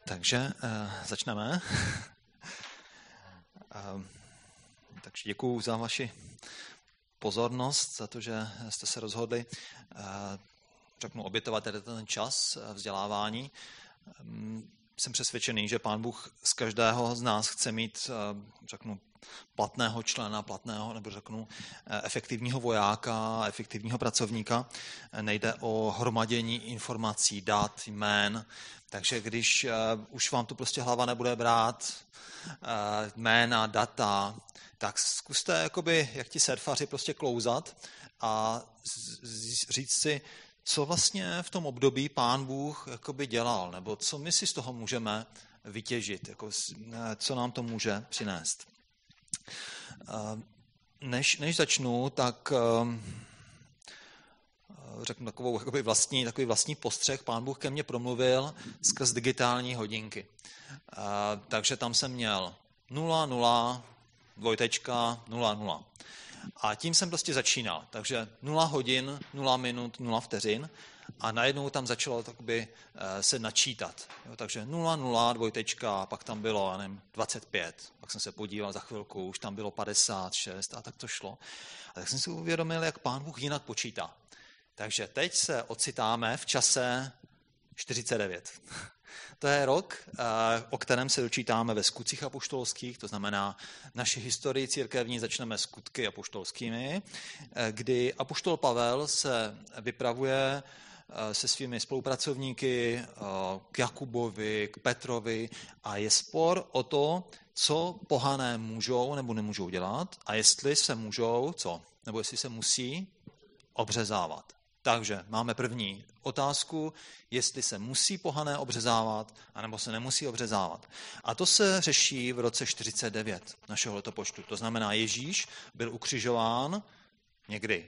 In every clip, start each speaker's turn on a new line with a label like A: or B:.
A: Takže začneme. Takže děkuju za vaši pozornost, za to, že jste se rozhodli obětovat ten čas vzdělávání. Jsem přesvědčený, že Pán Bůh z každého z nás chce mít, platného člena, efektivního vojáka, efektivního pracovníka. Nejde o hromadění informací, dat, jmén. Takže když už vám tu prostě hlava nebude brát jména, data, tak zkuste, jak ti surfaři, prostě klouzat a říct si, co vlastně v tom období Pán Bůh dělal, nebo co my si z toho můžeme vytěžit, co nám to může přinést. Než začnu, tak řeknu takový vlastní postřeh. Pán Bůh ke mně promluvil skrz digitální hodinky. Takže tam jsem měl 0, 2.00. A tím jsem prostě začínal. Takže 0 hodin, 0 minut, 0 vteřin a najednou tam začalo se načítat. Takže 0, 2, pak tam bylo 25. Pak jsem se podíval za chvilku, už tam bylo 56 a tak to šlo. A tak jsem si uvědomil, jak Pán Bůh jinak počítá. Takže teď se ocitáme v čase 49. To je rok, o kterém se dočítáme ve skutcích apoštolských, to znamená naši historii církevní začneme skutky apoštolskými, kdy apoštol Pavel se vypravuje se svými spolupracovníky k Jakubovi, k Petrovi a je spor o to, co pohané můžou nebo nemůžou dělat a jestli se můžou, nebo jestli se musí obřezávat. Takže máme první otázku, jestli se musí pohané obřezávat, anebo se nemusí obřezávat. A to se řeší v roce 49 našeho letopočtu. To znamená, Ježíš byl ukřižován někdy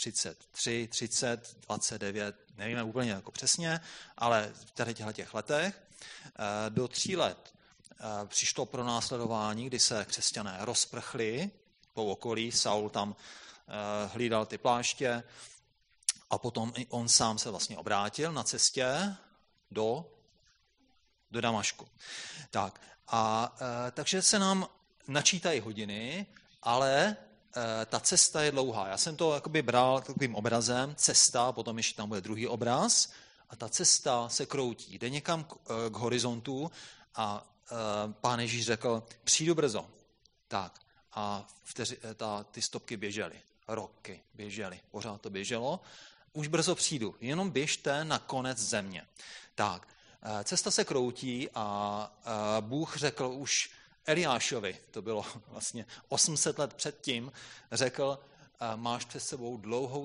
A: 33, 30, 29, nevíme úplně přesně, ale v těch letech. Do 3 let přišlo pronásledování, kdy se křesťané rozprchli po okolí, Saul tam hlídal ty pláště, a potom i on sám se vlastně obrátil na cestě do Damašku. Tak, takže se nám načítají hodiny, ale ta cesta je dlouhá. Já jsem to bral takovým obrazem, cesta, potom ještě tam bude druhý obraz a ta cesta se kroutí. Jde někam k horizontu a Pán Ježíš řekl, přijdu brzo. Tak, a ty stopky běžely, roky běžely, pořád to běželo. Už brzo přijdu, jenom běžte na konec země. Tak, cesta se kroutí a Bůh řekl už Eliášovi, to bylo vlastně 800 let předtím, řekl, máš před sebou dlouhou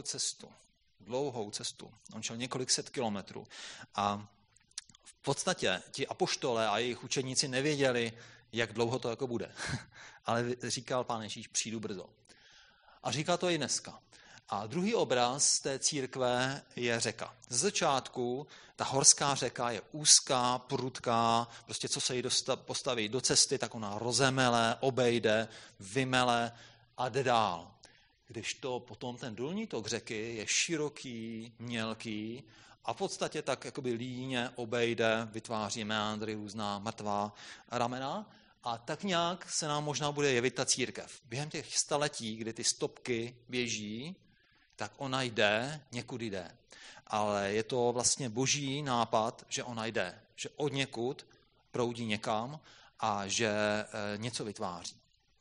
A: cestu. On šel několik set kilometrů. A v podstatě ti apoštole a jejich učeníci nevěděli, jak dlouho to bude. Ale říkal Pán Ježíš, přijdu brzo. A říká to i dneska. A druhý obraz té církve je řeka. Z začátku ta horská řeka je úzká, prudká, prostě co se jí postaví do cesty, tak ona rozemele, obejde, vymele a jde dál. Když to potom ten dolní tok řeky je široký, mělký a v podstatě tak líně obejde, vytváří meandry, různá mrtvá ramena. A tak nějak se nám možná bude jevit ta církev. Během těch staletí, kdy ty stopky běží, tak ona jde, někud jde. Ale je to vlastně boží nápad, že ona jde. Že od někud proudí někam a že něco vytváří.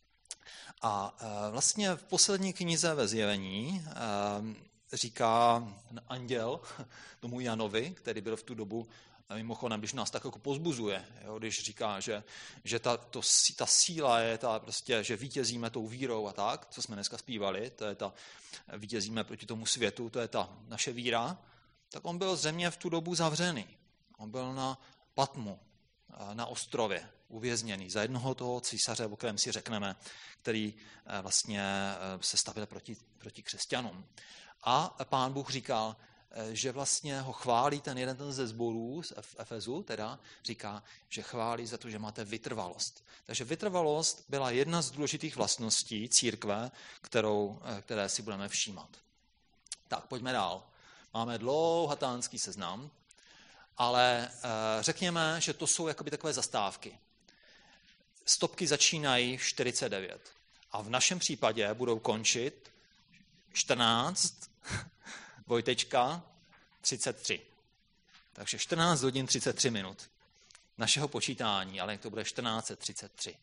A: A vlastně v poslední knize ve Zjevení říká anděl tomu Janovi, který byl v tu dobu, mimochodem, když nás tak pozbuzuje, když říká, že ta síla je že vítězíme tou vírou a tak, co jsme dneska zpívali, to je vítězíme proti tomu světu, to je ta naše víra, tak on byl zřejmě v tu dobu zavřený. On byl na Patmu, na ostrově, uvězněný za jednoho toho císaře, o kterém si řekneme, který vlastně se stavil proti křesťanům. A Pán Bůh říkal, že vlastně ho chválí ten jeden ze sborů z Efezu, říká, že chválí za to, že máte vytrvalost. Takže vytrvalost byla jedna z důležitých vlastností církve, které si budeme všímat. Tak, pojďme dál. Máme dlouhatánský seznam Ale řekněme, že to jsou jakoby takové zastávky. Stopky začínají v 49 a v našem případě budou končit 14, 33. Takže 14 hodin 33 minut našeho počítání, ale to bude 1433.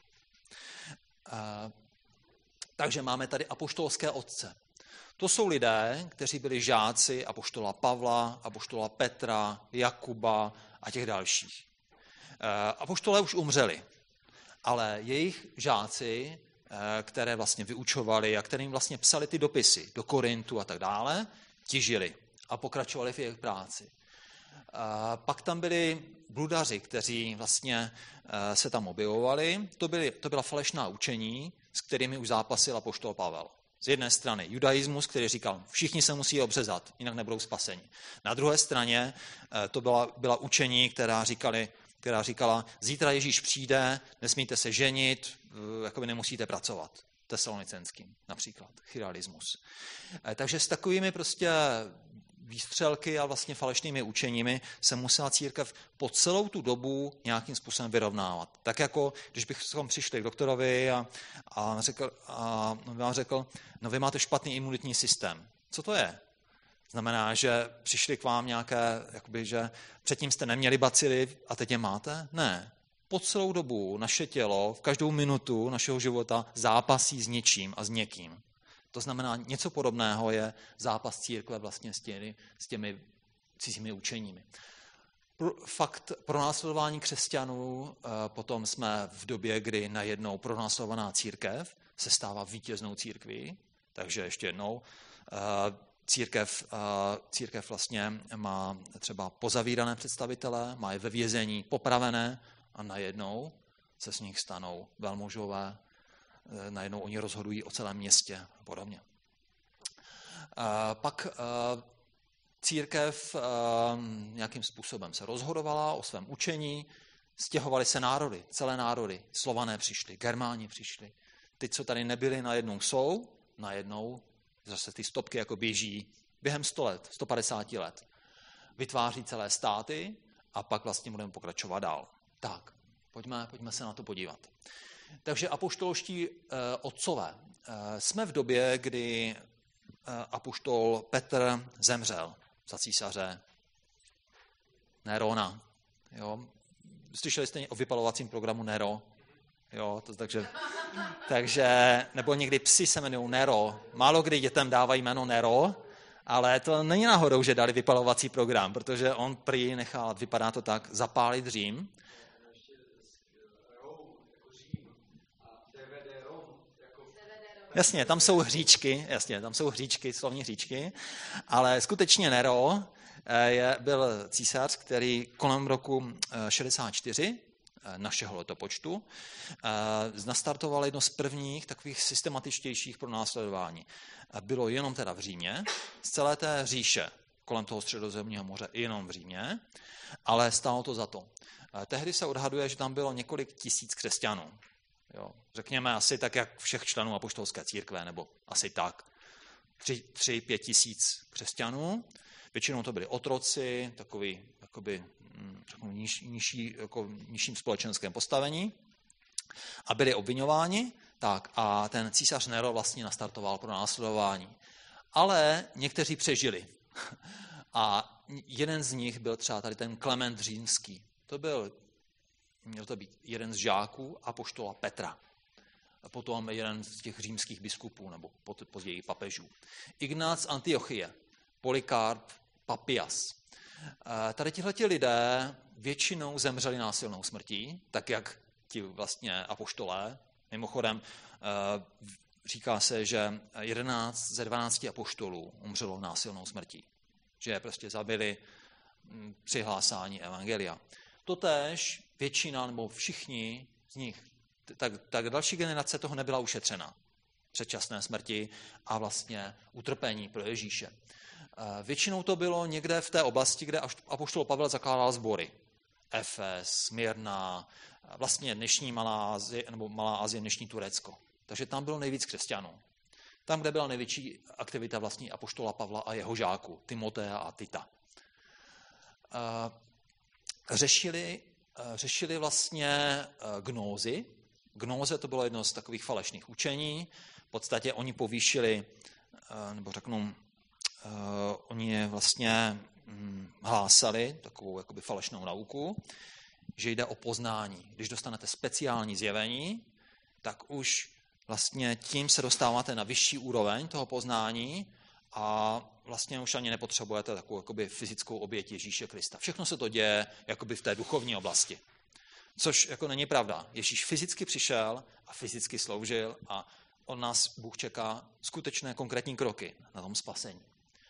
A: Takže máme tady apoštolské otce. To jsou lidé, kteří byli žáci apoštola Pavla, apoštola Petra, Jakuba a těch dalších. Apoštolé už umřeli, ale jejich žáci, které vlastně vyučovali a kterým vlastně psali ty dopisy do Korintu a tak dále, ti žili a pokračovali v jejich práci. Pak tam byli bludaři, kteří vlastně se tam objevovali. To byla falešná učení, s kterými už zápasil apoštol Pavel. Z jedné strany judaismus, který říkal, všichni se musí obřezat, jinak nebudou spaseni. Na druhé straně to byla učení, která říkala, zítra Ježíš přijde, nesmíte se ženit, jakoby nemusíte pracovat. Tesalonicenským například, chiralismus. Takže s takovými prostě výstřelky a vlastně falešnými učeními se musela církev po celou tu dobu nějakým způsobem vyrovnávat. Tak jako, když bychom přišli k doktorovi a vám řekl, no vy máte špatný imunitní systém. Co to je? Znamená, že přišli k vám nějaké, jakoby, že předtím jste neměli bacily a teď je máte? Ne. Po celou dobu naše tělo v každou minutu našeho života zápasí s něčím a s někým. To znamená, něco podobného je zápas církve vlastně s těmi cizími učeními. Fakt pronásledování křesťanů, potom jsme v době, kdy najednou pronásledovaná církev se stává vítěznou církví, takže ještě jednou, církev vlastně má třeba pozavírané představitele, má je ve vězení popravené a najednou se z nich stanou velmožové, najednou oni rozhodují o celém městě a podobně. Pak církev nějakým způsobem se rozhodovala o svém učení, stěhovaly se národy, celé národy, Slované přišli, Germáni přišli. Ty, co tady nebyli, najednou zase ty stopky jako běží během 100 let, 150 let. Vytváří celé státy a pak vlastně budeme pokračovat dál. Tak, pojďme se na to podívat. Takže apoštolští otcové. Jsme v době, kdy apoštol Petr zemřel za císaře Nerona. Jo? Slyšeli jste o vypalovacím programu Nero? Jo, takže, nebo někdy psi se jmenují Nero. Málo kdy dětem dávají jméno Nero, ale to není náhodou, že dali vypalovací program, protože on prý nechal, vypadá to tak, zapálit Řím. Jasně, tam jsou hříčky, slovní hříčky, ale skutečně Nero byl císař, který kolem roku 64 našeho letopočtu nastartoval jedno z prvních takových systematičtějších pronásledování. Bylo jenom teda v Římě, z celé té říše kolem toho Středozemního moře jenom v Římě, ale stálo to za to. Tehdy se odhaduje, že tam bylo několik tisíc křesťanů. Jo, řekněme asi tak, jak všech členů apoštolské církve, nebo asi tak. 3-5 tisíc křesťanů. Většinou to byli otroci, takový jakoby, nižším společenském postavení. A byli obviňováni, tak a ten císař Nero vlastně nastartoval pronásledování. Ale někteří přežili. A jeden z nich byl třeba tady ten Klement Římský. Měl to být jeden z žáků apoštola Petra. A potom jeden z těch římských biskupů, nebo později papežů. Ignác Antiochie, Polykarp, Papias. Tady tihleti lidé většinou zemřeli násilnou smrtí, tak jak ti vlastně apoštolé. Mimochodem říká se, že 11 ze 12 apoštolů umřelo násilnou smrtí. Že je prostě zabili při hlásání evangelia. Totéž většina nebo všichni z nich, tak další generace toho nebyla ušetřena. Předčasné smrti a vlastně utrpení pro Ježíše. Většinou to bylo někde v té oblasti, kde apoštol Pavel zakládal sbory. Efes, Smyrna, vlastně dnešní Malá Asie, dnešní Turecko. Takže tam bylo nejvíc křesťanů. Tam, kde byla největší aktivita vlastní apoštola Pavla a jeho žáků, Timotea a Tita. řešili vlastně gnózy. Gnóze to bylo jedno z takových falešných učení. V podstatě oni povýšili, nebo řeknu, oni vlastně hlásali takovou jakoby falešnou nauku, že jde o poznání. Když dostanete speciální zjevení, tak už vlastně tím se dostáváte na vyšší úroveň toho poznání a vlastně už ani nepotřebujete takovou jakoby fyzickou oběť Ježíše Krista. Všechno se to děje jakoby v té duchovní oblasti. Což jako není pravda. Ježíš fyzicky přišel a fyzicky sloužil a od nás Bůh čeká skutečné konkrétní kroky na tom spasení.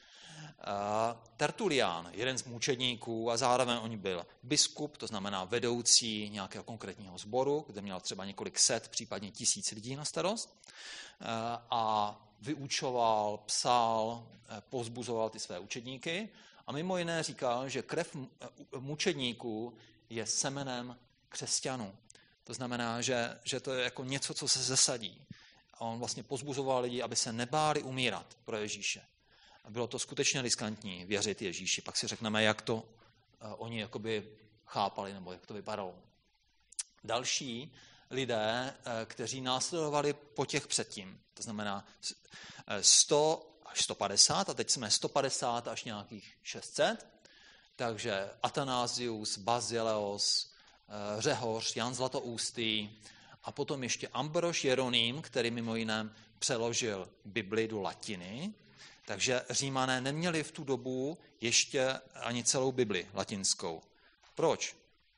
A: Tertulián, jeden z mučedníků a zároveň on byl biskup, to znamená vedoucí nějakého konkrétního sboru, kde měl třeba několik set, případně 1000 lidí na starost a vyučoval, psal, povzbuzoval ty své učedníky a mimo jiné říkal, že krev mučedníků je semenem křesťanů. To znamená, že to je jako něco, co se zasadí. A on vlastně povzbuzoval lidi, aby se nebáli umírat pro Ježíše. A bylo to skutečně riskantní věřit Ježíši. Pak si řekneme, jak to oni jakoby chápali, nebo jak to vypadalo. Další lidé, kteří následovali po těch předtím, to znamená 100 až 150, a teď jsme 150 až nějakých 600, takže Atanázius, Bazileos, Řehoř, Jan Zlatoustý a potom ještě Ambrož Jeroným, který mimo jiné přeložil Bibli do latiny. Takže Římané neměli v tu dobu ještě ani celou Bibli latinskou. Proč?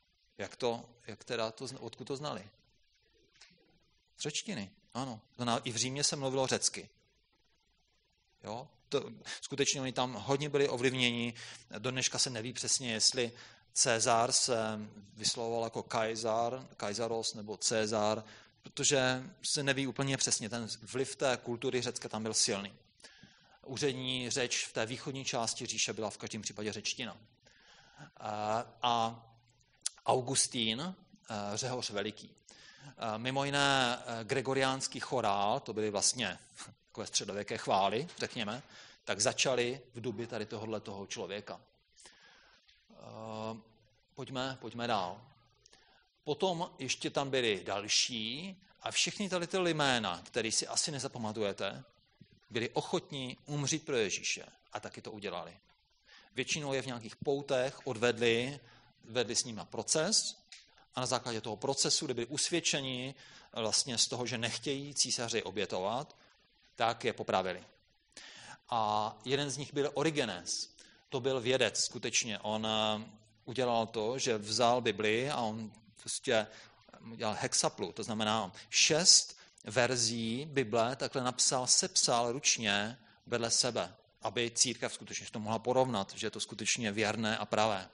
A: Odkud to znali? Z řečtiny, ano. I v Římě se mluvilo řecky. Jo? Skutečně oni tam hodně byli ovlivněni. Do dneška se neví přesně, jestli Cezar se vyslovoval jako Kaisaros nebo Cezar, protože se neví úplně přesně. Ten vliv té kultury řecké tam byl silný. Úřední řeč v té východní části říše byla v každém případě řečtina. A Augustín, Řehoř Veliký. Mimo jiné gregoriánský chorál, to byly vlastně takové středověké chvály, řekněme, tak začaly v době tady tohoto člověka. Pojďme dál. Potom ještě tam byli další a všechny tady ty jména, které si asi nezapamatujete, byli ochotní umřít pro Ježíše a taky to udělali. Většinou je v nějakých poutech vedli s nimi proces a na základě toho procesu, kdy byli usvědčeni vlastně z toho, že nechtějí císaři obětovat, tak je popravili. A jeden z nich byl Origenes. To byl vědec skutečně. On udělal to, že vzal Bibli a on prostě udělal hexaplu, to znamená 6 verzí Bible takhle sepsal ručně vedle sebe, aby církev skutečně to mohla porovnat, že je to skutečně věrné a pravé.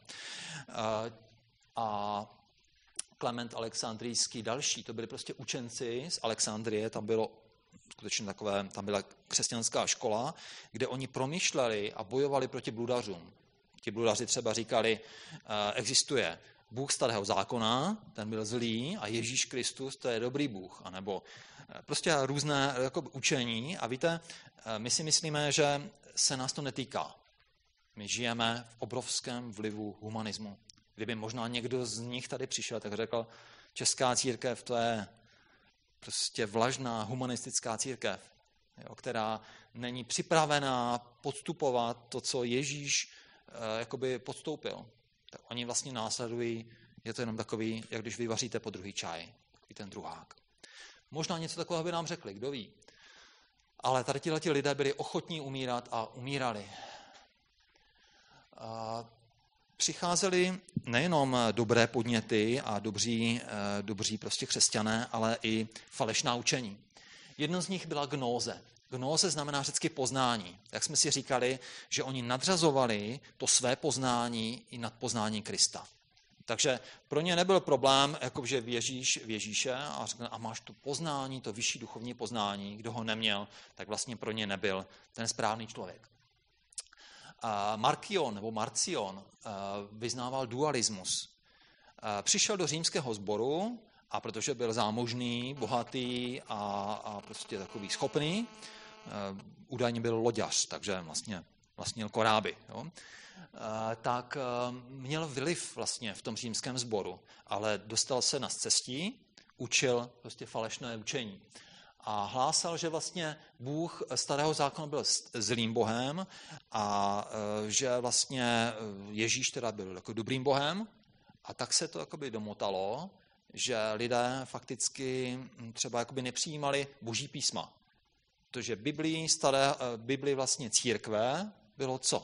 A: A Klement Alexandrijský další, to byli prostě učenci z Alexandrie, tam byla křesťanská škola, kde oni promýšleli a bojovali proti bludařům. Ti bludaři třeba říkali, existuje Bůh starého zákona, ten byl zlý a Ježíš Kristus, to je dobrý Bůh, anebo prostě různé jako učení a víte, my si myslíme, že se nás to netýká. My žijeme v obrovském vlivu humanismu. Kdyby možná někdo z nich tady přišel, tak řekl, česká církev to je prostě vlažná humanistická církev, jo, která není připravená podstupovat to, co Ježíš jakoby podstoupil. Tak oni vlastně následují, je to jenom takový, jak když vyvaříte po druhý čaj, takový ten druhák. Možná něco takového by nám řekli, kdo ví. Ale tady tihleti lidé byli ochotní umírat a umírali. Přicházeli nejenom dobré podněty a dobří prostě křesťané, ale i falešná učení. Jedno z nich byla gnóze. Gnóze znamená řecky poznání. Jak jsme si říkali, že oni nadřazovali to své poznání i nad poznání Krista. Takže pro ně nebyl problém, jako že věříš v Ježíše a máš to poznání, to vyšší duchovní poznání, kdo ho neměl, tak vlastně pro ně nebyl ten správný člověk. Marcion vyznával dualismus. Přišel do římského sboru a protože byl zámožný, bohatý a prostě takový schopný, údajně byl loďař, takže vlastně vlastnil koráby. Jo? tak měl vliv vlastně v tom římském sboru, ale dostal se na scestí, učil prostě falešné učení. A hlásal, že vlastně Bůh starého zákona byl zlým bohem a že vlastně Ježíš teda byl jako dobrým bohem. A tak se to jakoby domotalo, že lidé fakticky třeba jakoby nepřijímali boží písma. Protože Biblii vlastně církve bylo co?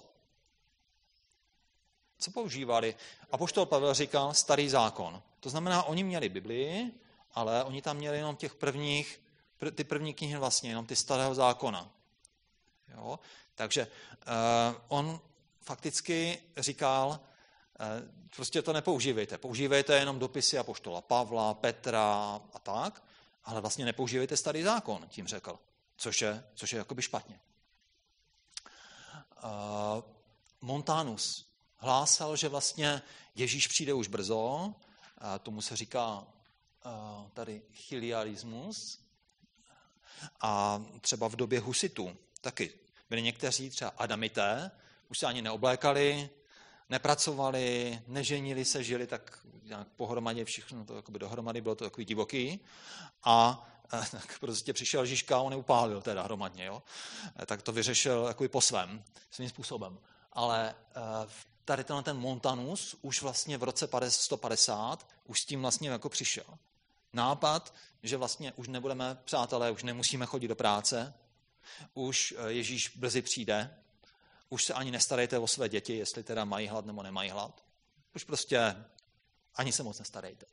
A: Co používali? Apoštol Pavel říkal starý zákon. To znamená, oni měli Biblii, ale oni tam měli jenom ty první knihy vlastně, jenom ty starého zákona. Jo? Takže on fakticky říkal, prostě to nepoužívejte. Používejte jenom dopisy apoštola Pavla, Petra a tak, ale vlastně nepoužívejte starý zákon, tím řekl, což je jakoby špatně. Montanus hlásal, že vlastně Ježíš přijde už brzo, tomu se říká tady chiliarismus, a třeba v době husitů taky byli někteří třeba adamité, už se ani neoblékali, nepracovali, neženili se, žili tak nějak pohromadě, všechno to jakoby dohromady, bylo to takový divoký a tak prostě přišel Ježíška a on neupálil teda hromadně, jo? Tak to vyřešil jakoby po svým způsobem. Ale tady ten Montanus už vlastně v roce 150 už s tím vlastně jako přišel. Nápad, že vlastně už nebudeme přátelé, už nemusíme chodit do práce, už Ježíš brzy přijde, už se ani nestarejte o své děti, jestli teda mají hlad nebo nemají hlad. Už prostě ani se moc nestarejte.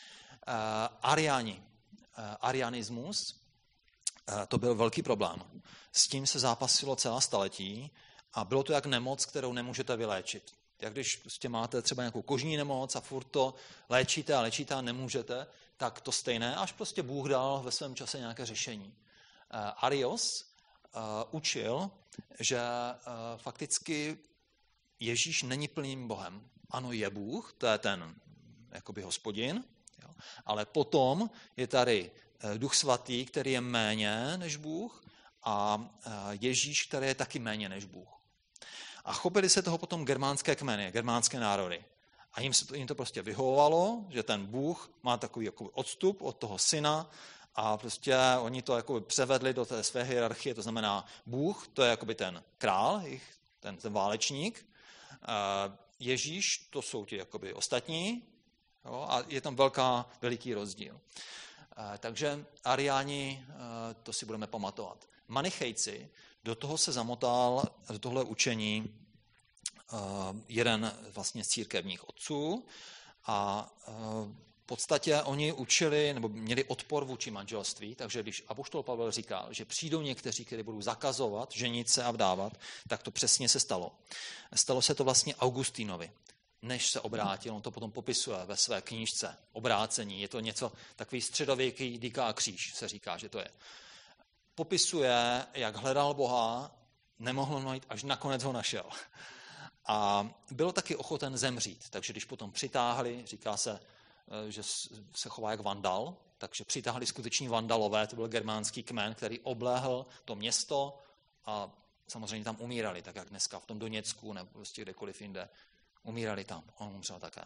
A: Arianismus, to byl velký problém. S tím se zápasilo celá staletí a bylo to jak nemoc, kterou nemůžete vyléčit. Jak když prostě máte třeba nějakou kožní nemoc a furt to léčíte a nemůžete, tak to stejné, až prostě Bůh dal ve svém čase nějaké řešení. Arios učil, že fakticky Ježíš není plným Bohem. Ano, je Bůh, to je ten jakoby hospodin, jo, ale potom je tady Duch svatý, který je méně než Bůh a Ježíš, který je taky méně než Bůh. A chopili se toho potom germánské kmeny, germánské národy. A jim to prostě vyhovovalo, že ten Bůh má takový jako odstup od toho syna a prostě oni to jako převedli do té své hierarchie, to znamená Bůh, to je jakoby ten král, ten válečník, Ježíš, to jsou ti jakoby ostatní, jo, a je tam veliký rozdíl. Takže Ariáni, to si budeme pamatovat. Manichejci, do toho se zamotal, do tohle učení jeden vlastně z církevních otců a v podstatě oni učili nebo měli odpor vůči manželství, takže když apoštol Pavel říkal, že přijdou někteří, kteří budou zakazovat ženit se a vdávat, tak to přesně se stalo. Stalo se to vlastně Augustínovi, než se obrátil, on to potom popisuje ve své knížce Obrácení, je to něco takový středověký dýka a kříž, se říká, že to je. Popisuje, jak hledal Boha, nemohl najít, až nakonec ho našel. A byl taky ochoten zemřít, takže když potom přitáhli, říká se, že se chová jak vandal, takže přitáhli skuteční vandalové, to byl germánský kmen, který obléhl to město a samozřejmě tam umírali, tak jak dneska v tom Doněcku nebo prostě kdekoliv jinde. Umírali tam, on umřel také.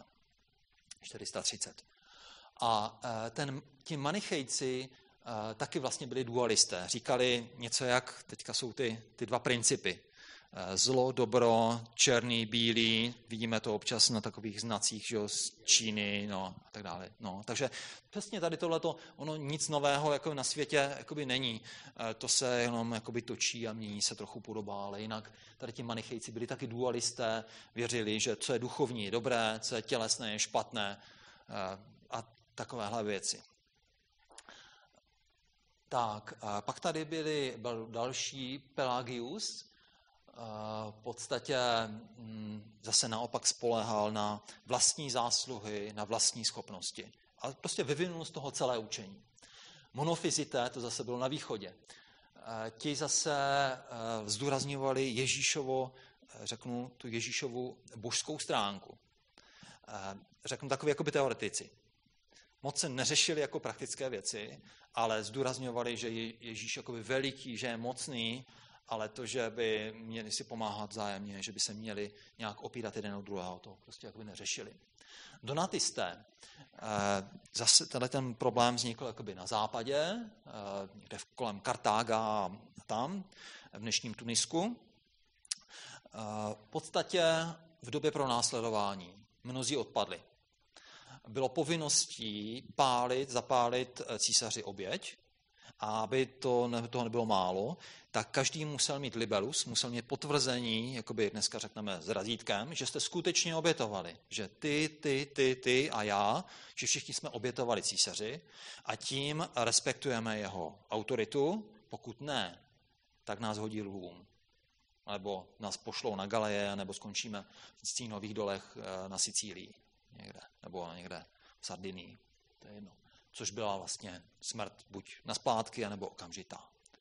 A: 430. A ti manichejci taky vlastně byli dualisté. Říkali něco jak, teďka jsou ty dva principy. Zlo, dobro, černý, bílý, vidíme to občas na takových znacích, že z Číny, no a tak dále. No, takže přesně tady tohleto, ono nic nového jako na světě jakoby není. To se jenom jakoby točí a mění se trochu podobá, ale jinak tady ti manichejci byli taky dualisté, věřili, že co je duchovní je dobré, co je tělesné je špatné a takovéhle věci. Tak, a pak tady byl další Pelagius, v podstatě zase naopak spoléhal na vlastní zásluhy, na vlastní schopnosti. A prostě vyvinul z toho celé učení. Monofizité, to zase bylo na východě. Ti zase zdůrazňovali tu Ježíšovu božskou stránku. Řeknu takový jakoby teoretici. Moc se neřešili jako praktické věci, ale zdůrazňovali, že Ježíš jakoby veliký, že je mocný ale to, že by měli si pomáhat vzájemně, že by se měli nějak opírat jeden od druhého, to prostě jakoby neřešili. Donatisté. Zase ten problém vznikl jakoby na západě, někde kolem Kartága a tam, v dnešním Tunisku. V podstatě v době pronásledování mnozí odpadli. Bylo povinností zapálit císaři oběť, a aby toho nebylo málo, tak každý musel mít libellus, musel mít potvrzení, jakoby dneska řekneme s razítkem, že jste skutečně obětovali, že ty a já, že všichni jsme obětovali císaři a tím respektujeme jeho autoritu, pokud ne, tak nás hodí lhům. Nebo nás pošlou na Galeje, nebo skončíme v stínových dolech na Sicílii někde, nebo někde v Sardinii. To je jedno. Což byla vlastně smrt buď nazpátky, anebo okamžitá.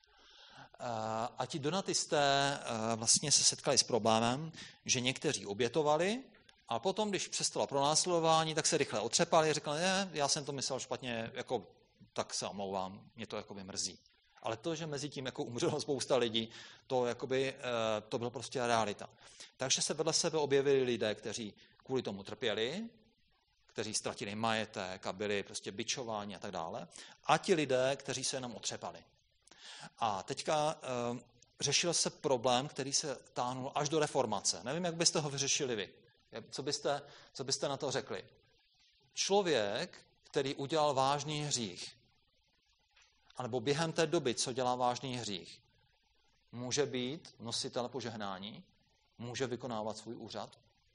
A: A ti donatisté vlastně se setkali s problémem, že někteří obětovali a potom, když přestalo pronásledování, tak se rychle otřepali a řekli, já jsem to myslel špatně, jako, tak se omlouvám, mě to jakoby mrzí. Ale to, že mezi tím jako umřelo spousta lidí, to bylo prostě realita. Takže se vedle sebe objevili lidé, kteří kvůli tomu trpěli, kteří ztratili majetek a byli prostě bičováni a tak dále. A ti lidé, kteří se jenom otřepali. A teďka řešil se problém, který se táhnul až do reformace. Nevím, jak byste ho vyřešili vy. Co byste na to řekli? Člověk, který udělal vážný hřích, anebo během té doby, co dělá vážný hřích, může být nositel požehnání, může vykonávat svůj úřad.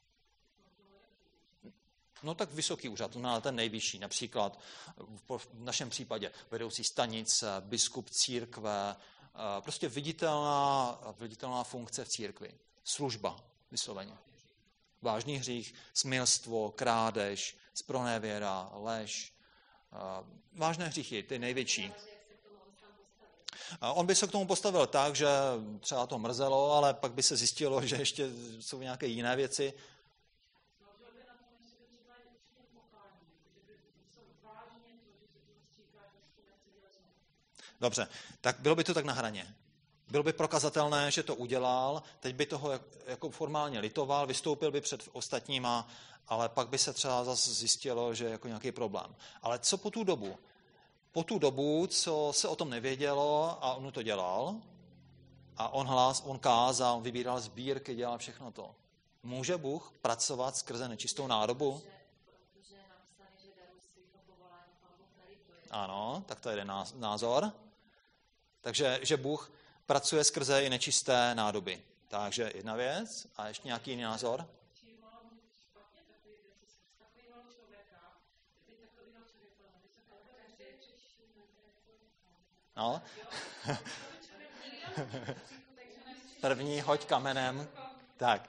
A: No tak vysoký úřad, to znamená ten nejvyšší, například v našem případě vedoucí stanice, biskup církve, prostě viditelná funkce v církvi. Služba, vysloveně. Vážný hřích, smilstvo, krádež, zpronevěra, lež. Vážné hříchy, ty největší. On by se k tomu postavil tak, že třeba to mrzelo, ale pak by se zjistilo, že ještě jsou nějaké jiné věci. Dobře, tak bylo by to tak na hraně. Bylo by prokazatelné, že to udělal, teď by toho jako formálně litoval, vystoupil by před ostatníma, ale pak by se třeba zase zjistilo, že je jako nějaký problém. Ale co po tu dobu? Po tu dobu, co se o tom nevědělo a on to dělal, a on kázal, on vybíral sbírky, dělal všechno to. Může Bůh pracovat skrze nečistou nádobu? Ano, tak to je jeden názor. Takže že Bůh pracuje skrze i nečisté nádoby. Takže jedna věc. A ještě nějaký jiný názor? No. První hoď kamenem. Tak.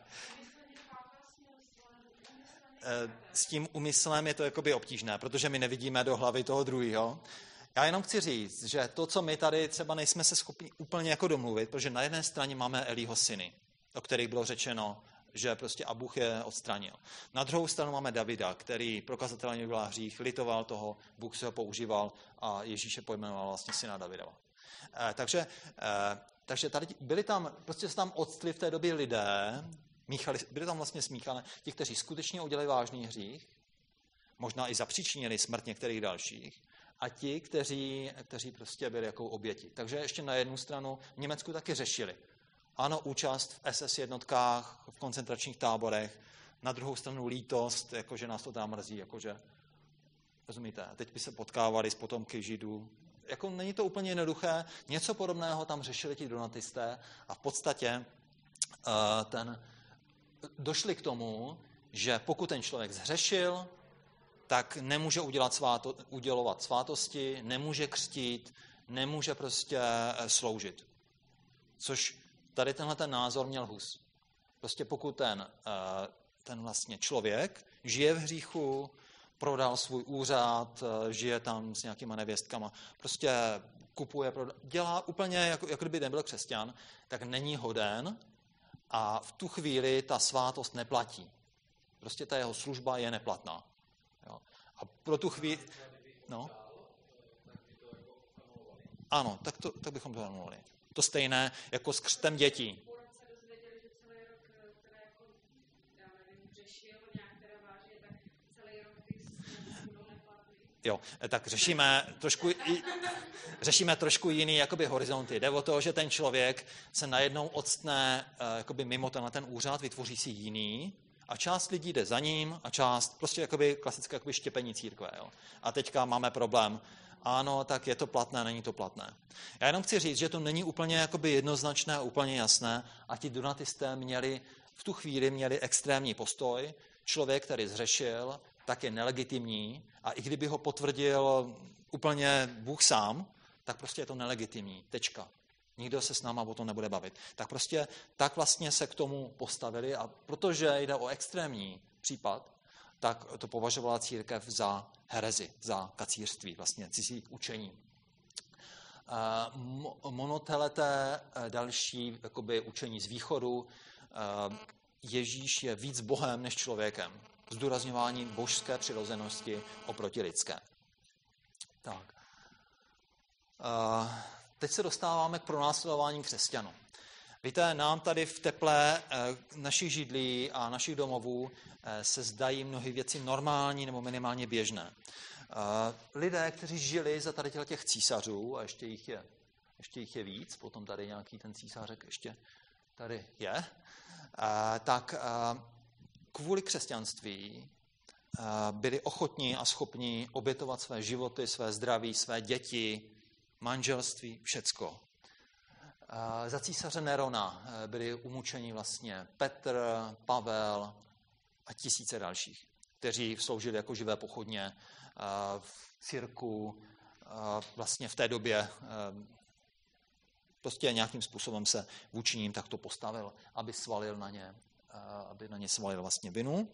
A: S tím úmyslem je to jakoby obtížné, protože my nevidíme do hlavy toho druhého. Já jenom chci říct, že to, co my tady třeba nejsme se schopni úplně jako domluvit, protože na jedné straně máme Elího syny, o kterých bylo řečeno, že prostě a Bůh je odstranil. Na druhou stranu máme Davida, který prokazatelně udělal hřích, litoval toho, Bůh se ho používal a Ježíše pojmenoval vlastně syna Davidova. Takže tady prostě se tam odstli v té době lidé, byli tam vlastně smíchané ti, kteří skutečně udělali vážný hřích, možná i zapříčinili smrt některých dalších, a ti, kteří prostě byli jako oběti. Takže ještě na jednu stranu v Německu taky řešili. Ano, účast v SS jednotkách, v koncentračních táborech, na druhou stranu lítost, jakože nás to tam mrzí, jakože, rozumíte, a teď by se potkávali s potomky Židů. Jako není to úplně jednoduché, něco podobného tam řešili ti donatisté a v podstatě došli k tomu, že pokud ten člověk zhřešil, tak nemůže udělovat svátosti, nemůže křtít, nemůže prostě sloužit. Což tady tenhle ten názor měl Hus. Prostě pokud ten vlastně člověk žije v hříchu, prodal svůj úřad, žije tam s nějakýma nevěstkama, prostě kupuje, dělá úplně, jako kdyby nebyl křesťan, tak není hoden a v tu chvíli ta svátost neplatí. Prostě ta jeho služba je neplatná. Jo. A pro tu chvíli... No. Ano, tak bychom to anulovali. To stejné jako s křtem dětí. Jo, tak řešíme trošku jiný jakoby horizonty. Jde o to, že ten člověk se najednou octne jakoby mimo ten úřad, vytvoří si jiný a část lidí jde za ním a část prostě jakoby klasické jakoby štěpení církve. Jo. A teďka máme problém. Ano, tak je to platné, není to platné. Já jenom chci říct, že to není úplně jakoby jednoznačné a úplně jasné a ti donatisté v tu chvíli měli extrémní postoj. Člověk, který zřešil, tak je nelegitimní a i kdyby ho potvrdil úplně Bůh sám, tak prostě je to nelegitimní. Tečka. Nikdo se s náma o tom nebude bavit. Tak prostě tak vlastně se k tomu postavili a protože jde o extrémní případ, tak to považovala církev za herezi, za kacířství, vlastně cizí učení. Monoteleté, další jakoby učení z východu, Ježíš je víc Bohem než člověkem. Zdůrazňování božské přirozenosti oproti lidské. Tak. Teď se dostáváme k pronásledování křesťanů. Víte, nám tady v teple našich židlí a našich domovů se zdají mnohé věci normální nebo minimálně běžné. Lidé, kteří žili za tady těch císařů, a ještě jich je víc, potom tady nějaký ten císařek ještě tady je, tak kvůli křesťanství byli ochotní a schopní obětovat své životy, své zdraví, své děti, manželství, všecko. Za císaře Nerona byli umučeni vlastně Petr, Pavel a tisíce dalších, kteří sloužili jako živé pochodně v cirku, vlastně v té době prostě nějakým způsobem se vůči ním takto postavil, aby na ně svalil vlastně vinu.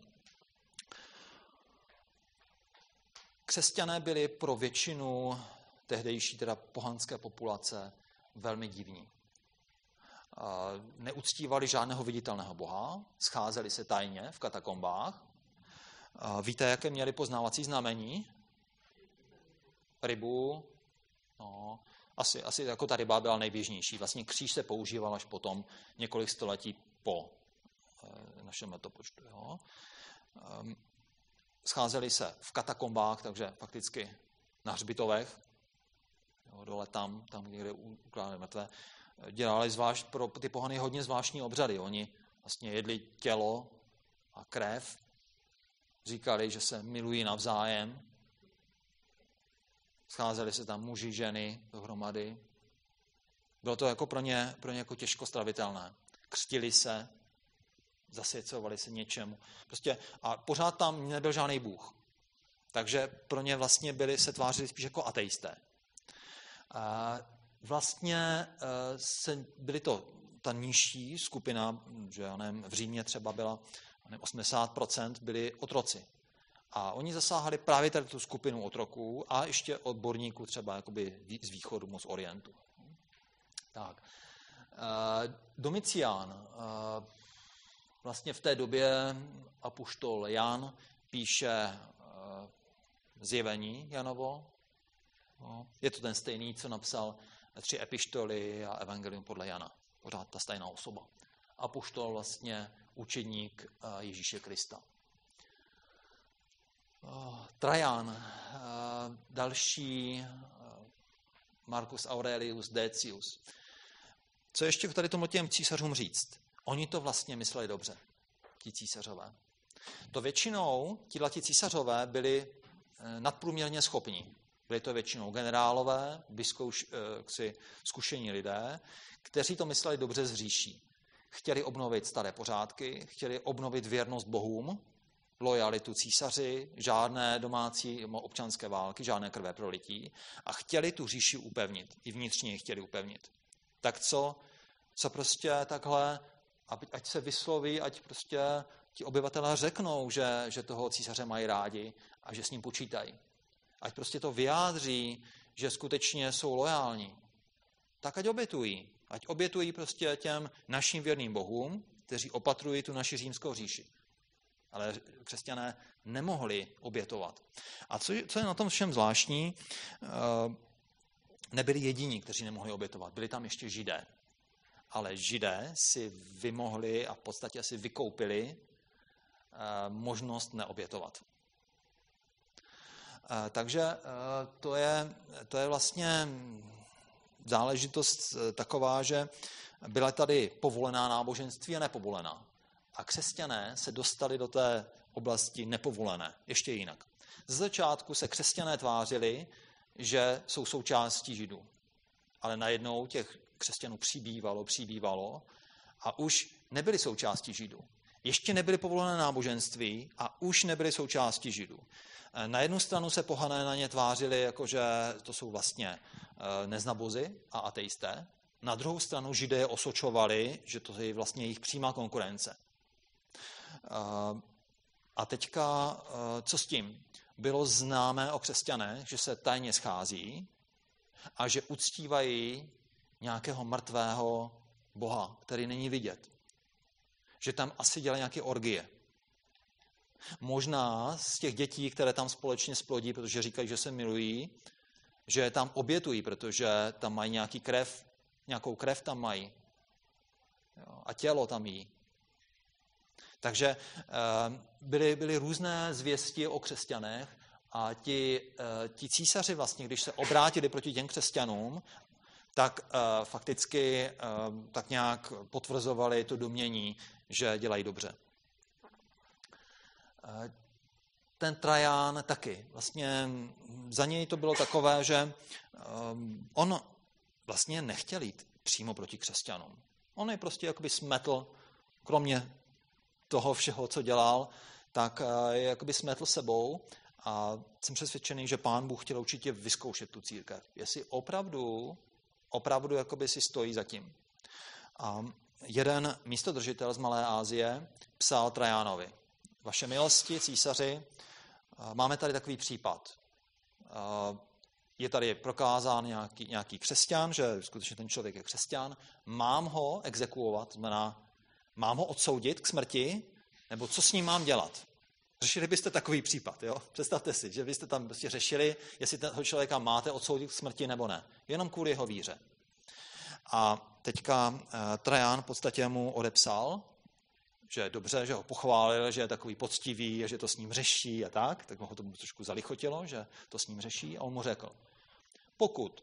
A: Křesťané byli pro většinu tehdejší teda pohanské populace velmi divní. Neuctívali žádného viditelného boha, scházeli se tajně v katakombách. Víte, jaké měli poznávací znamení? Rybu. No, asi jako ta ryba byla nejběžnější. Vlastně kříž se používal až potom několik století po našem letopočtu. Jo. Scházeli se v katakombách, takže fakticky na hřbitovech, jo, dole tam někde ukládali mrtvé. Dělali zvlášť pro ty pohany hodně zvláštní obřady. Oni vlastně jedli tělo a krev, říkali, že se milují navzájem, scházeli se tam muži, ženy dohromady. Bylo to jako pro ně jako těžko stravitelné. Křtili se, zasvěcovali se něčemu. Prostě, a pořád tam nebyl žádný Bůh. Takže pro ně vlastně se tvářili spíš jako ateisté. Vlastně byly to ta nižší skupina, že já nevím, v Římě třeba byla 80% byli otroci. A oni zasáhali právě tady tu skupinu otroků a ještě odborníků třeba jakoby z východu, z orientu. Tak. Domicián vlastně v té době apoštol Jan píše Zjevení Janovo. Je to ten stejný, co napsal 3 epištoly a evangelium podle Jana. Pořád ta stejná osoba. Apoštol vlastně učedník Ježíše Krista. Trajan, další Marcus Aurelius Decius. Co ještě k tady tomu těm císařům říct? Oni to vlastně mysleli dobře, ti císařové. To většinou ti císařové byli nadprůměrně schopní. Byli to většinou generálové, zkušení lidé, kteří to mysleli dobře z říší. Chtěli obnovit staré pořádky, chtěli obnovit věrnost bohům, lojalitu císaři, žádné domácí občanské války, žádné krve prolití a chtěli tu říši upevnit. I vnitřně ji chtěli upevnit. Tak co prostě takhle, ať se vysloví, ať prostě ti obyvatelé řeknou, že toho císaře mají rádi a že s ním počítají. Ať prostě to vyjádří, že skutečně jsou lojální. Tak ať obětují. Ať obětují prostě těm našim věrným bohům, kteří opatrují tu naši římskou říši. Ale křesťané nemohli obětovat. A co je na tom všem zvláštní, nebyli jediní, kteří nemohli obětovat. Byli tam ještě Židé. Ale Židé si vymohli a v podstatě si vykoupili možnost neobětovat. Takže to je vlastně záležitost taková, že byla tady povolená náboženství a nepovolená. A křesťané se dostali do té oblasti nepovolené, ještě jinak. Ze začátku se křesťané tvářili, že jsou součástí Židů. Ale najednou těch křesťanů přibývalo a už nebyli součástí Židů. Ještě nebyly povolené náboženství a už nebyly součástí Židů. Na jednu stranu se pohané na ně tvářili, jakože to jsou vlastně neznabozi a ateisté. Na druhou stranu Židé je osočovali, že to je vlastně jejich přímá konkurence. A teďka, co s tím? Bylo známé o křesťanech, že se tajně schází a že uctívají nějakého mrtvého boha, který není vidět. Že tam asi dělají nějaké orgie. Možná z těch dětí, které tam společně splodí, protože říkají, že se milují, že je tam obětují, protože tam mají nějakou krev tam mají. A tělo tam jí. Takže byly různé zvěsti o křesťanech a ti císaři vlastně, když se obrátili proti těm křesťanům, tak fakticky tak nějak potvrzovali to domnění, že dělají dobře. Ten Trajan taky. Vlastně za něj to bylo takové, že on vlastně nechtěl jít přímo proti křesťanům. On je prostě jakoby smetl, kromě toho všeho, co dělal, tak je jakoby smetl sebou a jsem přesvědčený, že Pán Bůh chtěl určitě vyzkoušet tu církev. Jestli opravdu jakoby si stojí za tím. A jeden místodržitel z Malé Asie psal Trajanovi: Vaše milosti, císaři, máme tady takový případ. Je tady prokázán nějaký křesťan, že skutečně ten člověk je křesťan. Mám ho exekuovat, znamená, mám ho odsoudit k smrti, nebo co s ním mám dělat? Řešili byste takový případ, jo? Představte si, že byste tam prostě řešili, jestli toho člověka máte odsoudit k smrti nebo ne. Jenom kvůli jeho víře. A teďka Trajan v podstatě mu odepsal, že je dobře, že ho pochválil, že je takový poctivý, že to s ním řeší a tak ho to trošku zalichotilo, že to s ním řeší a on mu řekl: pokud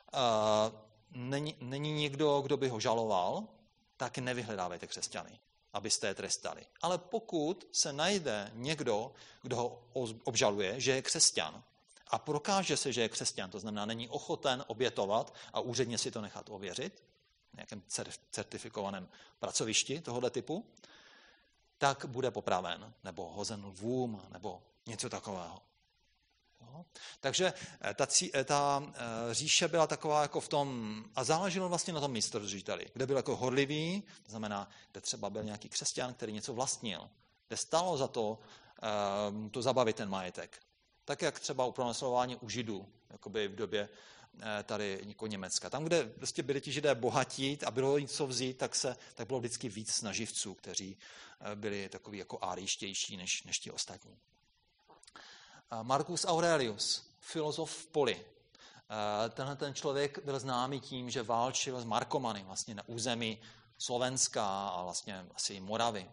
A: není nikdo, kdo by ho žaloval, tak nevyhledávejte křesťany, abyste je trestali. Ale pokud se najde někdo, kdo ho obžaluje, že je křesťan a prokáže se, že je křesťan, to znamená, není ochoten obětovat a úředně si to nechat ověřit, na nějakém certifikovaném pracovišti tohoto typu, tak bude popraven, nebo hozen lvům, nebo něco takového. Jo? Takže ta říše byla taková jako v tom, a záleželo vlastně na tom místodržiteli, kde byl jako horlivý, to znamená, kde třeba byl nějaký křesťan, který něco vlastnil, kde stálo za to zabavit ten majetek. Tak jak třeba u pronásledování u Židů, jakoby v době tady jako Německa. Tam, kde prostě byli ti Židé bohatí a bylo něco vzít, tak bylo vždycky víc snaživců, kteří byli takový jako árijštější než ti ostatní. Marcus Aurelius, filozof v Poli. Tenhle ten člověk byl známý tím, že válčil s Markomany vlastně na území Slovenska a vlastně asi Moravy.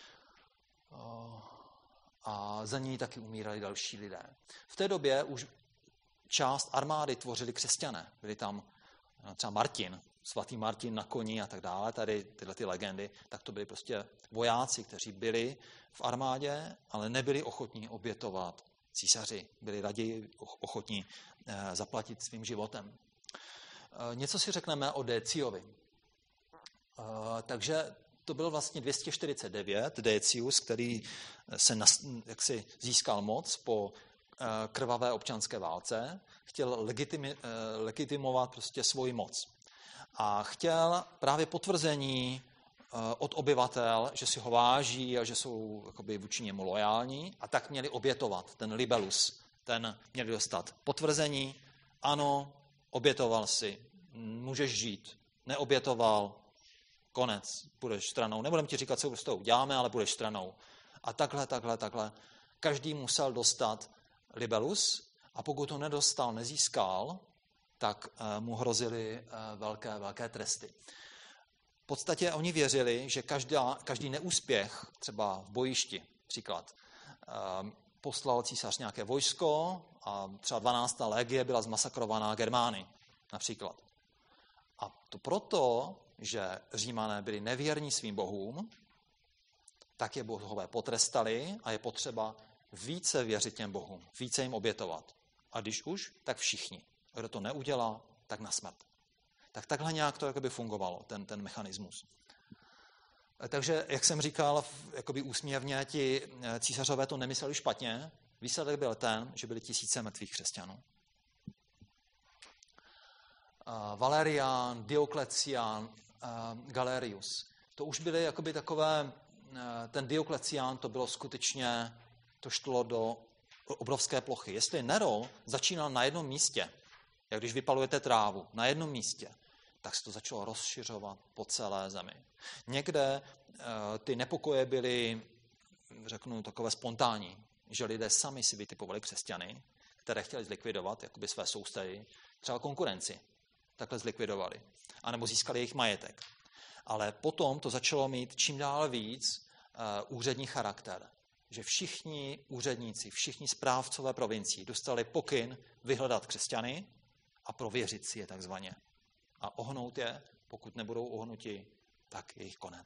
A: A za ní taky umírali další lidé. V té době už část armády tvořili křesťané. Byli tam třeba Martin, svatý Martin na koni a tak dále, tady tyhle ty legendy, tak to byli prostě vojáci, kteří byli v armádě, ale nebyli ochotní obětovat císaři. Byli raději ochotní zaplatit svým životem. Něco si řekneme o Deciovi. Takže to byl vlastně 249, Decius, který jaksi získal moc po krvavé občanské válce, chtěl legitimovat prostě svoji moc. A chtěl právě potvrzení od obyvatel, že si ho váží a že jsou jakoby vůči němu lojální, a tak měli obětovat ten libellus. Ten měli dostat potvrzení, ano, obětoval si, můžeš žít, neobětoval, konec, půjdeš stranou. Nebudem ti říkat, co s tou uděláme, ale půjdeš stranou. A takhle. Každý musel dostat libellus, a pokud ho nedostal, nezískal, tak mu hrozily velké tresty. V podstatě oni věřili, že každý neúspěch, třeba v bojišti, příklad, poslal císař nějaké vojsko a třeba 12. legie byla zmasakrovaná Germány, například. A to proto, že Římané byli nevěrní svým bohům, tak je bohové potrestali a je potřeba více věřit těm bohům, více jim obětovat. A když už, tak všichni. A kdo to neudělá, tak na smrt. Tak takhle nějak to jakoby fungovalo, ten mechanismus. Takže, jak jsem říkal, jakoby úsměvně, ti císařové to nemysleli špatně. Výsledek byl ten, že byly tisíce mrtvých křesťanů. Valerian, Dioklecian, Galerius. To už byly jakoby takové, ten Dioklecian, to bylo skutečně, to šlo do obrovské plochy. Jestli Nero začínal na jednom místě, jak když vypalujete trávu, na jednom místě, tak se to začalo rozšiřovat po celé zemi. Někde ty nepokoje byly, řeknu, takové spontánní, že lidé sami si vytipovali křesťany, které chtěli zlikvidovat, jakoby své sousedy, třeba konkurenci, takhle zlikvidovali, anebo získali jejich majetek. Ale potom to začalo mít čím dál víc úřední charakter, že všichni úředníci, všichni správcové provincií dostali pokyn vyhledat křesťany a prověřit si je takzvaně. A ohnout je, pokud nebudou ohnuti, tak jejich konec.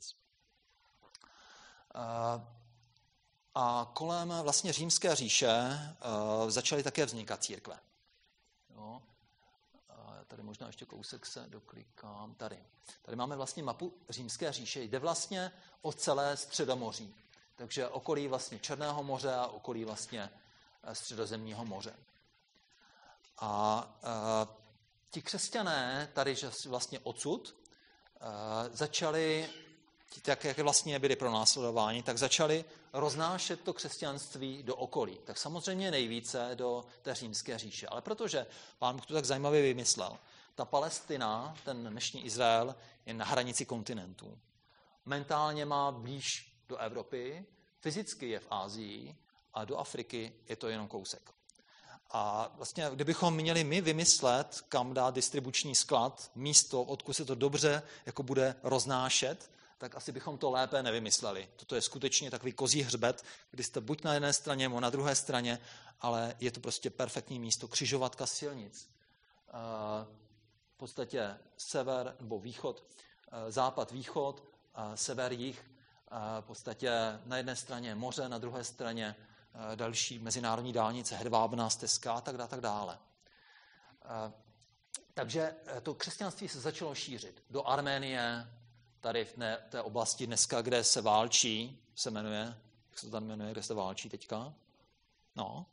A: A kolem vlastně Římské říše začaly také vznikat církve. Jo. Tady možná ještě kousek se doklikám. Tady máme vlastně mapu Římské říše. Jde vlastně o celé Středomoří. Takže okolí vlastně Černého moře a okolí vlastně Středozemního moře. A ti křesťané tady že vlastně odsud začali, tak jak vlastně byli pronásledováni, tak začali roznášet to křesťanství do okolí. Tak samozřejmě nejvíce do té Římské říše. Ale protože Pán Bůh to tak zajímavě vymyslel, ta Palestina, ten dnešní Izrael, je na hranici kontinentů. Mentálně má blíž do Evropy, fyzicky je v Asii a do Afriky je to jenom kousek. A vlastně, kdybychom měli my vymyslet, kam dát distribuční sklad, místo, odkud se to dobře jako bude roznášet, tak asi bychom to lépe nevymysleli. Toto je skutečně takový kozí hřbet, kdy jste buď na jedné straně, nebo na druhé straně, ale je to prostě perfektní místo, křižovatka silnic. V podstatě sever nebo východ, západ, východ, sever, jih, v podstatě na jedné straně moře, na druhé straně další mezinárodní dálnice, hedvábná stezka a tak dále. Takže to křesťanství se začalo šířit do Arménie, tady v té oblasti dneska, kde se válčí, se jmenuje, jak se to tam jmenuje, kde se válčí teďka? No,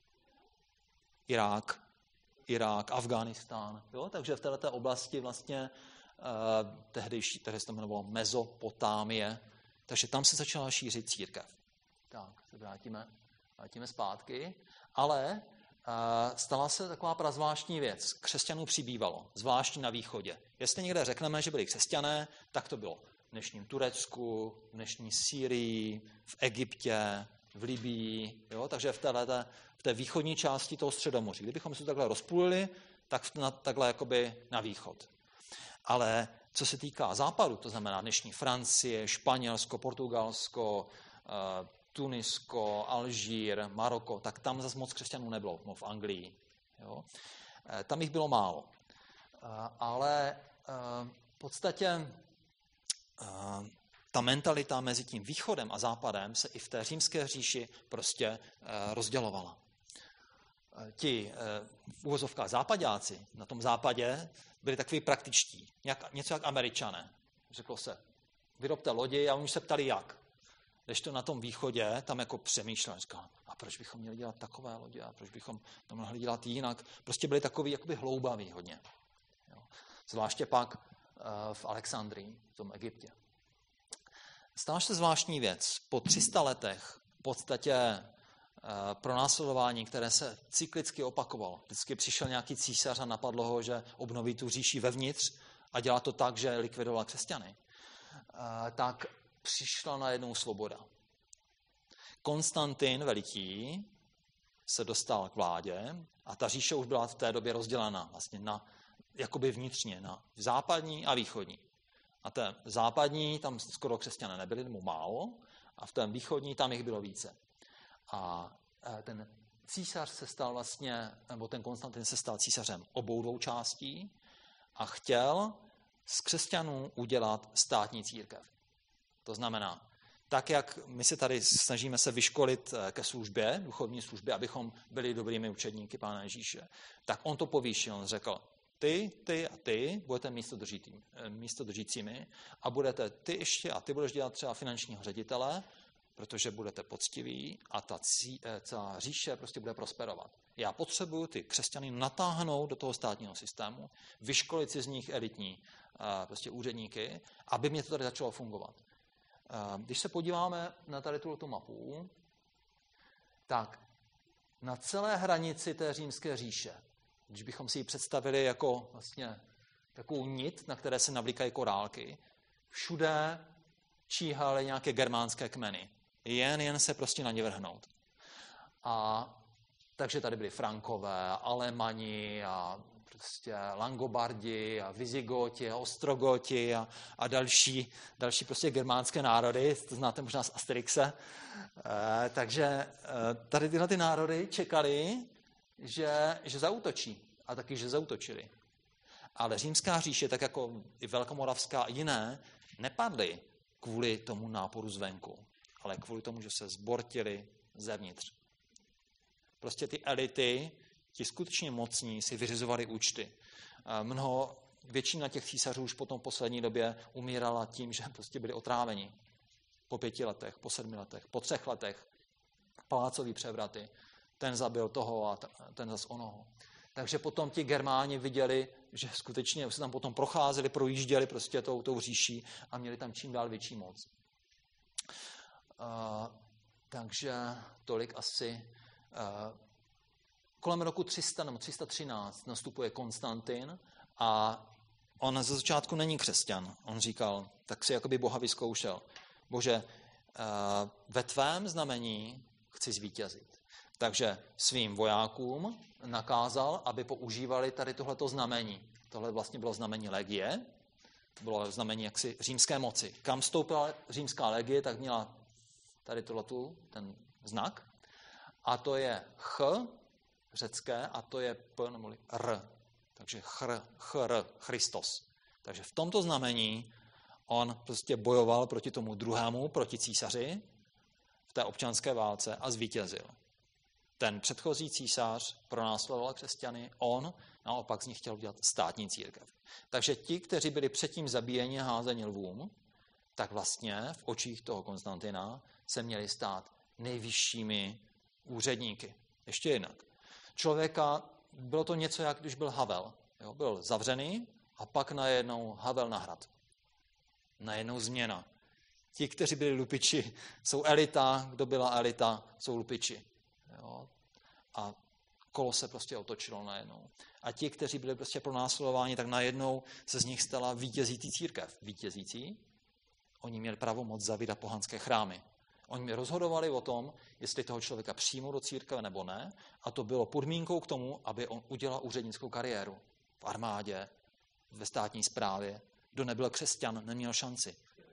A: Irák, Afghánistán. Jo? Takže v této oblasti vlastně tehdy se to jmenovalo Mezopotámie, takže tam se začala šířit církev. Tak, se vrátíme zpátky, ale stala se taková prazvláštní věc. Křesťanů přibývalo, zvláště na východě. Jestli někde řekneme, že byli křesťané, tak to bylo v dnešním Turecku, v dnešní Sýrii, v Egyptě, v Libyi, jo? Takže v té východní části toho Středomoří. Kdybychom se to takhle rozpůlili, tak takhle jakoby na východ. Ale co se týká západu, to znamená dnešní Francie, Španělsko, Portugalsko, Tunisko, Alžír, Maroko, tak tam zase moc křesťanů nebylo, v Anglii. Jo? Tam jich bylo málo. Ale v podstatě ta mentalita mezi tím východem a západem se i v té římské říši prostě rozdělovala. Ti v uvozovkách západáci na tom západě byli takový praktičtí, něco jak Američané. Řeklo se, vyrobte lodi a oni se ptali jak. Když to na tom východě, tam jako přemýšlel, říkal, a proč bychom měli dělat takové lodě a proč bychom to mohli dělat jinak. Prostě byli takový jakoby hloubaví hodně. Jo. Zvláště pak v Alexandrii, v tom Egyptě. Stala se zvláštní věc. Po 300 letech v podstatě pronásledování, které se cyklicky opakovalo. Vždycky přišel nějaký císař a napadlo ho, že obnoví tu říši vevnitř a dělá to tak, že likvidoval křesťany. Tak přišla najednou svoboda. Konstantin Veliký se dostal k vládě A ta říše už byla v té době rozdělena vlastně jakoby vnitřně na západní a východní. A té západní, tam skoro křesťané nebyli, nebo málo, a v té východní tam jich bylo více. A ten císař se stal vlastně, nebo ten Konstantin se stal císařem obou dvou částí a chtěl z křesťanů udělat státní církev. To znamená, tak jak my se tady snažíme se vyškolit ke službě, duchovní službě, abychom byli dobrými učedníky Pána Ježíše, tak on to povýšil, on řekl, ty a ty budete místodržícími a budete ty ještě a ty budeš dělat třeba finančního ředitele, protože budete poctiví a ta říše prostě bude prosperovat. Já potřebuju ty křesťany natáhnout do toho státního systému, vyškolit si z nich elitní prostě úředníky, aby mě to tady začalo fungovat. Když se podíváme na tady tuto mapu, tak na celé hranici té římské říše, když bychom si ji představili jako vlastně takovou nit, na které se navlíkají korálky, všude číhaly nějaké germánské kmeny. Jen se prostě na ně vrhnout. A takže tady byli Frankové, Alemani a prostě Langobardi a Vizigoti a Ostrogoti a další prostě germánské národy, to znáte možná z Asterixe. Takže tady tyhle ty národy čekali, že zaútočí a taky, že zaútočili. Ale římská říše, tak jako i velkomoravská a jiné, nepadly kvůli tomu náporu zvenku, ale kvůli tomu, že se zbortili zevnitř. Prostě ty elity, ti skutečně mocní, si vyřizovali účty. Většina těch císařů už potom v poslední době umírala tím, že prostě byli otráveni. Po 5 letech, po 7 letech, po 3 letech. Palácový převraty. Ten zabil toho a ten zas onoho. Takže potom ti Germáni viděli, že skutečně se tam potom procházeli, projížděli prostě tou říší a měli tam čím dál větší moc. Takže tolik asi. Kolem roku 300 nebo 313 nastupuje Konstantin a on ze začátku není křesťan. On říkal, tak si jakoby Boha vyzkoušel. Bože, ve tvém znamení chci zvítězit. Takže svým vojákům nakázal, aby používali tady tohleto znamení. Tohle vlastně bylo znamení legie, to bylo znamení jaksi římské moci. Kam vstoupila římská legie, tak měla tady ten znak. A to je ch, řecké, a to je p, nebo r. Takže chr, Christos. Takže v tomto znamení on prostě bojoval proti tomu druhému, proti císaři v té občanské válce a zvítězil. Ten předchozí císař pronásledoval křesťany, on naopak z nich chtěl udělat státní církev. Takže ti, kteří byli předtím zabíjeni a házeni lvům, tak vlastně v očích toho Konstantina se měli stát nejvyššími úředníky. Ještě jinak. Člověka, bylo to něco, jak když byl Havel. Jo? Byl zavřený a pak najednou Havel na hrad. Najednou změna. Ti, kteří byli lupiči, jsou elita, kdo byla elita, jsou lupiči. Jo? A kolo se prostě otočilo najednou. A ti, kteří byli prostě pronásledováni, tak najednou se z nich stala vítězící církev. Vítězící? Oni měli pravomoc zavírat pohanské chrámy. Oni rozhodovali o tom, jestli toho člověka přijmou do církve nebo ne, a to bylo podmínkou k tomu, aby on udělal úřednickou kariéru. V armádě, ve státní správě. Kdo nebyl křesťan, neměl šanci.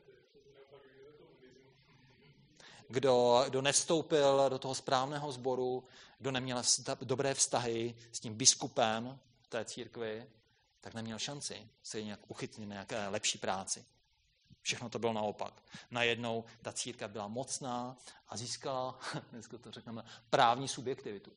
A: Kdo nevstoupil do toho správného sboru, kdo neměl dobré vztahy s tím biskupem té církvi, tak neměl šanci se nějak uchytnit na nějaké lepší práci. Všechno to bylo naopak. Najednou ta církev byla mocná a získala, dneska to řekneme, právní subjektivitu.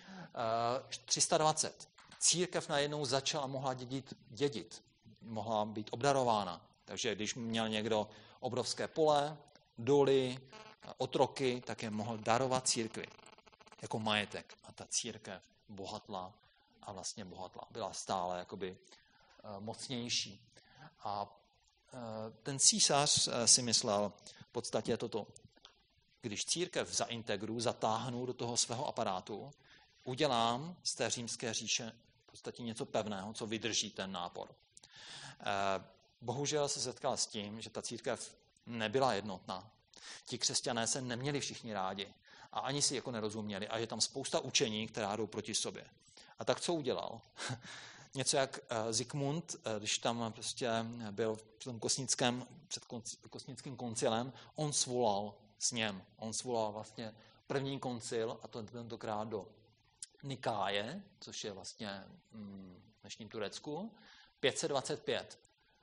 A: 320. Církev najednou mohla dědit. Mohla být obdarována. Takže když měl někdo obrovské pole, doly, otroky, tak je mohl darovat církvi jako majetek. A ta církev bohatla a vlastně bohatla. Byla stále jakoby mocnější. A ten císař si myslel v podstatě toto. Když církev zaintegruji, zatáhnu do toho svého aparátu, udělám z té římské říše v podstatě něco pevného, co vydrží ten nápor. Bohužel se setkal s tím, že ta církev nebyla jednotná. Ti křesťané se neměli všichni rádi a ani si jako nerozuměli a je tam spousta učení, která jdou proti sobě. A tak co udělal? Něco jak Zikmund, když tam prostě byl v tom před Kosnickým koncilem, on svolal s ním. On svolal vlastně první koncil, a to tentokrát do Nikáje, což je vlastně v dnešním Turecku, 525.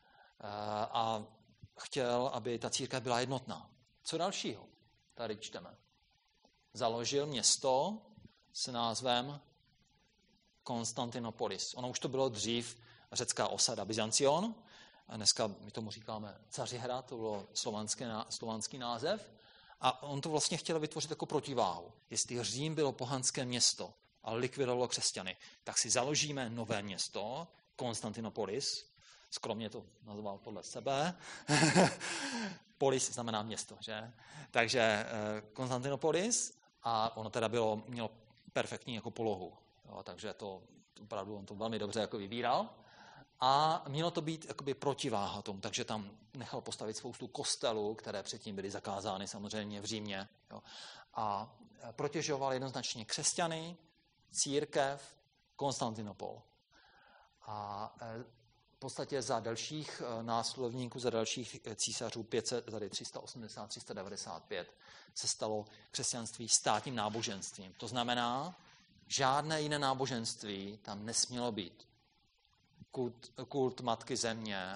A: A chtěl, aby ta církev byla jednotná. Co dalšího? Tady čteme. Založil město s názvem Konstantinopolis. Ono už to bylo dřív řecká osada Byzancion, a dneska my tomu říkáme Cařihrad, to bylo slovanský název, a on to vlastně chtěl vytvořit jako protiváhu. Jestli Řím bylo pohanské město a likvidovalo křesťany, tak si založíme nové město, Konstantinopolis, skromně to nazval podle sebe. Polis znamená město, že? Takže Konstantinopolis, a ono teda mělo perfektní jako polohu. Jo, takže to opravdu on to velmi dobře jako vybíral. A mělo to být jakoby protiváha tomu, takže tam nechal postavit spoustu kostelů, které předtím byly zakázány samozřejmě v Římě. Jo. A protěžoval jednoznačně křesťany, církev, Konstantinopol. A v podstatě za dalších následovníků, za dalších císařů 380, 395 se stalo křesťanství státním náboženstvím. To znamená, žádné jiné náboženství tam nesmělo být. Kult Matky Země,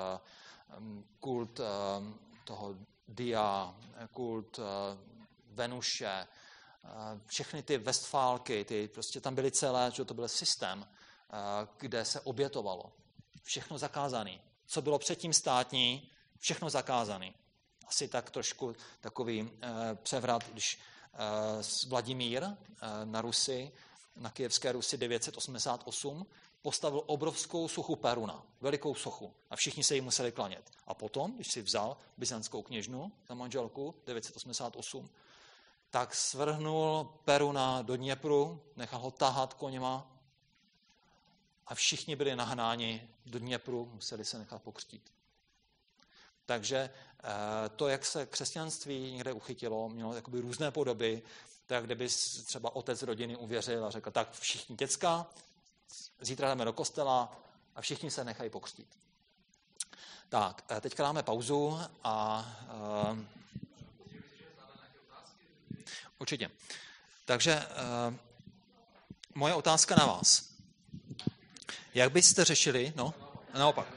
A: kult toho Dia, kult Venuše, všechny ty Westfálky, prostě tam byly celé, že to byl systém, kde se obětovalo. Všechno zakázané. Co bylo předtím státní, všechno zakázané. Asi tak trošku takový převrat, když Vladimír na Rusi, na Kyjevské Rusi 988, postavil obrovskou sochu Peruna, velikou sochu, a všichni se jí museli klanět. A potom, když si vzal byzantskou kněžnu za manželku 988, tak svrhnul Peruna do Dněpru, nechal ho tahat koněma a všichni byli nahnáni do Dněpru, museli se nechat pokřtít. Takže to, jak se křesťanství někde uchytilo, mělo jakoby různé podoby, tak kdyby třeba otec rodiny uvěřil a řekl, tak všichni děcka, zítra jdeme do kostela a všichni se nechají pokřtít. Tak, teďka dáme pauzu a určitě. Takže moje otázka na vás. Jak byste řešili, no, naopak.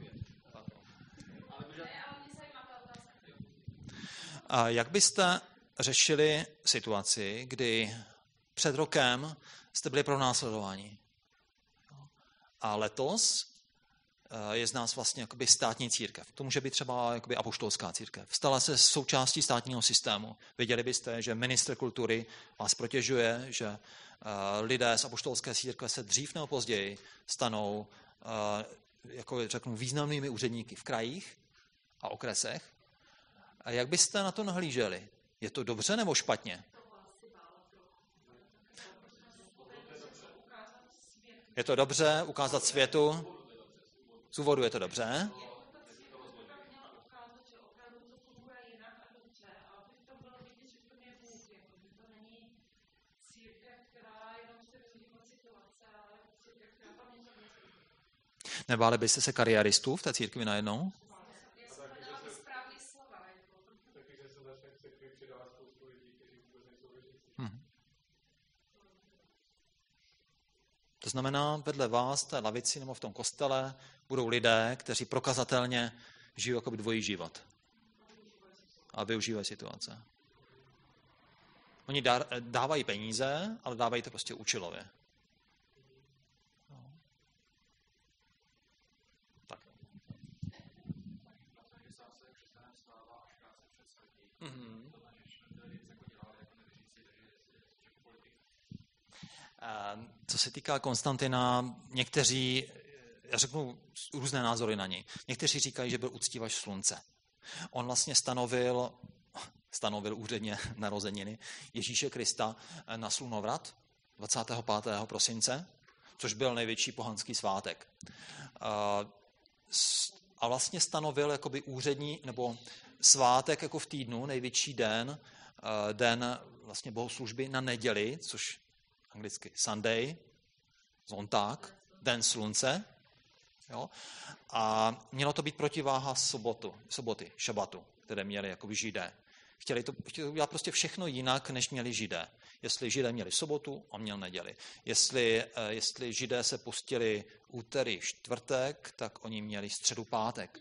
A: Jak byste řešili situaci, kdy před rokem jste byli pronásledováni a letos je z nás vlastně jakoby státní církev. To může být třeba jakoby apoštolská církev. Stala se součástí státního systému. Věděli byste, že ministr kultury vás protěžuje, že lidé z apoštolské církve se dřív nebo později stanou jako řeknu, významnými úředníky v krajích a okresech. A jak byste na to nahlíželi? Je to dobře nebo špatně? Je to dobře ukázat světu? Z úvodu je to dobře? Nebáli byste se kariéristů v té církvi najednou? To znamená, vedle vás, v té lavici nebo v tom kostele, budou lidé, kteří prokazatelně žijou jako dvojí život. A využívají situace. Oni dávají peníze, ale dávají to prostě účelově. Tak. Co se týká Konstantina, někteří, já řeknu různé názory na něj. Někteří říkají, že byl uctívač slunce. On vlastně stanovil úředně narozeniny Ježíše Krista na slunovrat 25. prosince, což byl největší pohanský svátek. A vlastně stanovil jakoby úřední, nebo svátek jako v týdnu, největší den vlastně bohoslužby na neděli, což anglicky Sunday, Zonták, den slunce. Jo? A mělo to být protiváha soboty, šabatu, které měli jako Židé. Chtěli to udělat prostě všechno jinak, než měli Židé. Jestli Židé měli sobotu, on měl neděli. Jestli Židé se pustili úterý, čtvrtek, tak oni měli středu, pátek.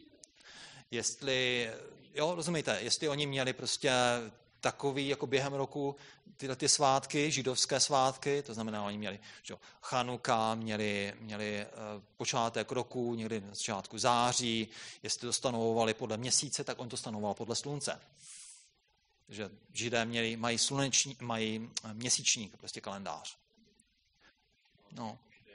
A: Jestli oni měli prostě takový jako během roku tyhle ty svátky, židovské svátky, to znamená, oni měli Chanuka, měli počátek roku, někdy na začátku září, jestli to stanovovali podle měsíce, tak on to stanovoval podle slunce. Takže Židé mají měsíční prostě kalendář. No.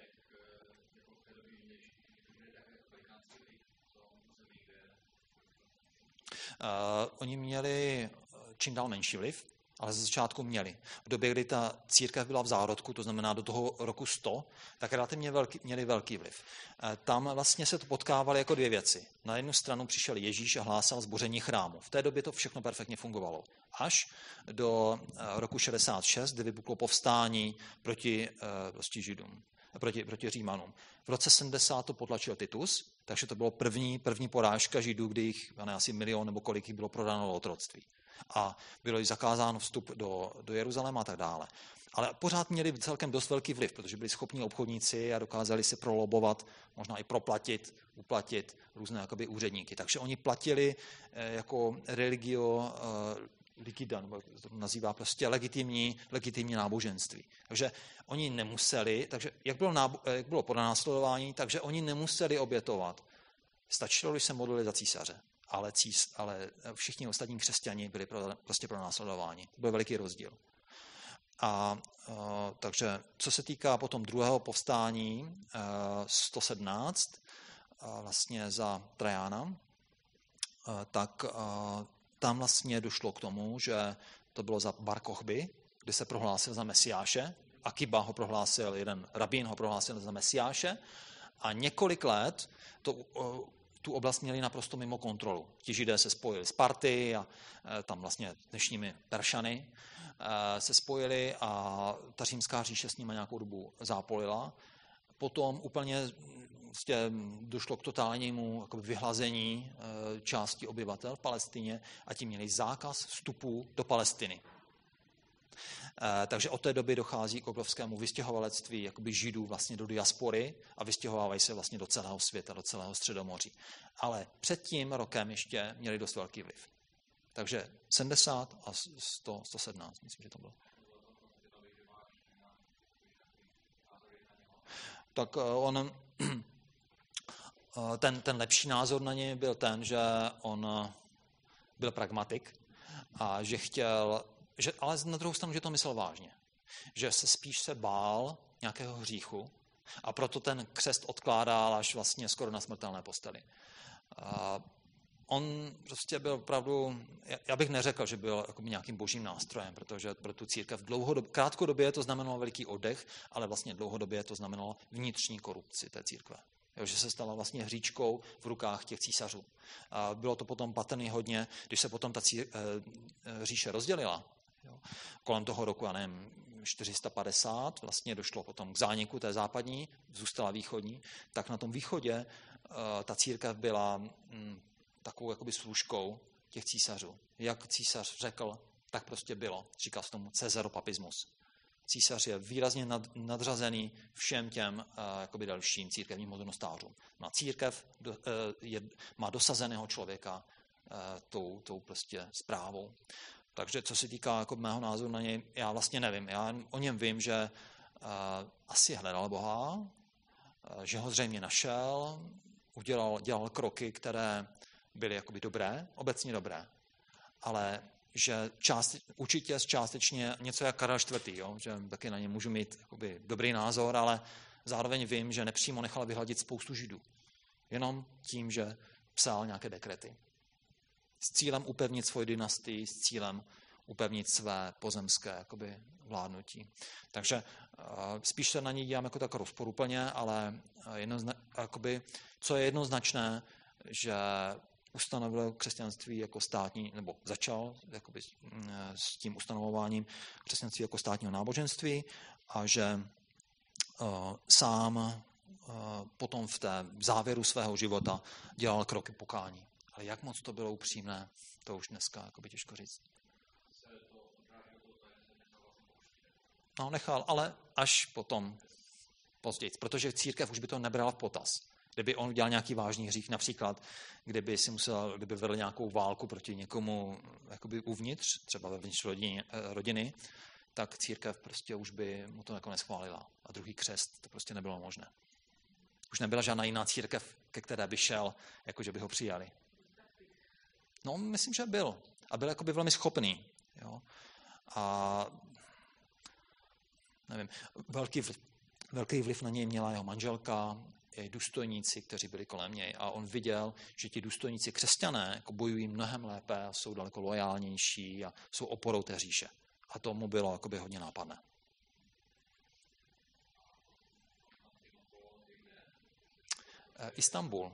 A: Oni měli čím dál menší vliv, ale ze začátku měli. V době, kdy ta církev byla v zárodku, to znamená do toho roku 100, tak relativně měli velký vliv. Tam vlastně se to potkávali jako dvě věci. Na jednu stranu přišel Ježíš a hlásal zboření chrámu. V té době to všechno perfektně fungovalo. Až do roku 66, kdy vypuklo povstání proti Židům, proti Římanům. V roce 70 to potlačil Titus, takže to bylo první porážka Židů, kdy jich asi 1 milion nebo kolik jich bylo prodáno do otroctví. A bylo jí zakázáno vstup do Jeruzaléma a tak dále. Ale pořád měli celkem dost velký vliv, protože byli schopní obchodníci a dokázali se prolobovat, možná i uplatit různé jakoby úředníky. Takže oni platili jako religio liquida, nebo to nazývá prostě legitimní náboženství. Takže oni nemuseli, takže jak bylo pronásledování, takže oni nemuseli obětovat. Stačilo, když se modlili za císaře. Ale všichni ostatní křesťani byli prostě pronásledováni. To byl veliký rozdíl. Takže co se týká potom druhého povstání 117, vlastně za Trajana, tak tam vlastně došlo k tomu, že to bylo za Bar Kochby, kdy se prohlásil za Mesiáše. Akiba ho prohlásil, jeden rabín ho prohlásil za Mesiáše a několik let tu oblast měli naprosto mimo kontrolu. Ti Židé se spojili s Party a tam vlastně dnešními Peršany se spojili a ta římská říše s nimi nějakou dobu zápolila. Potom úplně došlo k totálnímu vyhlazení části obyvatel v Palestině a ti měli zákaz vstupu do Palestiny. Takže od té doby dochází k obrovskému vystěhovalectví jakoby Židů vlastně do diaspory a vystěhovávají se vlastně do celého světa, do celého Středomoří. Ale před tím rokem ještě měli dost velký vliv. Takže 70 a 117, myslím, že to bylo. Tak ten lepší názor na něj byl ten, že on byl pragmatik a že chtěl, ale na druhou stranu, že to myslel vážně. Že se spíš bál nějakého hříchu a proto ten křest odkládal až vlastně skoro na smrtelné posteli. On prostě byl opravdu, já bych neřekl, že byl jako nějakým božím nástrojem, protože pro tu církev krátkodobě to znamenalo veliký oddech, ale vlastně dlouhodobě to znamenalo vnitřní korupci té církve. Jo, že se stala vlastně hříčkou v rukách těch císařů. A bylo to potom patrný hodně, když se potom ta říše rozdělila. Jo. Kolem toho roku, 450, vlastně došlo potom k zániku té západní, zůstala východní, tak na tom východě ta církev byla takovou jakoby služkou těch císařů. Jak císař řekl, tak prostě bylo. Říká se tomu cesaropapismus. Císař je výrazně nadřazený všem těm jakoby dalším církevním hodnostářům. No a církev má dosazeného člověka tou prostě správou. Takže co se týká jako mého názoru na něj, já vlastně nevím. Já o něm vím, že asi hledal Boha, že ho zřejmě našel, dělal kroky, které byly jakoby dobré, obecně dobré, ale že určitě částečně něco jak Karel IV., jo, že taky na ně můžu mít jakoby dobrý názor, ale zároveň vím, že nepřímo nechal vyhladit spoustu Židů. Jenom tím, že psal nějaké dekrety. S cílem upevnit svoji dynastii, s cílem upevnit své pozemské jakoby vládnutí. Takže spíš se na něj dívám jako tak rozporuplně, ale co je jednoznačné, že ustanovil křesťanství jako státní, nebo začal jakoby s tím ustanovováním křesťanství jako státního náboženství a že sám potom v závěru svého života dělal kroky pokání. Ale jak moc to bylo upřímné, to už dneska jakoby těžko říct. No, nechal, ale až potom později, protože církev už by to nebrala v potaz. Kdyby on udělal nějaký vážný hřích, například, kdyby vedl nějakou válku proti někomu jakoby uvnitř, třeba vevnitř rodiny, tak církev prostě už by mu to jako neschválila. A druhý křest, to prostě nebylo možné. Už nebyla žádná jiná církev, ke které by šel, jakože by ho přijali. No, myslím, že byl. A byl jakoby velmi schopný. Jo? A nevím, velký vliv na něj měla jeho manželka, i důstojníci, kteří byli kolem něj. A on viděl, že ti důstojníci křesťané jako bojují mnohem lépe a jsou daleko lojálnější a jsou oporou té říše. A to mu bylo jakoby hodně nápadné. Istanbul.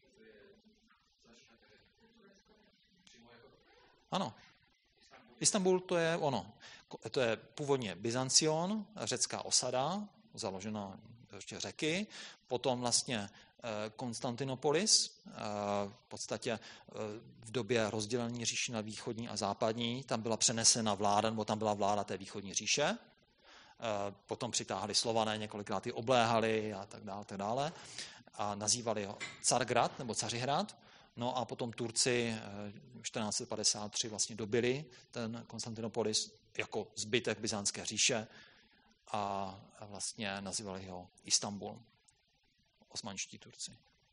A: Ano. Istanbul to je ono. To je původně Byzancion, řecká osada, založena ještě řeky, potom vlastně Konstantinopolis, v podstatě v době rozdělení říši na východní a západní, tam byla přenesena vláda, nebo tam byla vláda té východní říše, potom přitáhli Slované, několikrát ji obléhali a tak dále a nazývali ho Cargrad nebo Cařihrad. No a potom Turci 1453 vlastně dobili ten Konstantinopolis jako zbytek Byzantské říše a vlastně nazývali ho Istanbul. Osmanští Turci.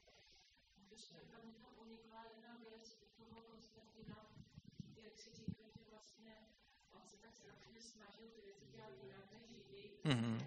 A: Mm-hmm.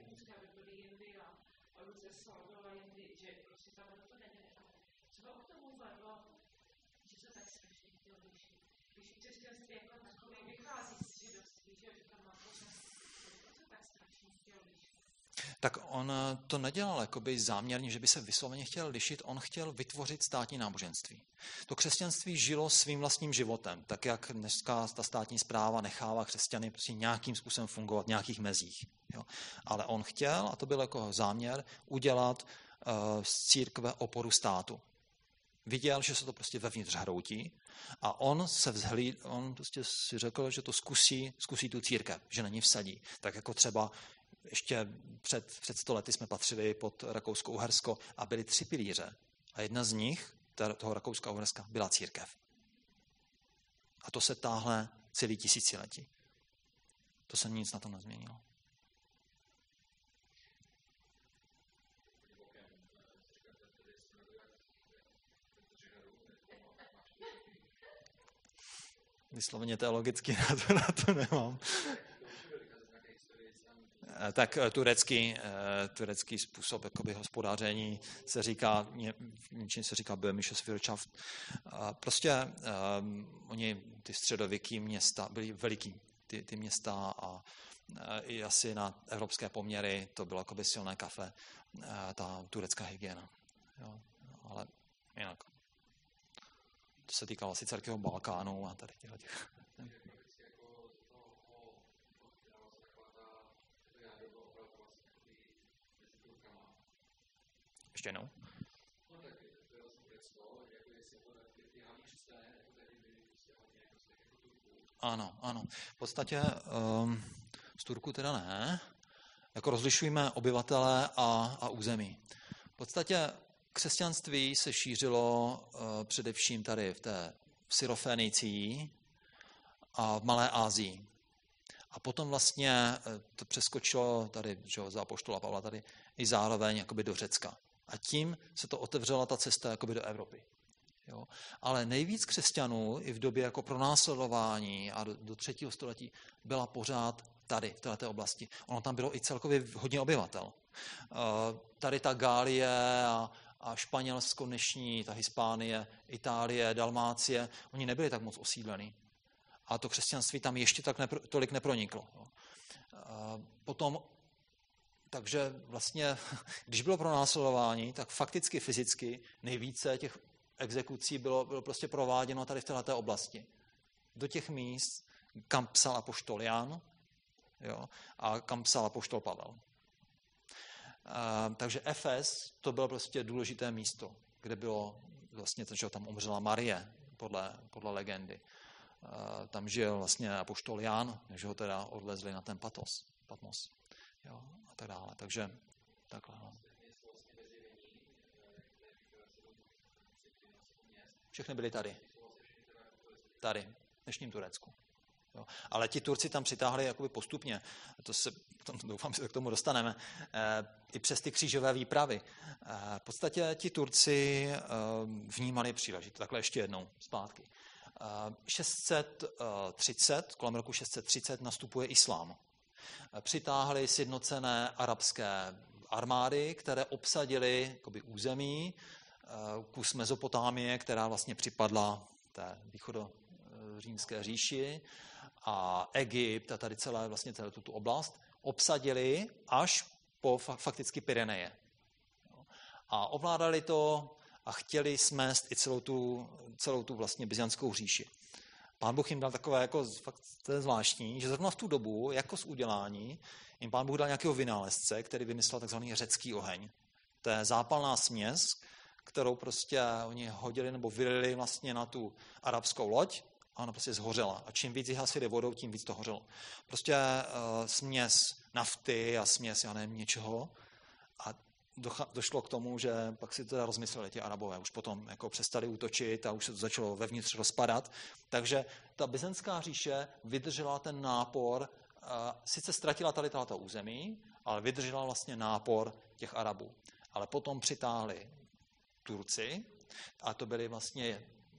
A: Tak on to nedělal jakoby záměrně, že by se vysloveně chtěl lišit, on chtěl vytvořit státní náboženství. To křesťanství žilo svým vlastním životem, tak jak dneska ta státní správa nechává křesťany prostě nějakým způsobem fungovat v nějakých mezích. Jo. Ale on chtěl, a to byl jako záměr, udělat z církve oporu státu. Viděl, že se to prostě vevnitř hroutí a on prostě si řekl, že to zkusí tu církev, že na ní vsadí. Tak jako třeba ještě před 100 lety jsme patřili pod Rakousko-Uhersko a byly 3 pilíře. A jedna z nich, toho Rakouska-Uherska, byla církev. A to se táhle celý tisíciletí. To se nic na tom nezměnilo. Vysloveně teologicky na to nemám. Tak turecký způsob jakoby hospodáření se říká, něčím se říká Böhmisches. Prostě oni, ty středověký města, byly veliký, ty města a i asi na evropské poměry to bylo jakoby silné kafe, ta turecká hygiena. Jo, ale jinak. To se týkalo asi celého Balkánu a tady těch. Ještě jednou. Ano. V podstatě z Turku teda ne. Jako rozlišujeme obyvatele a území. V podstatě křesťanství se šířilo především tady v Syrofenicii a v Malé Asii. A potom vlastně to přeskočilo tady, že za apoštola Pavla tady i zároveň jakoby do Řecka. A tím se to otevřela ta cesta jakoby do Evropy. Jo? Ale nejvíc křesťanů i v době jako pronásledování a do 3. století byla pořád tady, v této oblasti. Ono tam bylo i celkově hodně obyvatel. Tady ta Gálie a Španělsko dnešní, ta Hispánie, Itálie, Dalmácie, oni nebyli tak moc osídlení. A to křesťanství tam ještě tolik neproniklo. Potom, takže vlastně, když bylo pronásledování, tak fakticky, fyzicky nejvíce těch exekucí bylo prostě prováděno tady v této oblasti. Do těch míst, kam psal apoštol Jan, jo, a kam psal apoštol Pavel. Takže Efes to bylo prostě důležité místo, kde bylo vlastně, že tam umřela Marie, podle legendy. Tam žil vlastně apoštol Jan, než ho teda odvezli na ten Patmos. Jo, a tak dále. Takže takhle. No. Všechny byly tady. Tady, v dnešním Turecku. Jo. Ale ti Turci tam přitáhli jakoby postupně. Doufám, že se k tomu dostaneme. I přes ty křížové výpravy. V podstatě ti Turci vnímali příležitost. Takhle ještě jednou zpátky. 630, kolem roku 630 nastupuje islám. Přitáhli sjednocené arabské armády, které obsadily jakoby území, kus Mezopotámie, která vlastně připadla té východořímské říši, a Egypt a tady celou tuto oblast obsadili až po fakticky Pyreneje. A ovládali to a chtěli smést i celou tu vlastně byzantskou říši. Pán Bůh jim dal takové, jako, fakt to je zvláštní, že zrovna v tu dobu, jako z udělání, jim Pán Bůh dal nějakého vynálezce, který vymyslel takzvaný řecký oheň. To je zápalná směs, kterou prostě oni hodili nebo vylili vlastně na tu arabskou loď a ona prostě zhořela. A čím víc ji hasili vodou, tím víc to hořelo. Prostě směs nafty a směs, já nevím, něčeho. A došlo k tomu, že pak si teda rozmysleli ti Arabové. Už potom jako přestali útočit a už se to začalo vevnitř rozpadat. Takže ta byzantská říše vydržela ten nápor, sice ztratila tady tato území, ale vydržela vlastně nápor těch Arabů. Ale potom přitáhli Turci a to byli vlastně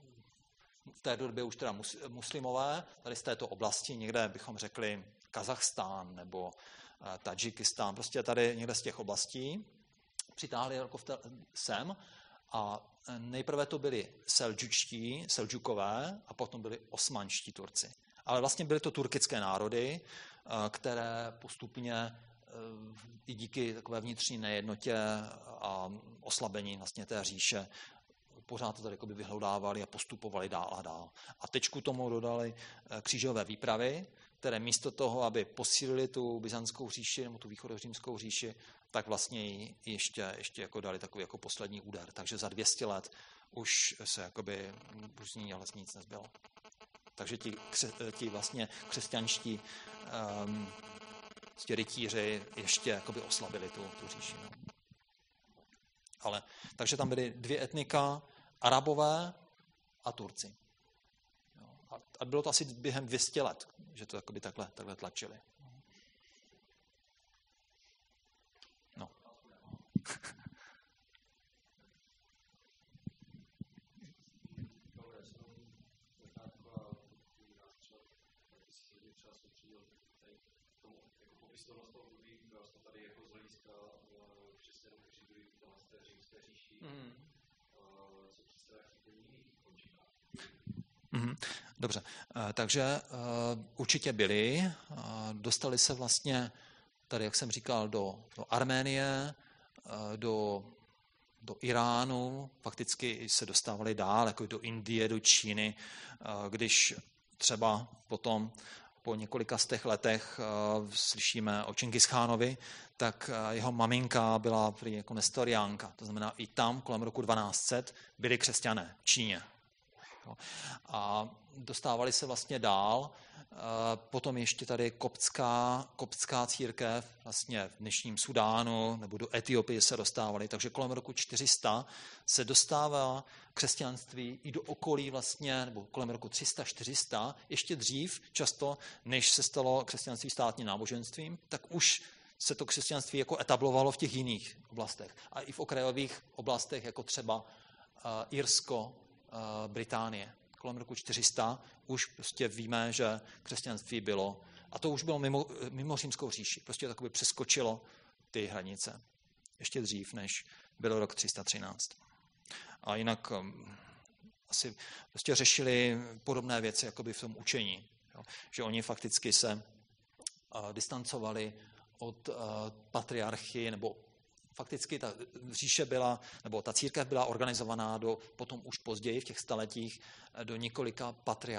A: v té době už teda muslimové, tady z této oblasti, někde bychom řekli Kazachstán nebo Tadžikistán, prostě tady někde z těch oblastí, přitáhli jako sem a nejprve to byli Seldžukové a potom byli osmanští Turci. Ale vlastně byly to turkické národy, které postupně i díky takové vnitřní nejednotě a oslabení vlastně té říše pořád to tady jakoby vyhlodávali a postupovali dál a dál. A tečku tomu dodali křížové výpravy, které místo toho, aby posílili tu byzantskou říši nebo tu východořímskou říši, tak vlastně ji ještě jako dali takový jako poslední úder. Takže za 200 let už se jakoby už z ní vlastně nic nezbylo. Takže ti vlastně křesťanští rytíři ještě jakoby oslabili tu říši. No. Ale, takže tam byly dvě etnika, Arabové a Turci. A bylo to asi během 200 let, že to jakoby takhle tlačili. No. Dobře, takže určitě byli, dostali se vlastně tady, jak jsem říkal, do Arménie, do Iránu, fakticky se dostávali dál, jako do Indie, do Číny, když třeba potom po několika stech letech slyšíme o Čingischánovi, tak jeho maminka byla jako nestoriánka, to znamená i tam kolem roku 1200 byli křesťané v Číně. A dostávali se vlastně dál, potom ještě tady koptská církev vlastně v dnešním Sudánu nebo do Etiopie se dostávali, takže kolem roku 400 se dostává křesťanství i do okolí vlastně, nebo kolem roku 300-400, ještě dřív často, než se stalo křesťanství státním náboženstvím, tak už se to křesťanství jako etablovalo v těch jiných oblastech. A i v okrajových oblastech, jako třeba Irsko, Británie. Kolem roku 400 už prostě víme, že křesťanství bylo, a to už bylo mimo římskou říši, prostě takový přeskočilo ty hranice. Ještě dřív, než byl rok 313. A jinak asi prostě řešili podobné věci, jakoby v tom učení. Jo? Že oni fakticky se distancovali od patriarchy, nebo fakticky ta říše byla, nebo ta církev byla organizovaná potom už později v těch staletích do několika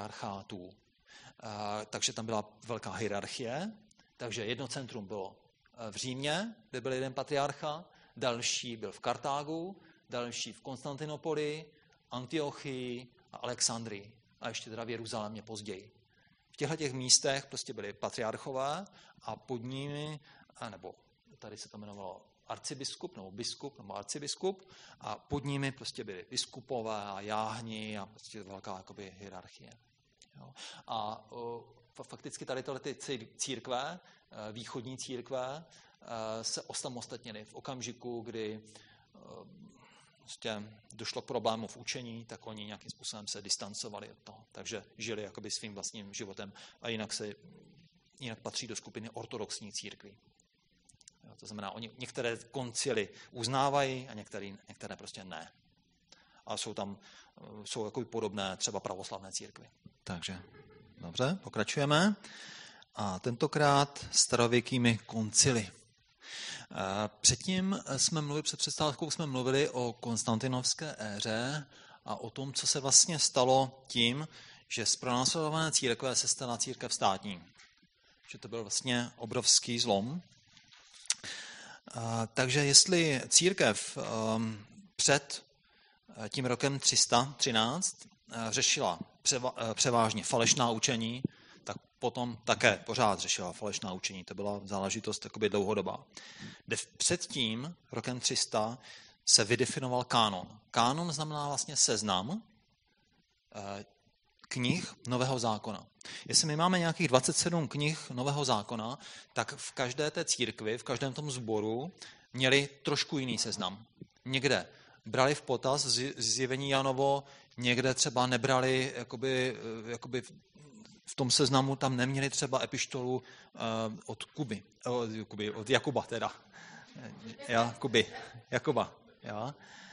A: patriarchátů. Takže tam byla velká hierarchie, takže jedno centrum bylo v Římě, kde byl jeden patriarcha, další byl v Kartágu, další v Konstantinopoli, Antiochii a Alexandrii a ještě teda v Jeruzalémě později. V těchto místech prostě byli patriarchové a pod nimi, nebo tady se to jmenovalo arcibiskup nebo biskup nebo arcibiskup a pod nimi prostě byli biskupové a jáhni a prostě velká jakoby hierarchie. Jo. A fakticky tady tyhle církve, východní církve, se osamostatnily v okamžiku, kdy prostě došlo k problému v učení, tak oni nějakým způsobem se distancovali od toho. Takže žili jakoby svým vlastním životem a jinak patří do skupiny ortodoxní církví. Jo, to znamená, oni některé koncily uznávají a některé prostě ne. A jsou jakoby podobné třeba pravoslavné církvi. Takže dobře, pokračujeme. A tentokrát starověkými koncily. Předtím před přestávkou jsme mluvili o konstantinovské éře a o tom, co se vlastně stalo tím, že z pronásledované církve se stala církev státní. Že to byl vlastně obrovský zlom. Takže jestli církev před tím rokem 313 řešila převážně falešná učení, tak potom také pořád řešila falešná učení. To byla záležitost jakoby dlouhodobá. Před tím rokem 300 se vydefinoval kánon. Kánon znamená vlastně seznam knih Nového zákona. Jestli my máme nějakých 27 knih Nového zákona, tak v každé té církvi, v každém tom sboru měli trošku jiný seznam. Někde brali v potaz zjevení Janovo, někde třeba nebrali, jakoby v tom seznamu tam neměli třeba epištolu od Jakuba teda. Jakuba. Ja.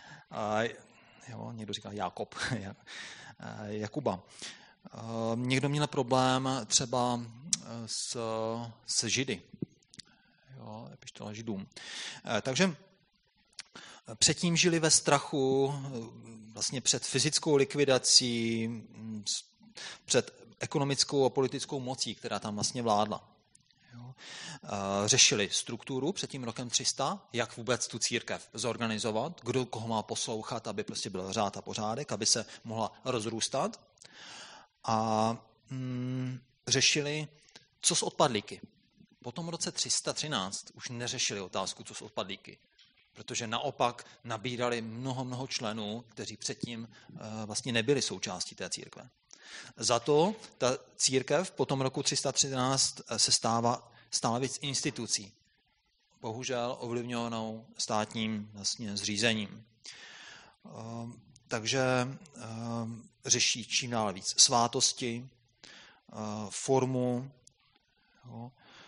A: Někdo říká Jakob. Jakuba. Někdo měl problém třeba s Židy. Jo, epištola Židům. Takže předtím žili ve strachu, vlastně před fyzickou likvidací, před ekonomickou a politickou mocí, která tam vlastně vládla. Jo. Řešili strukturu před tím rokem 300, jak vůbec tu církev zorganizovat, kdo koho má poslouchat, aby prostě byl řád a pořádek, aby se mohla rozrůstat. A řešili, co s odpadlíky. Po tom roce 313 už neřešili otázku, co s odpadlíky, protože naopak nabírali mnoho členů, kteří předtím vlastně nebyli součástí té církve. Za to ta církev po tom roku 313 se stává víc institucí, bohužel ovlivňovanou státním vlastně zřízením. Takže řeší čím dál víc svátosti, formu, jo,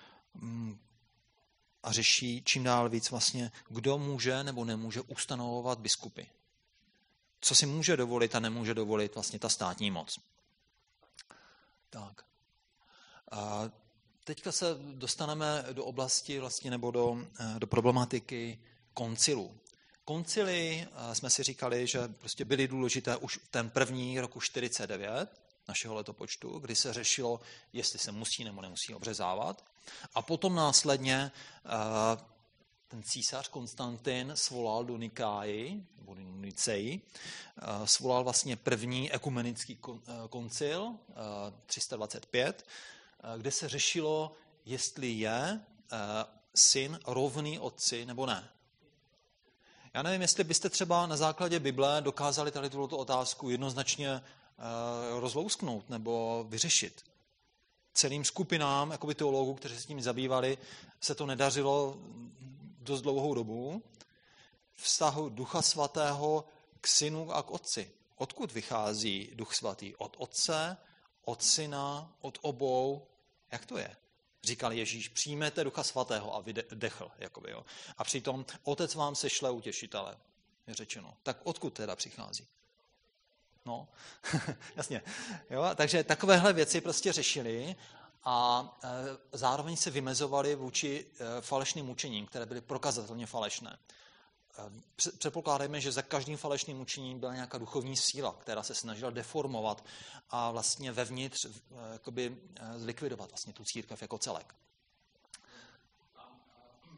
A: a řeší čím dál víc vlastně, kdo může nebo nemůže ustanovovat biskupy. Co si může dovolit a nemůže dovolit vlastně ta státní moc. Tak. A teďka se dostaneme do oblasti vlastně nebo do problematiky koncilů. Koncily jsme si říkali, že prostě byly důležité už ten první roku 49 našeho letopočtu, kdy se řešilo, jestli se musí nebo nemusí obřezávat. A potom následně ten císař Konstantin svolal do Nikáji, nebo Niceji, svolal vlastně první ekumenický koncil 325, kde se řešilo, jestli je syn rovný otci nebo ne. Já nevím, jestli byste třeba na základě Bible dokázali tady tuto otázku jednoznačně rozlousknout nebo vyřešit. Celým skupinám jakoby teologů, kteří se tím zabývali, se to nedařilo dost dlouhou dobu. Vztahu Ducha Svatého k synu a k otci. Odkud vychází Duch Svatý? Od otce, od syna, od obou? Jak to je? Říkal Ježíš, přijměte Ducha Svatého a vydechl. Jakoby, jo. A přitom otec vám sešle utěšitele, je řečeno. Tak odkud teda přichází? No, jasně. Jo, takže takovéhle věci prostě řešili a zároveň se vymezovali vůči falešným učením, které byly prokazatelně falešné. Předpokládejme, že za každým falešným učením byla nějaká duchovní síla, která se snažila deformovat a vlastně vevnitř jakoby zlikvidovat vlastně tu církev jako celek.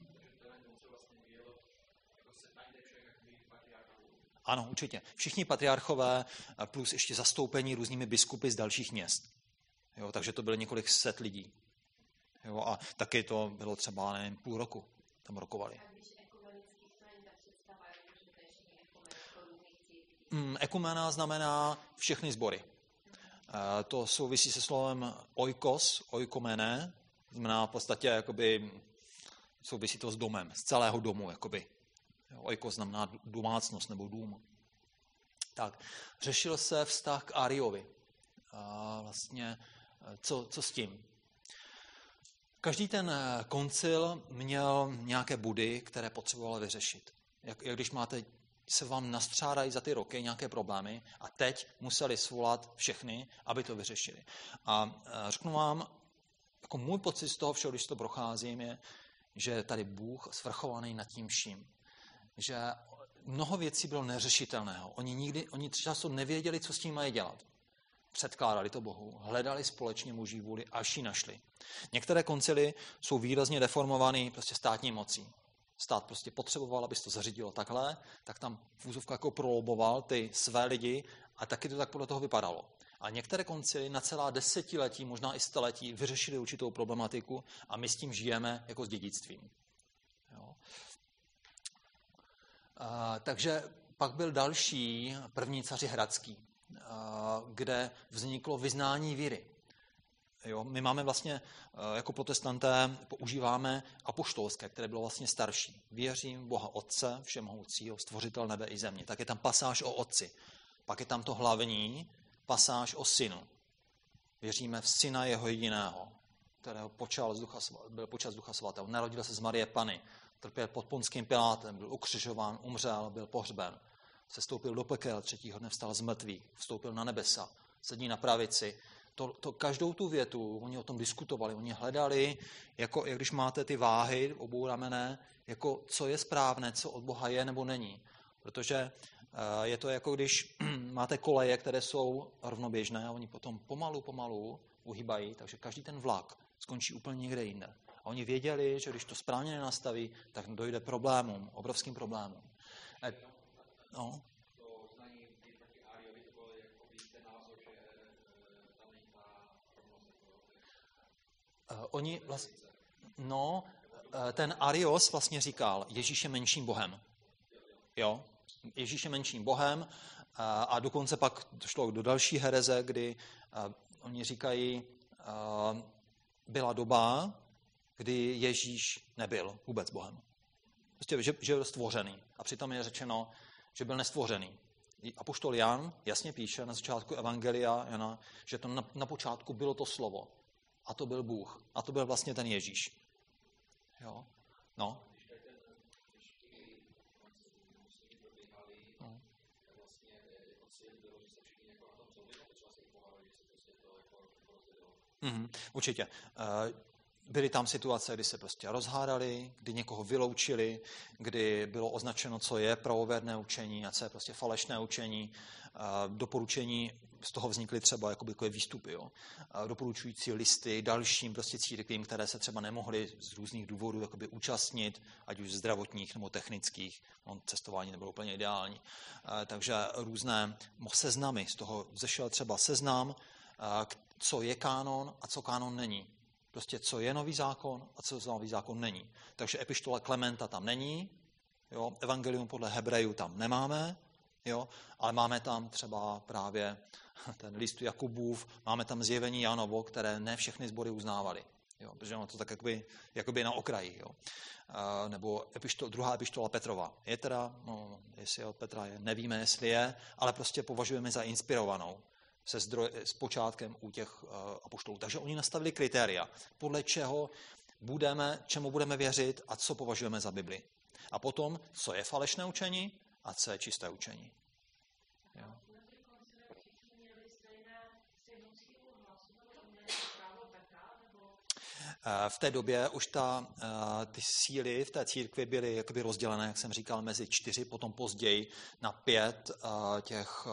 A: Ano, určitě. Všichni patriarchové plus ještě zastoupení různými biskupy z dalších měst. Jo, takže to byly několik set lidí. Jo, a taky to bylo třeba, nevím, půl roku. Tam rokovali. Ekumena znamená všechny sbory. To souvisí se slovem oikos, oikomené, znamená v podstatě jakoby, souvisí to s domem, z celého domu. Jakoby. Oikos znamená domácnost nebo dům. Tak, řešil se vztah k Ariovi. A vlastně, co s tím? Každý ten koncil měl nějaké body, které potřeboval vyřešit. Jak když se vám nastřádají za ty roky nějaké problémy a teď museli svolat všechny, aby to vyřešili. A řeknu vám, jako můj pocit z toho všeho, když to procházím, je, že tady Bůh svrchovaný nad tím vším. Že mnoho věcí bylo neřešitelného. Oni často nevěděli, co s tím mají dělat. Předkládali to Bohu, hledali společně Boží vůli, až ji našli. Některé koncily jsou výrazně deformované prostě státní mocí. Stát prostě potřeboval, aby se to zařídilo takhle, tak tam v úzovkách jako proloboval ty své lidi a taky to tak podle toho vypadalo. A některé koncily na celá desetiletí, možná i staletí, vyřešili určitou problematiku a my s tím žijeme jako s dědictvím. Jo. Takže pak byl další první caři hradský, kde vzniklo vyznání víry. Jo, my máme vlastně, jako protestanté, používáme apoštolské, které bylo vlastně starší. Věřím v Boha Otce, všemohoucího, stvořitel nebe i země. Tak je tam pasáž o Otci. Pak je tam to hlavní, pasáž o Synu. Věříme v Syna jeho jediného, kterého byl počat z Ducha Svatého. Narodil se z Marie Panny, trpěl pod Ponským Pilátem, byl ukřižován, umřel, byl pohřben. Sestoupil do pekel, třetího dne vstal z mrtvých, vstoupil na nebesa, sedí na pravici. Každou tu větu, oni o tom diskutovali, oni hledali, jako jak když máte ty váhy obouramené, jako co je správné, co od Boha je nebo není. Protože je to jako když máte koleje, které jsou rovnoběžné a oni potom pomalu uhýbají, takže každý ten vlak skončí úplně někde jinde. A oni věděli, že když to správně nenastaví, tak dojde problémům, obrovským problémům. No. Ten Arios vlastně říkal, Ježíš je menším bohem. Jo? Ježíš je menším bohem a dokonce pak šlo do další hereze, kdy oni říkají, byla doba, kdy Ježíš nebyl vůbec bohem. Prostě, že byl stvořený. A přitom je řečeno, že byl nestvořený. Apoštol Jan jasně píše na začátku Evangelia Jana, že to na počátku bylo to slovo. A to byl Bůh. A to byl vlastně ten Ježíš. Jo? No. Určitě. Byly tam situace, kdy se prostě rozhádali, kdy někoho vyloučili, kdy bylo označeno, co je pravověrné učení a co je prostě falešné učení. Doporučení, z toho vznikly třeba jakoby výstupy. Jo. Doporučující listy dalším prostě církvím, které se třeba nemohly z různých důvodů jakoby účastnit, ať už zdravotních nebo technických. Cestování nebylo úplně ideální. Takže různé seznamy. Z toho vzešel třeba seznam, co je kánon a co kánon není. Prostě co je nový zákon a co nový zákon není. Takže epištola Klementa tam není, jo? Evangelium podle Hebrejů tam nemáme, jo? Ale máme tam třeba právě ten list Jakubův, máme tam zjevení Janovo, které ne všechny sbory uznávaly. Jo? Protože ono to tak jakoby na okraji. Jo? Nebo druhá epištola Petrova. Je teda, jestli je od Petra je, nevíme, jestli je, ale prostě považujeme za inspirovanou. S počátkem u těch apoštolů. Takže oni nastavili kritéria, podle čemu budeme věřit a co považujeme za Bibli. A potom, co je falešné učení a co je čisté učení. Jo. V té době už ty síly v té církvi byly jakoby rozdělené, jak jsem říkal, mezi 4, potom později na 5 těch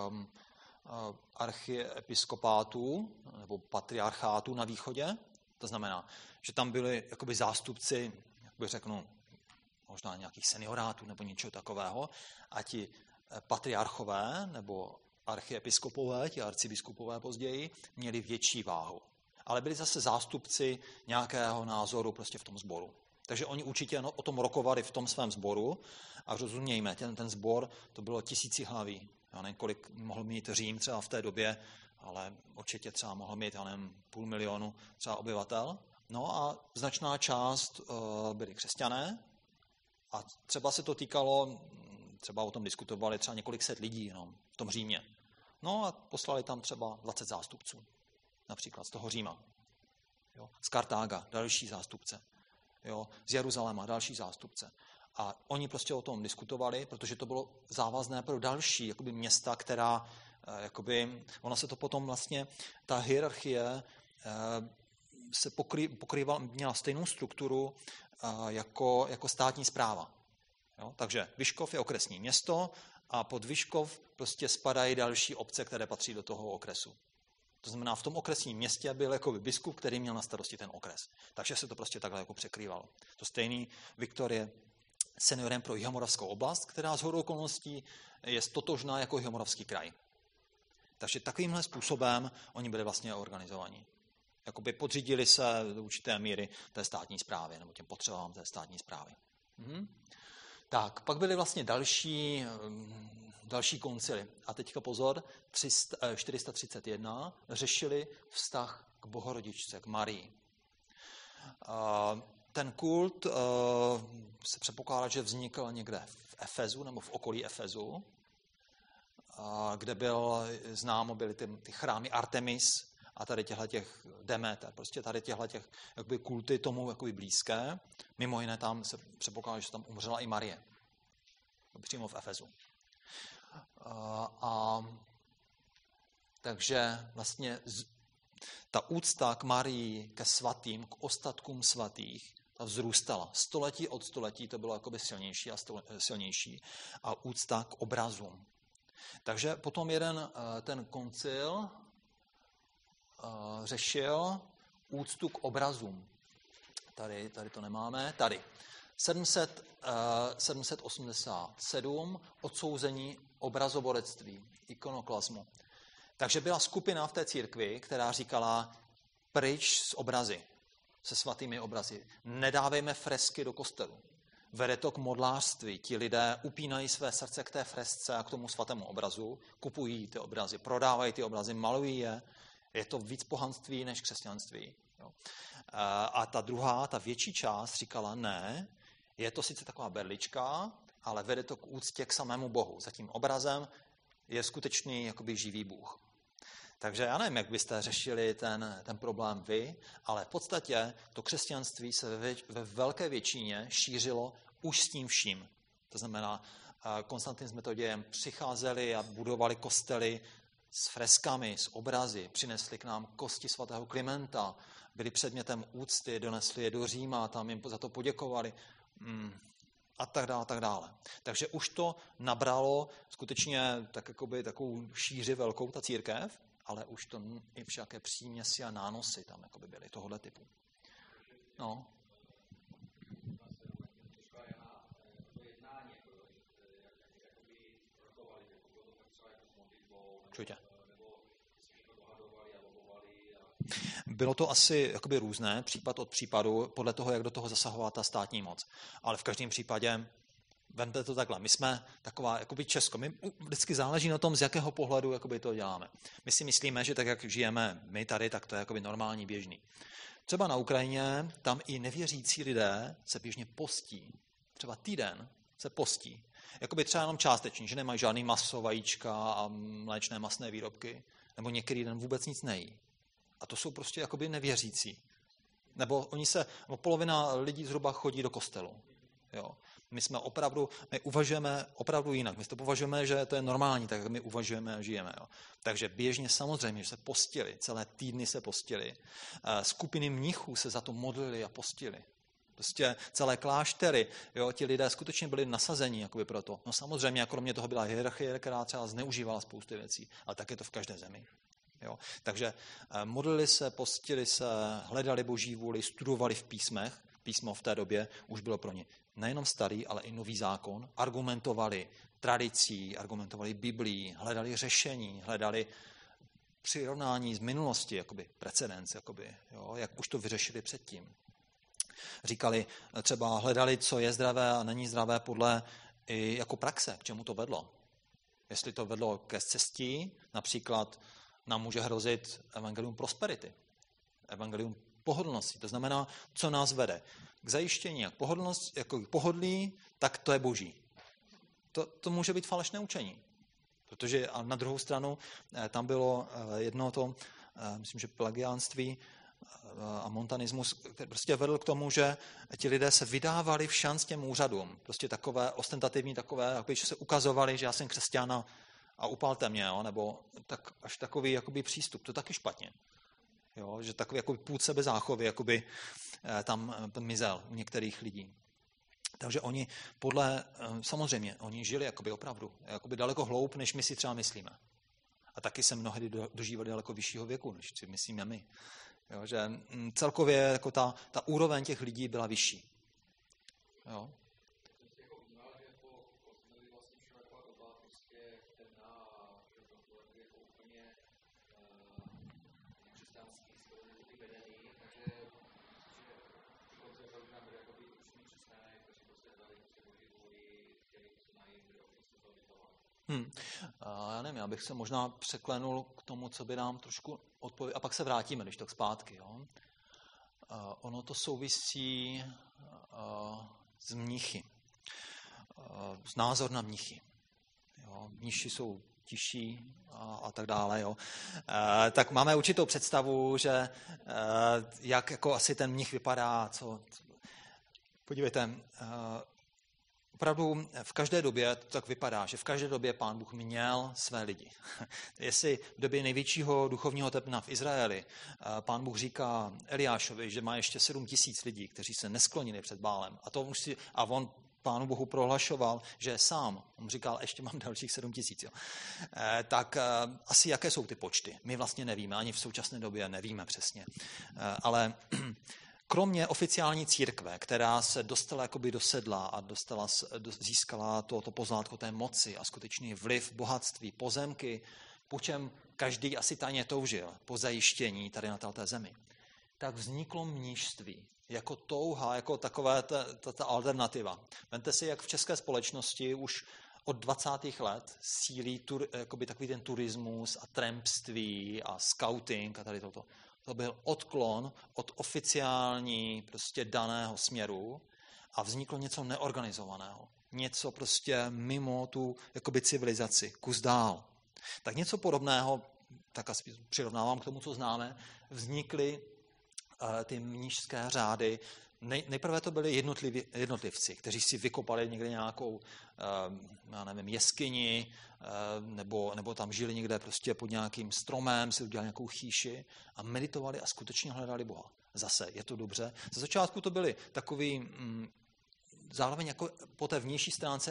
A: archiepiskopátů nebo patriarchátů na východě. To znamená, že tam byli jakoby zástupci, jak bych řeknu, možná nějakých seniorátů nebo něčeho takového a ti patriarchové nebo archiepiskopové, ti arcibiskupové později, měli větší váhu. Ale byli zase zástupci nějakého názoru prostě v tom sboru. Takže oni určitě o tom rokovali v tom svém sboru a rozumějme, ten sbor to bylo 1000 hlaví. Já nevím, kolik mohl mít Řím třeba v té době, ale určitě třeba mohl mít, já nevím, 500 000 třeba obyvatel. No a značná část byli křesťané a třeba se to týkalo, třeba o tom diskutovali třeba několik set lidí jenom v tom Římě. No a poslali tam třeba 20 zástupců, například z toho Říma. Jo? Z Kartága další zástupce. Jo? Z Jeruzaléma další zástupce. A oni prostě o tom diskutovali, protože to bylo závazné pro další jakoby města, která, jakoby, ona se to potom vlastně, ta hierarchie se pokrývala, měla stejnou strukturu jako státní správa. Jo? Takže Vyškov je okresní město a pod Vyškov prostě spadají další obce, které patří do toho okresu. To znamená, v tom okresním městě byl jako biskup, který měl na starosti ten okres. Takže se to prostě takhle jako překrývalo. To stejný Viktor je seniorem pro Jihomoravskou oblast, která shodou okolností je totožná jako Jihomoravský kraj. Takže takovýmhle způsobem oni byli vlastně organizovaní. Jakoby podřídili se do určité míry té státní správy, nebo těm potřebám té státní správy. Tak, pak byly vlastně další koncily. A teďka pozor, 431 řešili vztah k Bohorodičce, k Marii. Ten kult se předpokládá, že vznikl někde v Efezu nebo v okolí Efezu, kde byly ty chrámy Artemis a tady těch Demeter, prostě tady těch jakoby kulty tomu jakoby blízké. Mimo jiné tam se předpokládá, že tam umřela i Marie. Přímo v Efezu. Takže vlastně ta úcta k Marii, ke svatým, k ostatkům svatých, ta vzrůstala. Století od století to bylo jakoby silnější a silnější. A úcta k obrazům. Takže potom ten koncil řešil úctu k obrazům. Tady to nemáme. Tady. 787 odsouzení obrazoborectví, ikonoklasmu. Takže byla skupina v té církvi, která říkala pryč s obrazy, se svatými obrazy. Nedávejme fresky do kostelu. Vede to k modlářství. Ti lidé upínají své srdce k té fresce a k tomu svatému obrazu, kupují ty obrazy, prodávají ty obrazy, malují je. Je to víc pohanství než křesťanství. Jo. A ta druhá, ta větší část říkala ne, je to sice taková berlička, ale vede to k úctě k samému Bohu. Za tím obrazem je skutečný jakoby živý Bůh. Takže já nevím, jak byste řešili ten problém vy, ale v podstatě to křesťanství se ve velké většině šířilo už s tím vším. To znamená, Konstantin s Metodějem přicházeli a budovali kostely s freskami, s obrazy, přinesli k nám kosti svatého Klimenta, byli předmětem úcty, donesli je do Říma, tam jim za to poděkovali a tak dále, tak dále. Takže už to nabralo skutečně takovou šíři velkou ta církev, ale už to i všaké příměsi a nánosy tam byly tohohle typu. No. Čujte. Bylo to asi jakoby různé, případ od případu, podle toho, jak do toho zasahovala ta státní moc. Ale v každém případě, vemte to takhle, my jsme taková jakoby Česko, my vždycky záleží na tom, z jakého pohledu jakoby to děláme. My si myslíme, že tak, jak žijeme my tady, tak to je jakoby normální, běžný. Třeba na Ukrajině, tam i nevěřící lidé se běžně postí. Třeba týden se postí. Jakoby třeba jenom částečně, že nemají žádný maso, vajíčka a mléčné masné výrobky. Nebo některý den vůbec nic nejí. A to jsou prostě jakoby nevěřící. Nebo polovina lidí zhruba chodí do kostelu. Jo. My uvažujeme opravdu jinak. My to považujeme, že to je normální, tak my uvažujeme a žijeme. Jo. Takže běžně samozřejmě, že se postili, celé týdny se postili. Skupiny mnichů se za to modlili a postili. Prostě celé kláštery, jo, ti lidé skutečně byli nasazení jakoby pro to. No samozřejmě, kromě toho byla hierarchie, která třeba zneužívala spoustu věcí, ale tak je to v každé zemi. Jo. Takže modlili se, postili se, hledali boží vůli, studovali v písmech. Písmo v té době už bylo pro ně nejenom starý, ale i nový zákon. Argumentovali tradicí, argumentovali Biblií, hledali řešení, hledali přirovnání z minulosti, jakoby precedens, jakoby, jo, jak už to vyřešili předtím. Říkali, třeba hledali, co je zdravé a není zdravé podle i jako praxe, k čemu to vedlo. Jestli to vedlo ke scestí, například nám může hrozit evangelium prosperity, evangelium pohodlnosti. To znamená, co nás vede k zajištění, jak pohodlnost, jako pohodlí, tak to je boží. To může být falešné učení. Protože a na druhou stranu tam bylo jedno to, myslím, že plagiánství a montanismus, který prostě vedl k tomu, že ti lidé se vydávali v šanc těm úřadům. Prostě takové ostentativní, takové, že se ukazovali, že já jsem křesťan a upalte mě, jo? Nebo tak, až takový jakoby přístup. To je taky špatně. Jo? Že takový jakoby půd sebezáchovy jakoby, tam mizel u některých lidí. Takže oni samozřejmě, oni žili jakoby opravdu, jakoby daleko hloub, než my si třeba myslíme. A taky se mnohdy dožívali daleko vyššího věku, než si myslíme my. Jo, že celkově jako ta úroveň těch lidí byla vyšší. Jo. Já nevím, já bych se možná překlenul k tomu, co by nám trošku odpověděl, a pak se vrátíme, když tak zpátky. Jo? Ono to souvisí s mnichy, s názor na mnichy. Jo? Mniši jsou tiší a tak dále. Jo? Tak máme určitou představu, že jak jako asi ten mnich vypadá. Podívejte, opravdu v každé době to tak vypadá, že v každé době Pán Bůh měl své lidi. Jestli v době největšího duchovního tepna v Izraeli Pán Bůh říká Eliášovi, že má ještě 7 000 lidí, kteří se nesklonili před Bálem. A on Pánu Bohu prohlašoval, že je sám. On říkal, ještě mám dalších 7 000. Tak asi jaké jsou ty počty? My vlastně nevíme, ani v současné době nevíme přesně. Ale kromě oficiální církve, která se dostala jakoby do sedla a získala to pozlátko té moci a skutečný vliv, bohatství, pozemky, po čem každý asi tajně toužil, po zajištění tady na této zemi, tak vzniklo mníšství jako touha, jako taková ta alternativa. Vemte si, jak v české společnosti už od 20. let sílí jakoby takový ten turismus a trampství a scouting a tady toto. To byl odklon od oficiální prostě daného směru a vzniklo něco neorganizovaného. Něco prostě mimo tu jakoby civilizaci, kus dál. Tak něco podobného, tak asi přirovnávám k tomu, co známe, vznikly ty mnížské řády. Nejprve to byli jednotlivci, kteří si vykopali někde nějakou, já nevím, jeskyni, nebo tam žili někde prostě pod nějakým stromem, si udělali nějakou chýši a meditovali a skutečně hledali Boha. Zase, je to dobře. Ze začátku to byli takový, zároveň jako po té vnější stránce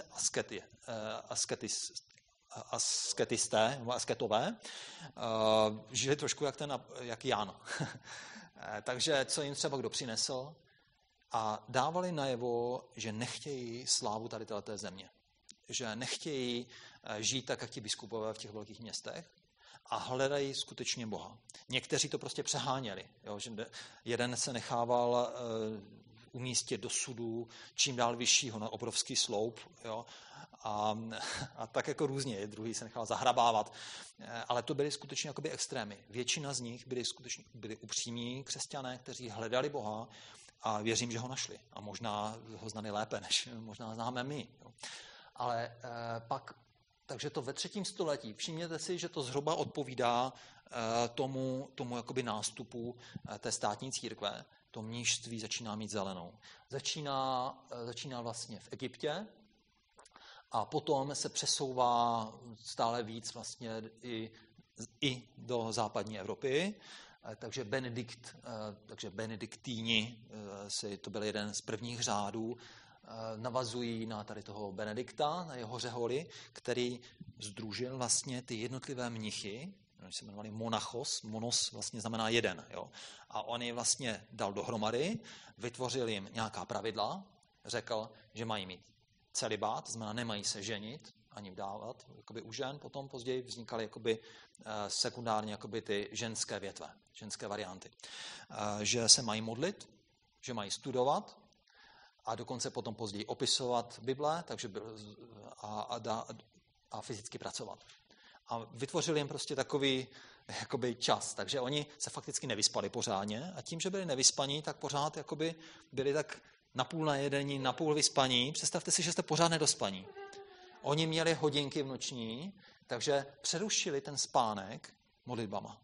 A: asketisté, nebo asketové, žili trošku jak Jan. Takže co jim třeba kdo přinesl, a dávali najevo, že nechtějí slávu tady této země. Že nechtějí žít tak, jak ti biskupové v těch velkých městech a hledají skutečně Boha. Někteří to prostě přeháněli. Jo? Že jeden se nechával umístit do sudu čím dál vyššího na obrovský sloup. Jo? A tak jako různě. Druhý se nechal zahrabávat. Ale to byly skutečně jakoby extrémy. Většina z nich byli upřímní křesťané, kteří hledali Boha a věřím, že ho našli. A možná ho znali lépe, než možná známe my. Jo. Ale takže to ve 3. století, všimněte si, že to zhruba odpovídá tomu jakoby nástupu té státní církve. To mnížství začíná mít zelenou. Začíná vlastně v Egyptě a potom se přesouvá stále víc vlastně i do západní Evropy. Takže benediktíni, to byl jeden z prvních řádů, navazují na tady toho Benedikta, na jeho řeholi, který sdružil vlastně ty jednotlivé mnichy, oni se jmenovali monos vlastně znamená jeden. Jo? A on je vlastně dal dohromady, vytvořil jim nějaká pravidla, řekl, že mají mít celibát, to znamená nemají se ženit ani vdávat jakoby u žen. Potom později vznikaly jakoby sekundárně jakoby ty ženské větve, ženské varianty. Že se mají modlit, že mají studovat a dokonce potom později opisovat Bible, takže a fyzicky pracovat. A vytvořili jim prostě takový jakoby čas, takže oni se fakticky nevyspali pořádně a tím, že byli nevyspaní, tak pořád jakoby byli tak napůl najedení, napůl vyspaní. Představte si, že jste pořád nedospaní. Oni měli hodinky v noční, takže přerušili ten spánek modlitbama.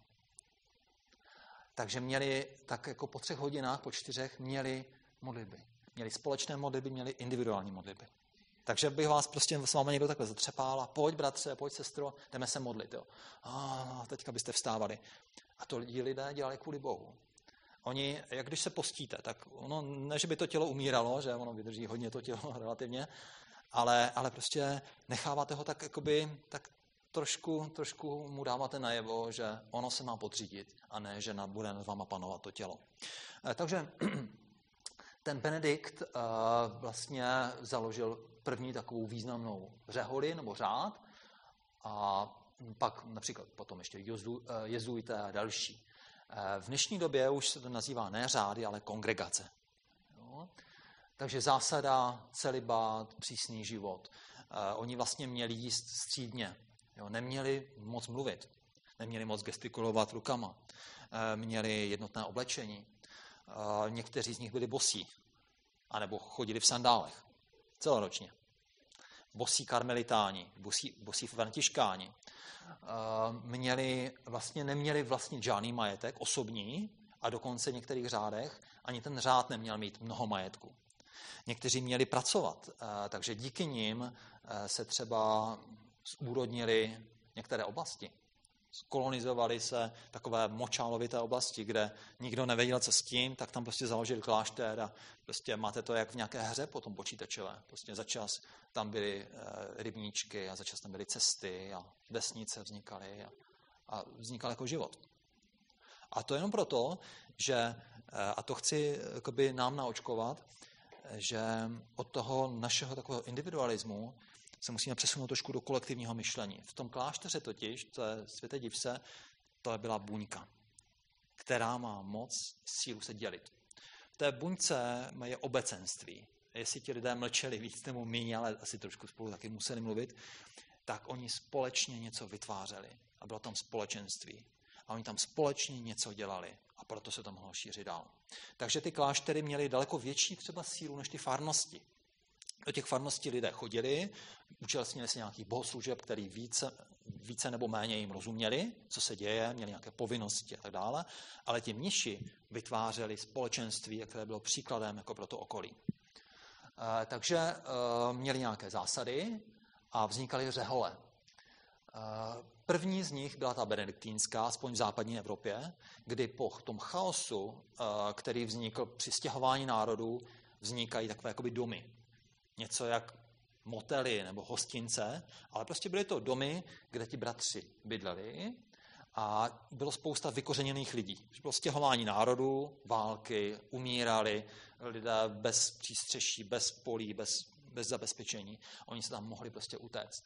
A: Takže měli tak jako po 3 hodinách, po 4 měli modlitby. Měli společné modlitby, měli individuální modlitby. Takže bych vás prostě s vámi někdo takhle zatřepál a pojď bratře, pojď sestro, jdeme se modlit. Jo. A teďka byste vstávali. A to lidé dělali kvůli Bohu. Oni, jak když se postíte, tak ono, ne, že by to tělo umíralo, že ono vydrží hodně to tělo relativně, ale prostě necháváte ho tak, jakoby, tak trošku mu dáváte najevo, že ono se má podřídit a ne, že bude nad váma panovat to tělo. Takže ten Benedikt vlastně založil první takovou významnou řeholi nebo řád a pak například potom ještě jezuité a další. V dnešní době už se to nazývá ne řády, ale kongregace. Jo? Takže zásada, celibát, přísný život. Oni vlastně měli jíst střídně. Jo? Neměli moc mluvit. Neměli moc gestikulovat rukama. Měli jednotné oblečení. Někteří z nich byli bosí. Anebo chodili v sandálech. Celoročně. Bosí karmelitáni, bosí františkáni. Neměli vlastnit žádný majetek osobní a dokonce v některých řádech ani ten řád neměl mít mnoho majetku. Někteří měli pracovat, takže díky nim se třeba zúrodnily některé oblasti. Kolonizovali se takové močálovité oblasti, kde nikdo nevěděl, co s tím, tak tam prostě založili klášter a prostě máte to jak v nějaké hře potom počítačové. Prostě začas tam byly rybníčky a začas tam byly cesty a vesnice vznikaly a vznikal jako život. A to jenom proto, že, a to chci jakoby nám naočkovat, že od toho našeho takového individualismu se musíme přesunout trošku do kolektivního myšlení. V tom klášteře totiž, to je světe div se, to byla buňka, která má moc sílu se dělit. V té buňce je obecenství. Jestli ti lidé mlčeli víc nebo méně, ale asi trošku spolu taky museli mluvit, tak oni společně něco vytvářeli. A bylo tam společenství. A oni tam společně něco dělali. A proto se to mohlo šířit dál. Takže ty kláštery měly daleko větší třeba sílu než ty farnosti. Do těch farností lidé chodili, účastnili se nějakých bohoslužeb, který více nebo méně jim rozuměli, co se děje, měli nějaké povinnosti a tak dále, ale ti mniši vytvářeli společenství, které bylo příkladem jako pro to okolí. Takže měli nějaké zásady a vznikaly řehole. První z nich byla ta benediktínská, aspoň v západní Evropě, kdy po tom chaosu, který vznikl při stěhování národů, vznikají takové jakoby domy. Něco jak motely nebo hostince, ale prostě byly to domy, kde ti bratři bydleli a bylo spousta vykořeněných lidí. Bylo stěhování národů, války, umírali, lidé bez přístřeší, bez polí, bez zabezpečení. Oni se tam mohli prostě utéct.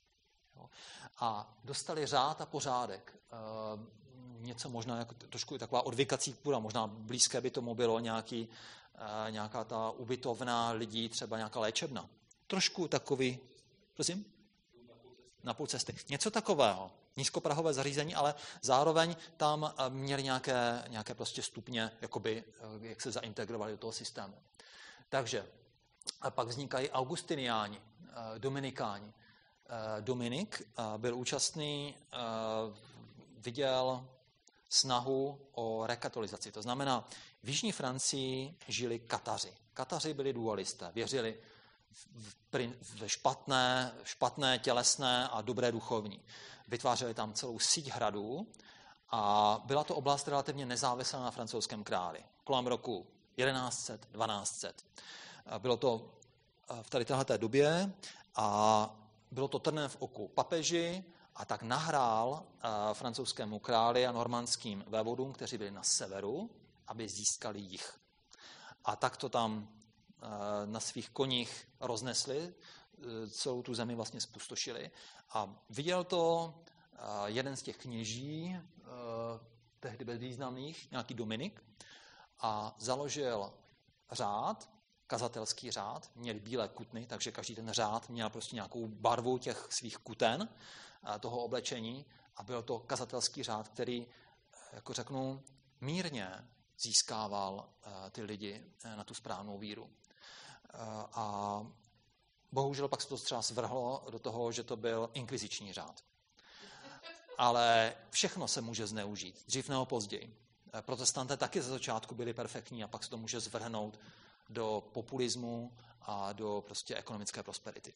A: A dostali řád a pořádek. Něco možná jako trošku taková odvykací půda, možná blízké by tomu bylo nějaká ta ubytovna lidí, třeba nějaká léčebna. Trošku takový, prosím? Na půl cesty. Něco takového. Nízkoprahové zařízení, ale zároveň tam měli nějaké prostě stupně, jakoby, jak se zaintegrovali do toho systému. Takže a pak vznikají augustiniáni, dominikáni. Dominik byl účastný, viděl snahu o rekatolizaci. To znamená, v jižní Francii žili Kataři. Kataři byli dualisté, věřili v špatné tělesné a dobré duchovní. Vytvářeli tam celou síť hradů a byla to oblast relativně nezávislá na francouzském králi. Kolem roku 1100, 1200. Bylo to v tady téhleté době a bylo to trnem v oku papeži a tak nahrál francouzskému králi a normandským vévodům, kteří byli na severu, aby získali jih. A tak to tam na svých koních roznesli, celou tu zemi vlastně spustošili. A viděl to jeden z těch kněží, tehdy bezvýznamných, nějaký Dominik, a založil řád, kazatelský řád, měli bílé kutny, takže každý ten řád měl prostě nějakou barvu těch svých kuten, toho oblečení, a byl to kazatelský řád, který, jako řeknu, mírně získával ty lidi na tu správnou víru. A bohužel pak se to třeba zvrhlo do toho, že to byl inkviziční řád. Ale všechno se může zneužít, dřív nebo později. Protestanté taky ze začátku byli perfektní a pak se to může zvrhnout do populismu a do prostě ekonomické prosperity.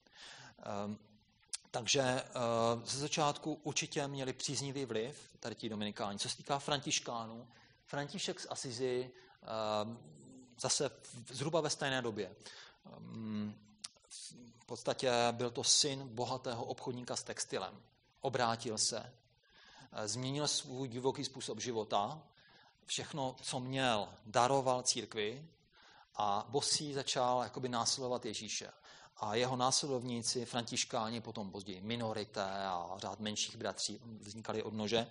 A: Takže ze začátku určitě měli příznivý vliv tady ti dominikáni. Co se týká františkánů, František z Asizi zase zhruba ve stejné době. V podstatě byl to syn bohatého obchodníka s textilem. Obrátil se, změnil svůj divoký způsob života, všechno, co měl, daroval církvi a bosý začal jakoby následovat Ježíše. A jeho následovníci, františkáni, potom později minorité a řád menších bratří vznikali odnože,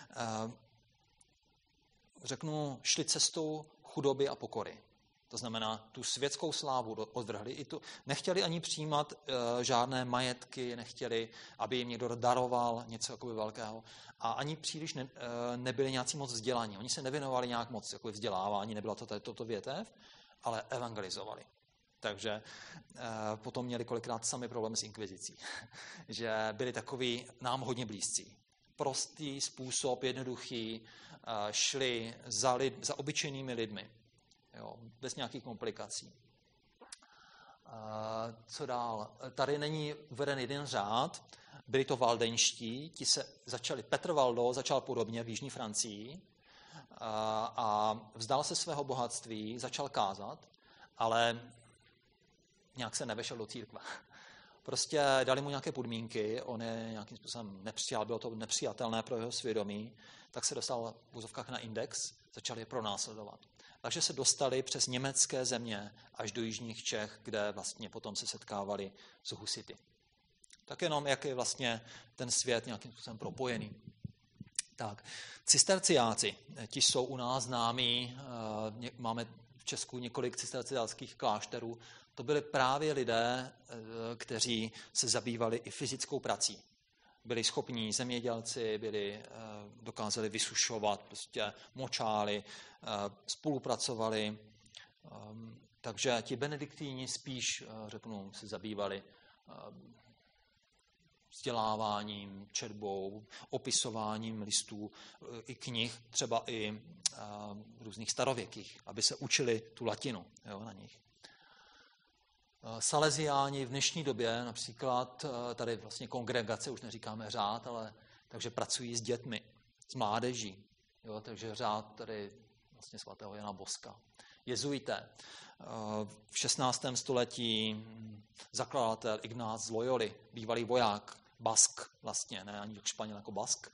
A: řeknu, šli cestou chudoby a pokory. To znamená, tu světskou slávu odvrhli. Nechtěli ani přijímat žádné majetky, nechtěli, aby jim někdo daroval něco jakoby velkého. A ani příliš nebyli nějací moc vzdělaní. Oni se nevěnovali nějak moc jakoby vzdělávání, nebyla to toto větev, ale evangelizovali. Takže potom měli kolikrát sami problém s inkvizicí. Že byli takový nám hodně blízcí. Prostý způsob, jednoduchý, šli za obyčejnými lidmi. Jo, bez nějakých komplikací. Co dál? Tady není uveden jeden řád, byli to valdenští, ti se začali, Petr Valdo začal podobně v jižní Francii a vzdal se svého bohatství, začal kázat, ale nějak se nevešel do církve. Prostě dali mu nějaké podmínky, on je nějakým způsobem nepřijal, bylo to nepřijatelné pro jeho svědomí, tak se dostal v vozovkách na index, začali je pronásledovat. Takže se dostali přes německé země až do jižních Čech, kde vlastně potom se setkávali s husity. Tak jenom, jak je vlastně ten svět nějakým způsobem propojený. Tak, cisterciáci, ti jsou u nás známí, máme v Česku několik cisterciáckých klášterů. To byli právě lidé, kteří se zabývali i fyzickou prací. Byli schopní zemědělci, dokázali vysušovat, prostě močály, spolupracovali. Takže ti benediktíni spíš, řeknu, se zabývali vzděláváním, četbou, opisováním listů i knih, třeba i různých starověkých, aby se učili tu latinu, jo, na nich. Salesiáni v dnešní době, například tady vlastně kongregace, už neříkáme řád, ale takže pracují s dětmi, s mládeží. Jo, takže řád tady vlastně svatého Jana Boska. Jezuité. V 16. století zakladatel Ignác z Loyoli, bývalý voják, Bask vlastně, ne ani Španěl jako Bask.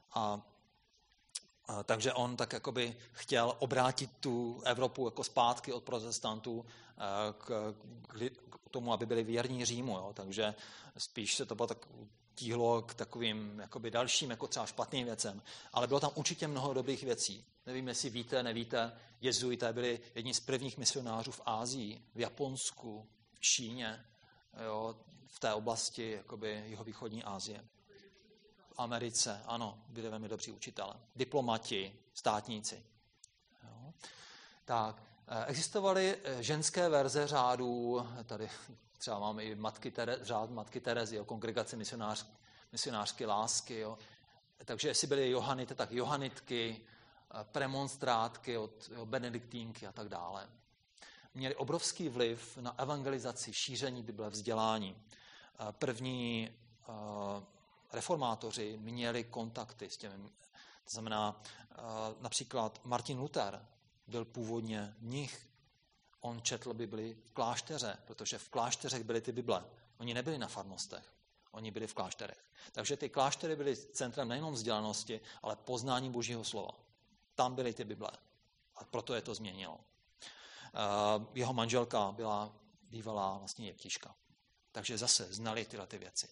A: Takže on tak jakoby chtěl obrátit tu Evropu jako zpátky od protestantů k tomu, aby byli věrní Římu. Jo. Takže spíš se to bylo tak tíhlo k takovým jakoby dalším, jako třeba špatným věcem. Ale bylo tam určitě mnoho dobrých věcí. Nevím, jestli víte, nevíte, jezuité byli jedni z prvních misionářů v Asii, v Japonsku, v Číně, jo, v té oblasti jakoby jihovýchodní Asie. V Americe, ano, byli velmi dobří učitelé. Diplomati, státníci. Jo. Tak, existovaly ženské verze řádů, tady třeba máme i řád Matky Terezy, kongregace misionářky lásky. Jo. Takže jestli byly Johanity, tak Johanitky, premonstrátky od benediktínky a tak dále. Měli obrovský vliv na evangelizaci, šíření Bible, vzdělání. První reformátoři měli kontakty s těmi. To znamená, například Martin Luther byl původně mnich. On četl Bibli v klášteře, protože v klášterech byly ty Bible. Oni nebyli na farnostech, oni byli v klášterech. Takže ty kláštery byly centrem nejenom vzdělanosti, ale poznání Božího slova. Tam byly ty Bible. A proto je to změnilo. Jeho manželka byla bývalá vlastně jeptiška. Takže zase znali tyhle ty věci.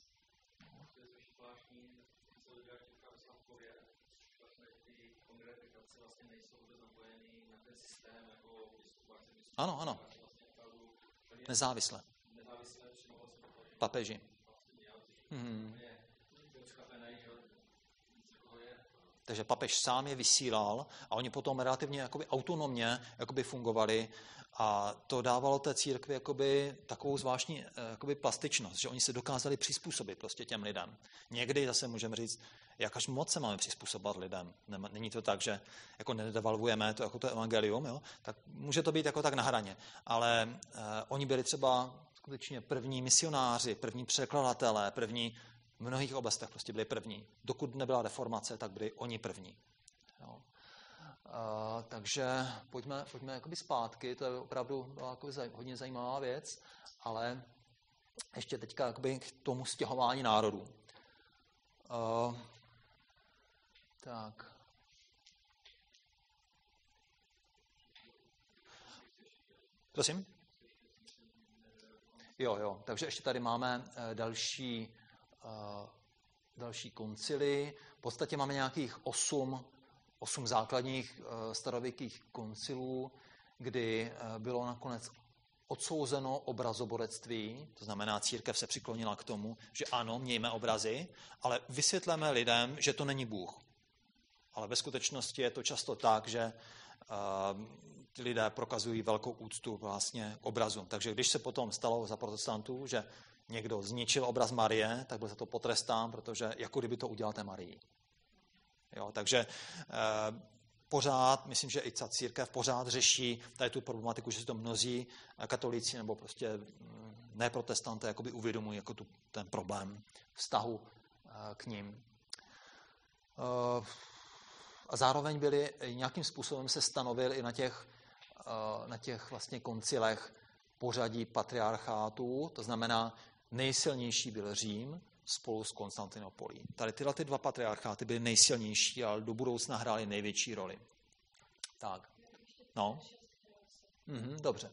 A: Ano. Nezávisle. Papeži. Takže papež sám je vysílal a oni potom relativně jakoby autonomně jakoby fungovali a to dávalo té církvi jakoby takovou zvláštní jakoby plastičnost, že oni se dokázali přizpůsobit prostě těm lidem. Někdy zase můžeme říct, jak až moc se máme přizpůsobovat lidem. Není to tak, že jako nedevalvujeme to jako to evangelium, jo? Tak může to být jako tak na hraně. Ale oni byli třeba skutečně první misionáři, první překladatelé, první v mnohých oblastech prostě byli první. Dokud nebyla reformace, tak byli oni první. Jo. Takže pojďme jakoby zpátky, to je opravdu byla jakoby hodně zajímavá věc, ale ještě teďka jakoby k tomu stěhování národů. Tak. Prosím? Jo, takže ještě tady máme další koncily. V podstatě máme nějakých 8 základních starověkých koncilů, kdy bylo nakonec odsouzeno obrazoborectví, to znamená, církev se přiklonila k tomu, že ano, mějme obrazy, ale vysvětleme lidem, že to není Bůh. Ale ve skutečnosti je to často tak, že ty lidé prokazují velkou úctu vlastně k obrazům. Takže když se potom stalo za protestantů, že někdo zničil obraz Marie, tak byl za to potrestán, protože jako kdyby to udělal té Marii. Jo, takže pořád, myslím, že i ta církev pořád řeší tady tu problematiku, že si to mnozí katolíci nebo prostě neprotestanté jakoby uvědomují jako ten problém vztahu k ním. A zároveň byli nějakým způsobem se stanovil i na těch vlastně koncilech pořadí patriarchátů, to znamená nejsilnější byl Řím spolu s Konstantinopolí. Tady tyhle ty dva patriarcháty byly nejsilnější, ale do budoucna hrály největší roli. Tak. No. Dobře.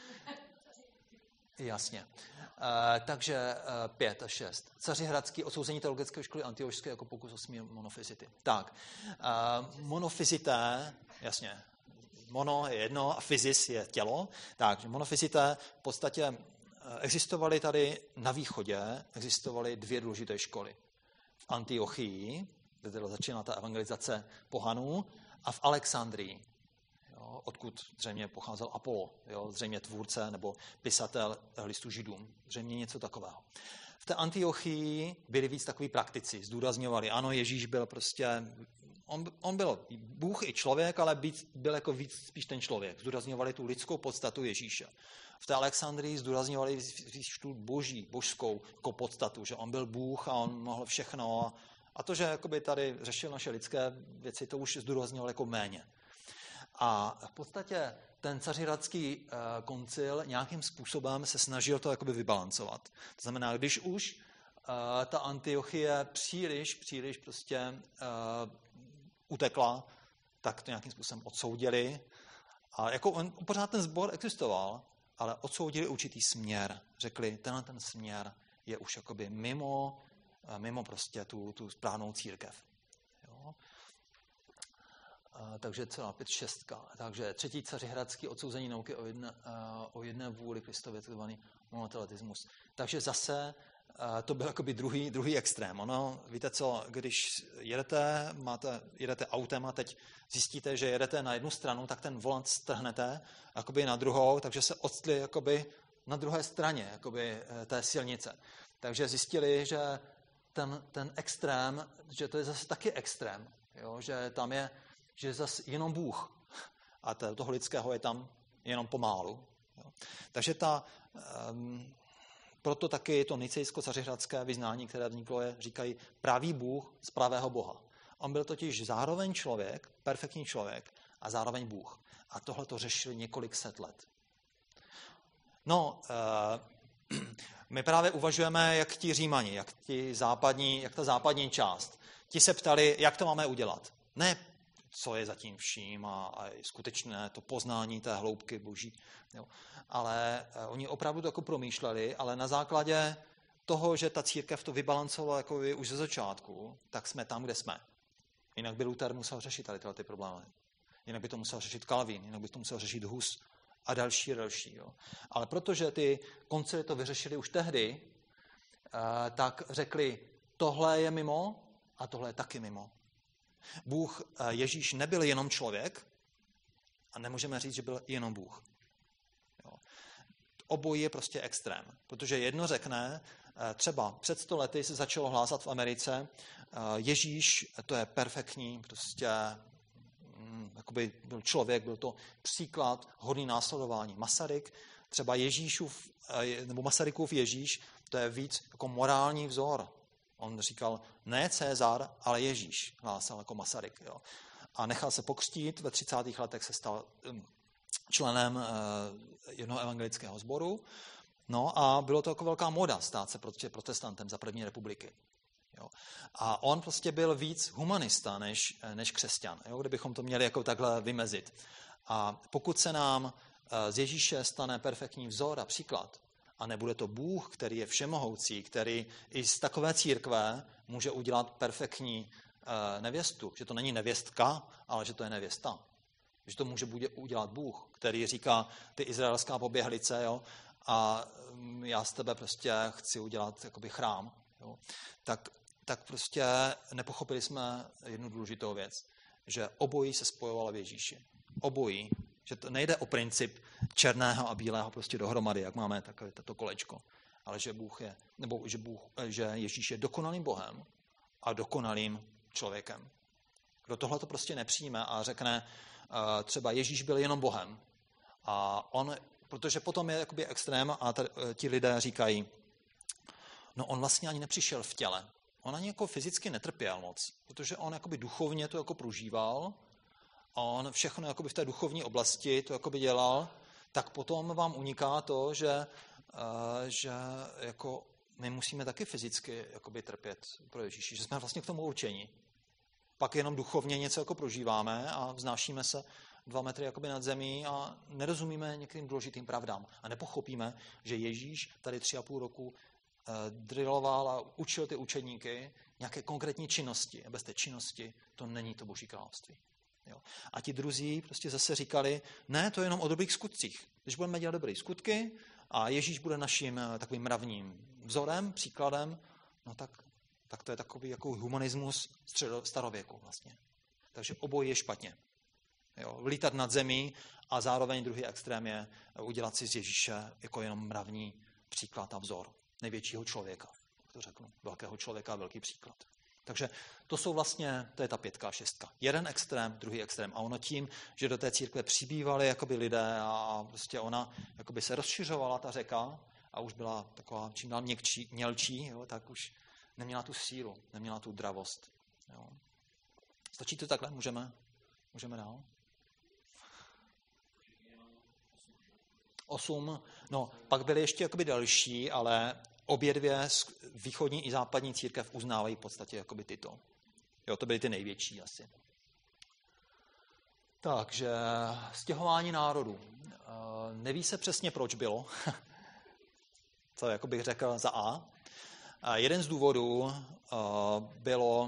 A: Jasně. Takže 5 a 6. Cařihradský odsouzení teologické školy Antiochské jako pokus o smír monofyzity. Tak. Monofyzité, jasně. Mono je jedno a fyzis je tělo. Takže monofyzité v podstatě existovaly tady na východě, existovaly 2 důležité školy. V Antiochii, kde teda začíná ta evangelizace pohanů, a v Alexandrii, jo, odkud zřejmě pocházel Apollo, jo, zřejmě tvůrce nebo pisatel listu Židům, zřejmě něco takového. V té Antiochii byli víc takový praktici, zdůrazňovali, ano, Ježíš byl prostě, on byl Bůh i člověk, ale byl jako víc spíš ten člověk. Zdůrazňovali tu lidskou podstatu Ježíše. V té Alexandrii zdůrazňovali tu božskou jako podstatu, že on byl Bůh a on mohl všechno. A to, že jakoby tady řešil naše lidské věci, to už zdůrazňoval jako méně. A v podstatě ten cařihradský koncil nějakým způsobem se snažil to jakoby vybalancovat. To znamená, když už ta Antiochie příliš prostě utekla, tak to nějakým způsobem odsoudili. A jako pořád ten sbor existoval, ale odsoudili určitý směr. Řekli, ten směr je už jakoby mimo prostě tu správnou církev. Jo? Takže celá 5-6. Takže 3. cařihradský odsouzení nauky o jedné vůli Kristově, takzvaný monotelatismus. Takže zase to byl jakoby druhý extrém. Ono, víte co, když jedete autem a teď zjistíte, že jedete na jednu stranu, tak ten volant strhnete jakoby na druhou, takže se odstli jakoby na druhé straně jakoby té silnice. Takže zjistili, že ten extrém, že to je zase taky extrém, jo? Že tam je zase jenom Bůh a toho lidského je tam jenom pomálu. Jo? Takže proto taky to nicejsko-cařihradské vyznání, které vzniklo, říkají pravý Bůh z pravého Boha. On byl totiž zároveň člověk, perfektní člověk a zároveň Bůh. A tohle to řešili několik set let. No, my právě uvažujeme, jak ti Římani, jak ta západní část. Ti se ptali, jak to máme udělat. Ne co je zatím vším a skutečné to poznání té hloubky boží. Jo. Ale oni opravdu to jako promýšleli, ale na základě toho, že ta církev to vybalancovala jako už ze začátku, tak jsme tam, kde jsme. Jinak by Luther musel řešit tady tyhle ty problémy. Jinak by to musel řešit Calvin, jinak by to musel řešit Hus a další. Jo. Ale protože ty koncily to vyřešili už tehdy, tak řekli, tohle je mimo a tohle je taky mimo. Bůh Ježíš nebyl jenom člověk a nemůžeme říct, že byl jenom Bůh. Jo. Obojí je prostě extrém, protože jedno řekne, třeba před 100 lety se začalo hlásat v Americe, Ježíš, to je perfektní, prostě jakoby byl člověk, byl to příklad hodný následování. Masaryk, třeba Ježíšův, nebo Masarykův Ježíš, to je víc jako morální vzor. On říkal, ne Cezar, ale Ježíš, hlásal jako Masaryk. Jo. A nechal se pokřtít, ve 30. letech se stal členem jednoho evangelického sboru. No a bylo to jako velká moda stát se protestantem za první republiky. Jo. A on prostě byl víc humanista než křesťan, jo, kdybychom to měli jako takhle vymezit. A pokud se nám z Ježíše stane perfektní vzor a příklad, a nebude to Bůh, který je všemohoucí, který i z takové církve může udělat perfektní nevěstu, že to není nevěstka, ale že to je nevěsta. Že to může udělat Bůh, který říká, ty izraelská poběhlice, jo, a já z tebe prostě chci udělat jakoby chrám. Jo. Tak prostě nepochopili jsme jednu důležitou věc, že obojí se spojovalo v Ježíši. Obojí. Že to nejde o princip černého a bílého prostě dohromady, jak máme takové tato kolečko, ale že Bůh je, nebo že Ježíš je dokonalým Bohem a dokonalým člověkem. Kdo tohle to prostě nepřijme a řekne, třeba Ježíš byl jenom Bohem a on, protože potom je jakoby extrém a ti lidé říkají, no on vlastně ani nepřišel v těle. On ani jako fyzicky netrpěl moc, protože on jakoby duchovně to jako prožíval a on všechno jakoby v té duchovní oblasti to jakoby dělal, tak potom vám uniká to, že jako my musíme taky fyzicky jakoby trpět pro Ježíši, že jsme vlastně k tomu určeni. Pak jenom duchovně něco jako prožíváme a vznášíme se 2 metry jakoby nad zemí a nerozumíme některým důležitým pravdám a nepochopíme, že Ježíš tady 3,5 roku drilloval a učil ty učedníky nějaké konkrétní činnosti. A bez té činnosti to není to Boží království. Jo. A ti druzí prostě zase říkali, ne, to je jenom o dobrých skutcích. Když budeme dělat dobré skutky a Ježíš bude naším takovým mravním vzorem, příkladem, no tak to je takový jako humanismus starověku vlastně. Takže obojí je špatně. Jo. Lítat nad zemí a zároveň druhý extrém je udělat si z Ježíše jako jenom mravní příklad a vzor největšího člověka, to řeknu, velkého člověka, velký příklad. Takže to jsou vlastně, to je ta 5 a 6. Jeden extrém, druhý extrém. A ono tím, že do té církve přibývali jakoby lidé a prostě ona jakoby se rozšiřovala ta řeka a už byla taková čím dál mělčí, jo, tak už neměla tu sílu, neměla tu dravost. Jo. Stačí to takhle? Můžeme dál? 8. No, pak byly ještě jakoby další, ale obě dvě východní i západní církev uznávají v podstatě jakoby tyto. Jo, to byly ty největší asi. Takže stěhování národů. Neví se přesně, proč bylo. Co jako bych řekl za A. Jeden z důvodů bylo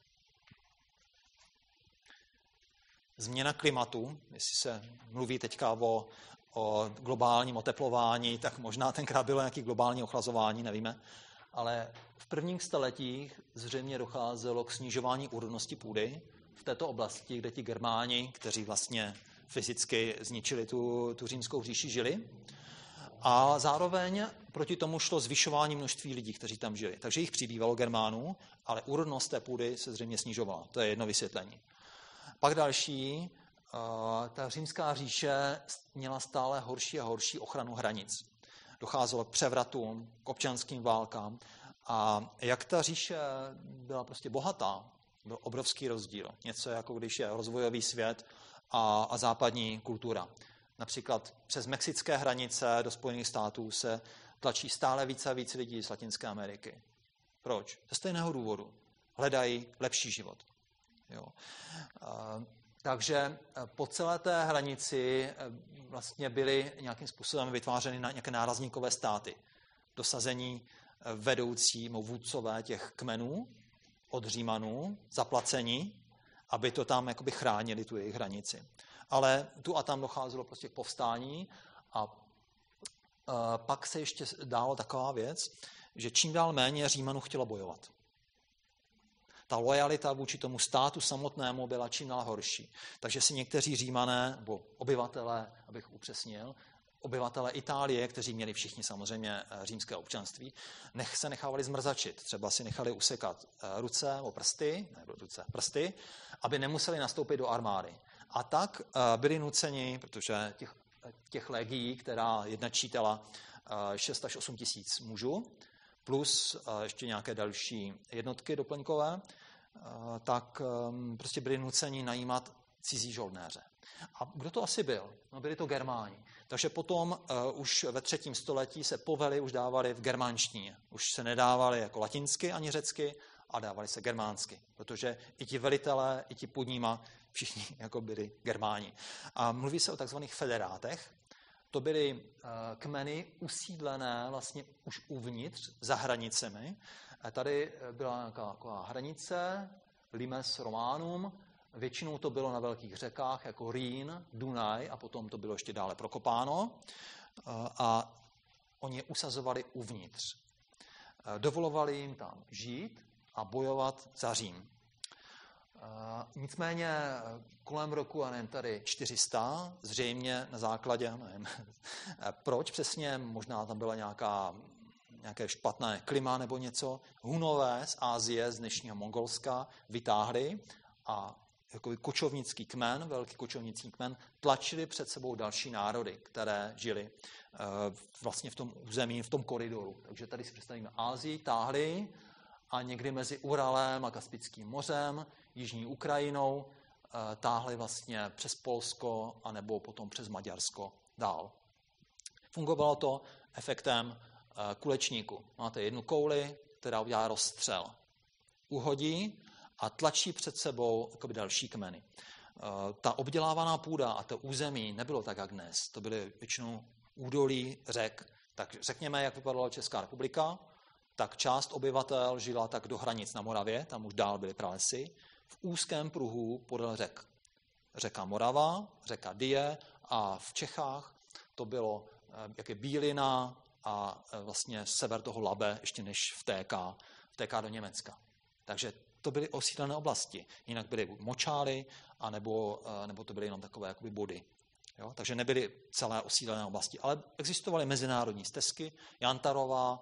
A: změna klimatu. Jestli se mluví teďka o globálním oteplování, tak možná tenkrát bylo nějaké globální ochlazování, nevíme. Ale v prvních staletích zřejmě docházelo k snižování úrodnosti půdy v této oblasti, kde ti Germáni, kteří vlastně fyzicky zničili tu římskou říši, žili. A zároveň proti tomu šlo zvyšování množství lidí, kteří tam žili. Takže jich přibývalo Germánů, ale úrodnost té půdy se zřejmě snižovala. To je jedno vysvětlení. Pak další, ta římská říše měla stále horší a horší ochranu hranic. Docházelo k převratům, k občanským válkám a jak ta říše byla prostě bohatá, byl obrovský rozdíl. Něco jako když je rozvojový svět a západní kultura. Například přes mexické hranice do Spojených států se tlačí stále více a více lidí z Latinské Ameriky. Proč? Ze stejného důvodu. Hledají lepší život. Jo. Takže po celé té hranici vlastně byly nějakým způsobem vytvářeny nějaké nárazníkové státy. Dosazení vedoucí, vůdcové těch kmenů od Římanů, zaplacení, aby to tam jakoby chránili tu jejich hranici. Ale tu a tam docházelo prostě k povstání a pak se ještě dálo taková věc, že čím dál méně Římanů chtělo bojovat. Ta lojalita vůči tomu státu samotnému byla čím dál horší. Takže si někteří Římané, nebo obyvatelé, abych upřesnil, obyvatelé Itálie, kteří měli všichni samozřejmě římské občanství, se nechávali zmrzačit. Třeba si nechali usekat ruce nebo prsty, aby nemuseli nastoupit do armády. A tak byli nuceni, protože těch legií, která jedna čítala 6 až 8 tisíc mužů, plus ještě nějaké další jednotky doplňkové, tak prostě byli nuceni najímat cizí žoldnéře. A kdo to asi byl? No, byli to Germáni. Takže potom už ve 3. století se povely už dávaly v germánštině. Už se nedávaly jako latinsky ani řecky, a dávaly se germánsky. Protože i ti velitelé, i ti pod nima, všichni jako byli Germáni. A mluví se o takzvaných federátech. To byly kmeny usídlené vlastně už uvnitř, za hranicemi. A tady byla nějaká taková hranice, limes Romanum, většinou to bylo na velkých řekách, jako Rýn, Dunaj, a potom to bylo ještě dále prokopáno. A oni je usazovali uvnitř. Dovolovali jim tam žít a bojovat za Řím. Nicméně kolem roku, a nevím, tady 400, zřejmě na základě, nevím, proč přesně, možná tam byla nějaké špatné klima nebo něco, Hunové z Asie, z dnešního Mongolska, vytáhli a jako kočovnický kmen, velký kočovnický kmen, tlačili před sebou další národy, které žili vlastně v tom území, v tom koridoru. Takže tady si představíme Asii, táhli a někdy mezi Uralem a Kaspickým mořem, jižní Ukrajinou, táhli vlastně přes Polsko anebo potom přes Maďarsko dál. Fungovalo to efektem kulečníku. Máte jednu kouli, která udělá rozstřel. Uhodí a tlačí před sebou jakoby další kmeny. Ta obdělávaná půda a to území nebylo tak, jak dnes. To byly většinou údolí řek. Tak řekněme, jak vypadala Česká republika, tak část obyvatel žila tak do hranic na Moravě, tam už dál byly pralesy, v úzkém pruhu podél řek. Řeka Morava, řeka Dyje a v Čechách to bylo jak je Bílina a vlastně sever toho Labe, ještě než vtéká do Německa. Takže to byly osídlené oblasti. Jinak byly močály, nebo to byly jenom takové jakoby body. Jo? Takže nebyly celé osídlené oblasti, ale existovaly mezinárodní stezky, Jantarová,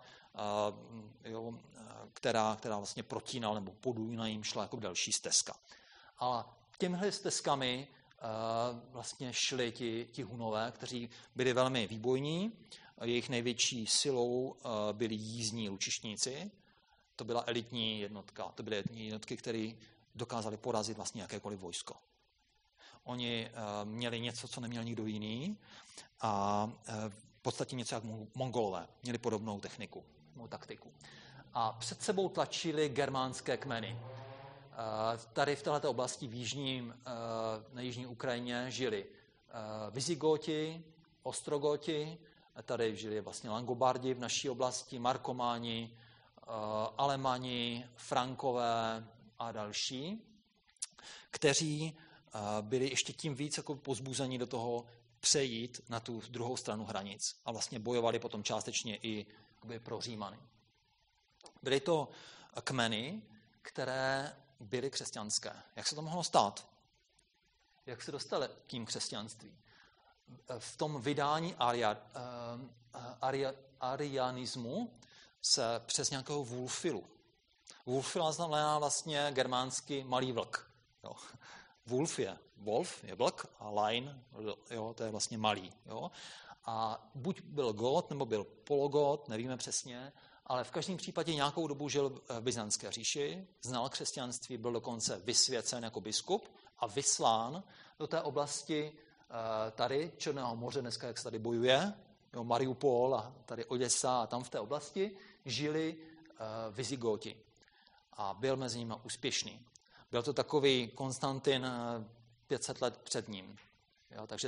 A: která vlastně protínala, nebo na jim šla jako další stezka. A těmhle stezkami vlastně šli ti Hunové, kteří byli velmi výbojní. Jejich největší silou byli jízdní lučišníci. To byla elitní jednotka. To byly elitní jednotky, které dokázali porazit vlastně jakékoliv vojsko. Oni měli něco, co neměl nikdo jiný, a v podstatě něco jak Mongolové. Měli podobnou techniku, taktiku. A před sebou tlačili germánské kmeny. Tady v této oblasti na jižní Ukrajině žili Vizigoti, Ostrogoti, tady žili vlastně Langobardi v naší oblasti, Markománi, Alemani, Frankové a další, kteří byli ještě tím víc jako pozbuzeni do toho přejít na tu druhou stranu hranic a vlastně bojovali potom částečně i pro Římany. Byly to kmeny, které byly křesťanské. Jak se to mohlo stát? Jak se dostali k tím křesťanství? V tom vydání arianismu se přes nějakého Wulfilu. Wulfila znamená vlastně germánsky malý vlk. Jo. Wolf je vlk a Lein, jo, to je vlastně malý. Jo. A buď byl gót, nebo byl pologót, nevíme přesně, ale v každém případě nějakou dobu žil v Byzantské říši, znal křesťanství, byl dokonce vysvěcen jako biskup a vyslán do té oblasti tady Černého moře, dneska jak se tady bojuje, jo, Mariupol a tady Oděsa, a tam v té oblasti žili Vizigoti a byl mezi nimi úspěšný. Byl to takový Konstantin 500 let před ním. Jo, takže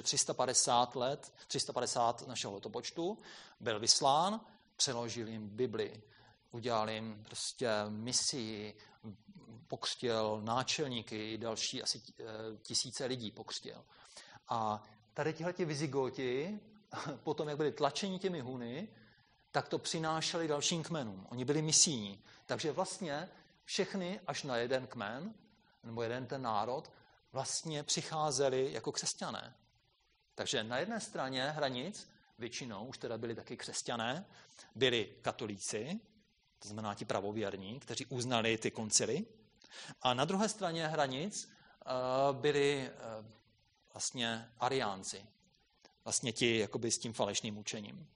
A: 350 našeho letopočtu byl vyslán, přeložil jim Bibli, udělal jim prostě misii, pokřtil náčelníky i další asi tisíce lidí pokřtil. A tady tihleti Vizigoti, potom jak byli tlačeni těmi Huny, tak to přinášeli dalším kmenům. Oni byli misijní. Takže vlastně všechny až na jeden kmen, nebo jeden ten národ, vlastně přicházeli jako křesťané. Takže na jedné straně hranic, většinou už teda byli taky křesťané, byli katolíci, to znamená ti pravověrní, kteří uznali ty koncily. A na druhé straně hranic byli vlastně ariánci, vlastně ti jakoby s tím falešným učením.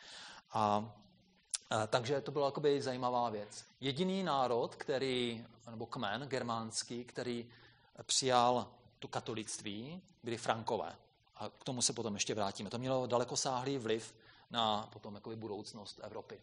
A: Takže to byla jakoby zajímavá věc. Jediný národ, nebo kmen germánský, který přijal to katolictví, byli Frankové. A k tomu se potom ještě vrátíme. To mělo dalekosáhlý vliv na potom jakoby budoucnost Evropy.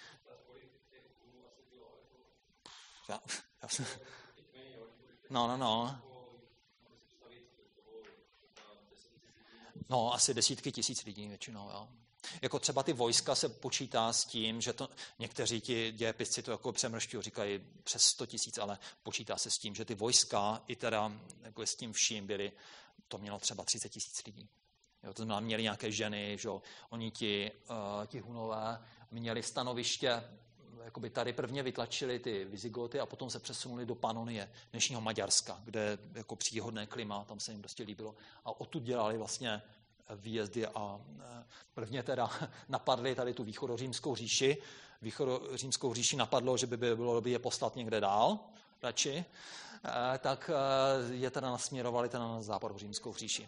A: No, asi desítky tisíc lidí většinou, jo. Jako třeba ty vojska se počítá s tím, že to někteří ti dějepisci to jako přemršťují, říkají přes 100 tisíc, ale počítá se s tím, že ty vojska i teda jako s tím vším byly, to mělo třeba 30 tisíc lidí. Jo, to znamená, měli nějaké ženy, že oni ti Hunové měli stanoviště, jakoby tady prvně vytlačili ty Vizigoty a potom se přesunuli do Panonie, dnešního Maďarska, kde je jako příhodné klima, tam se jim prostě líbilo. A odtud dělali vlastně výjezdy a prvně teda napadli tady tu východořímskou říši. Východořímskou říši napadlo, že by bylo dobré je poslat někde dál, radši, tak je teda nasměrovali teda na západořímskou říši.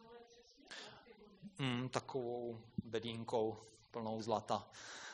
A: Takovou bedínkou plnou zlata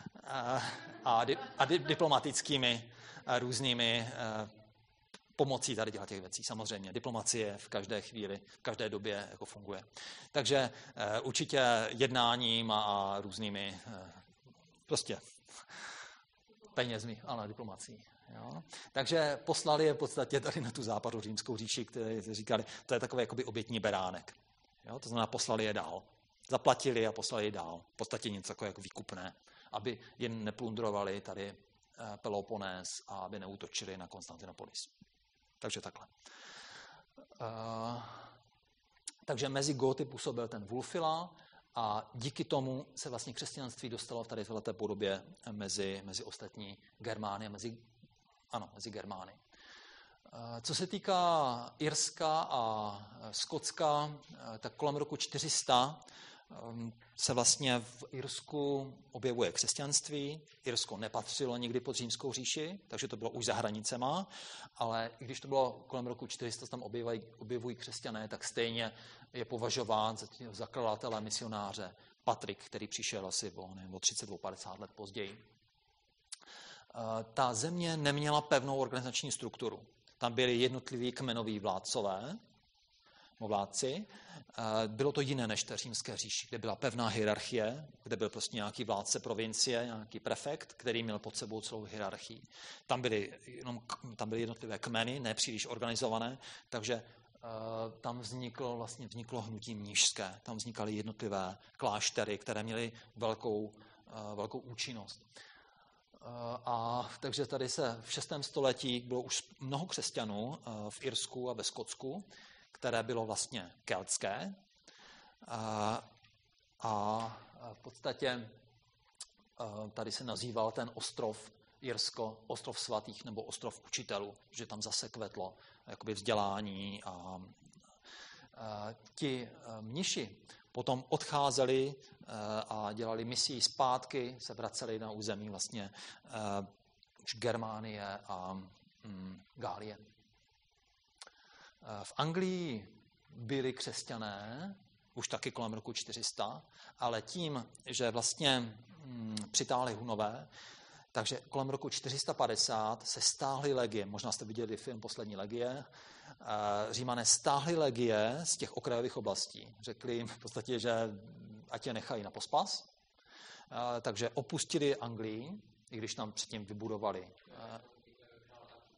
A: a diplomatickými různými pomocí tady těch věcí. Samozřejmě, diplomacie v každé chvíli, v každé době jako funguje. Takže určitě jednáním a různými prostě penězmi, ale diplomací. Jo? Takže poslali je v podstatě tady na tu západořímskou říši, které říkali, to je takový jakoby obětní beránek. Jo? To znamená, poslali je dál. Zaplatili a poslali je dál. V podstatě něco takové jako výkupné, aby jen neplundrovali tady Peloponés a aby neútočili na Konstantinopolis. Takže takhle. Takže mezi Góty působil ten Wulfila a díky tomu se vlastně křesťanství dostalo v tady této podobě mezi ostatní Germány a mezi Germány. Co se týká Irska a Skotska, tak kolem roku 400 se vlastně v Irsku objevuje křesťanství. Irsko nepatřilo nikdy pod římskou říši, takže to bylo už za hranicema, ale i když to bylo kolem roku 400, tam objevují křesťané, tak stejně je považován za zakladatele misionáře Patrik, který přišel asi o 30-50 let později. Ta země neměla pevnou organizační strukturu. Tam byli jednotliví kmenoví vládci. Bylo to jiné než té římské říši, kde byla pevná hierarchie, kde byl prostě nějaký vládce provincie, nějaký prefekt, který měl pod sebou celou hierarchii. Tam byly jednotlivé kmeny, nepříliš organizované, takže tam vzniklo hnutí mnížské. Tam vznikaly jednotlivé kláštery, které měly velkou účinnost. A takže tady se v 6. století bylo už mnoho křesťanů v Irsku a ve Skotsku, které bylo vlastně keltské. A v podstatě tady se nazýval ten ostrov Irsko, ostrov svatých nebo ostrov učitelů, že tam zase kvetlo jakoby vzdělání a ti mniši potom odcházeli a dělali misii zpátky, se vraceli na území vlastně už Germánie a Gálie. V Anglii byli křesťané, už taky kolem roku 400, ale tím, že vlastně přitáhli Hunové, takže kolem roku 450 se stáhly legie, možná jste viděli film Poslední legie, Římané stáhli legie z těch okrajových oblastí. Řekli jim v podstatě, že ať je nechají na pospas, takže opustili Anglii, i když tam předtím vybudovali.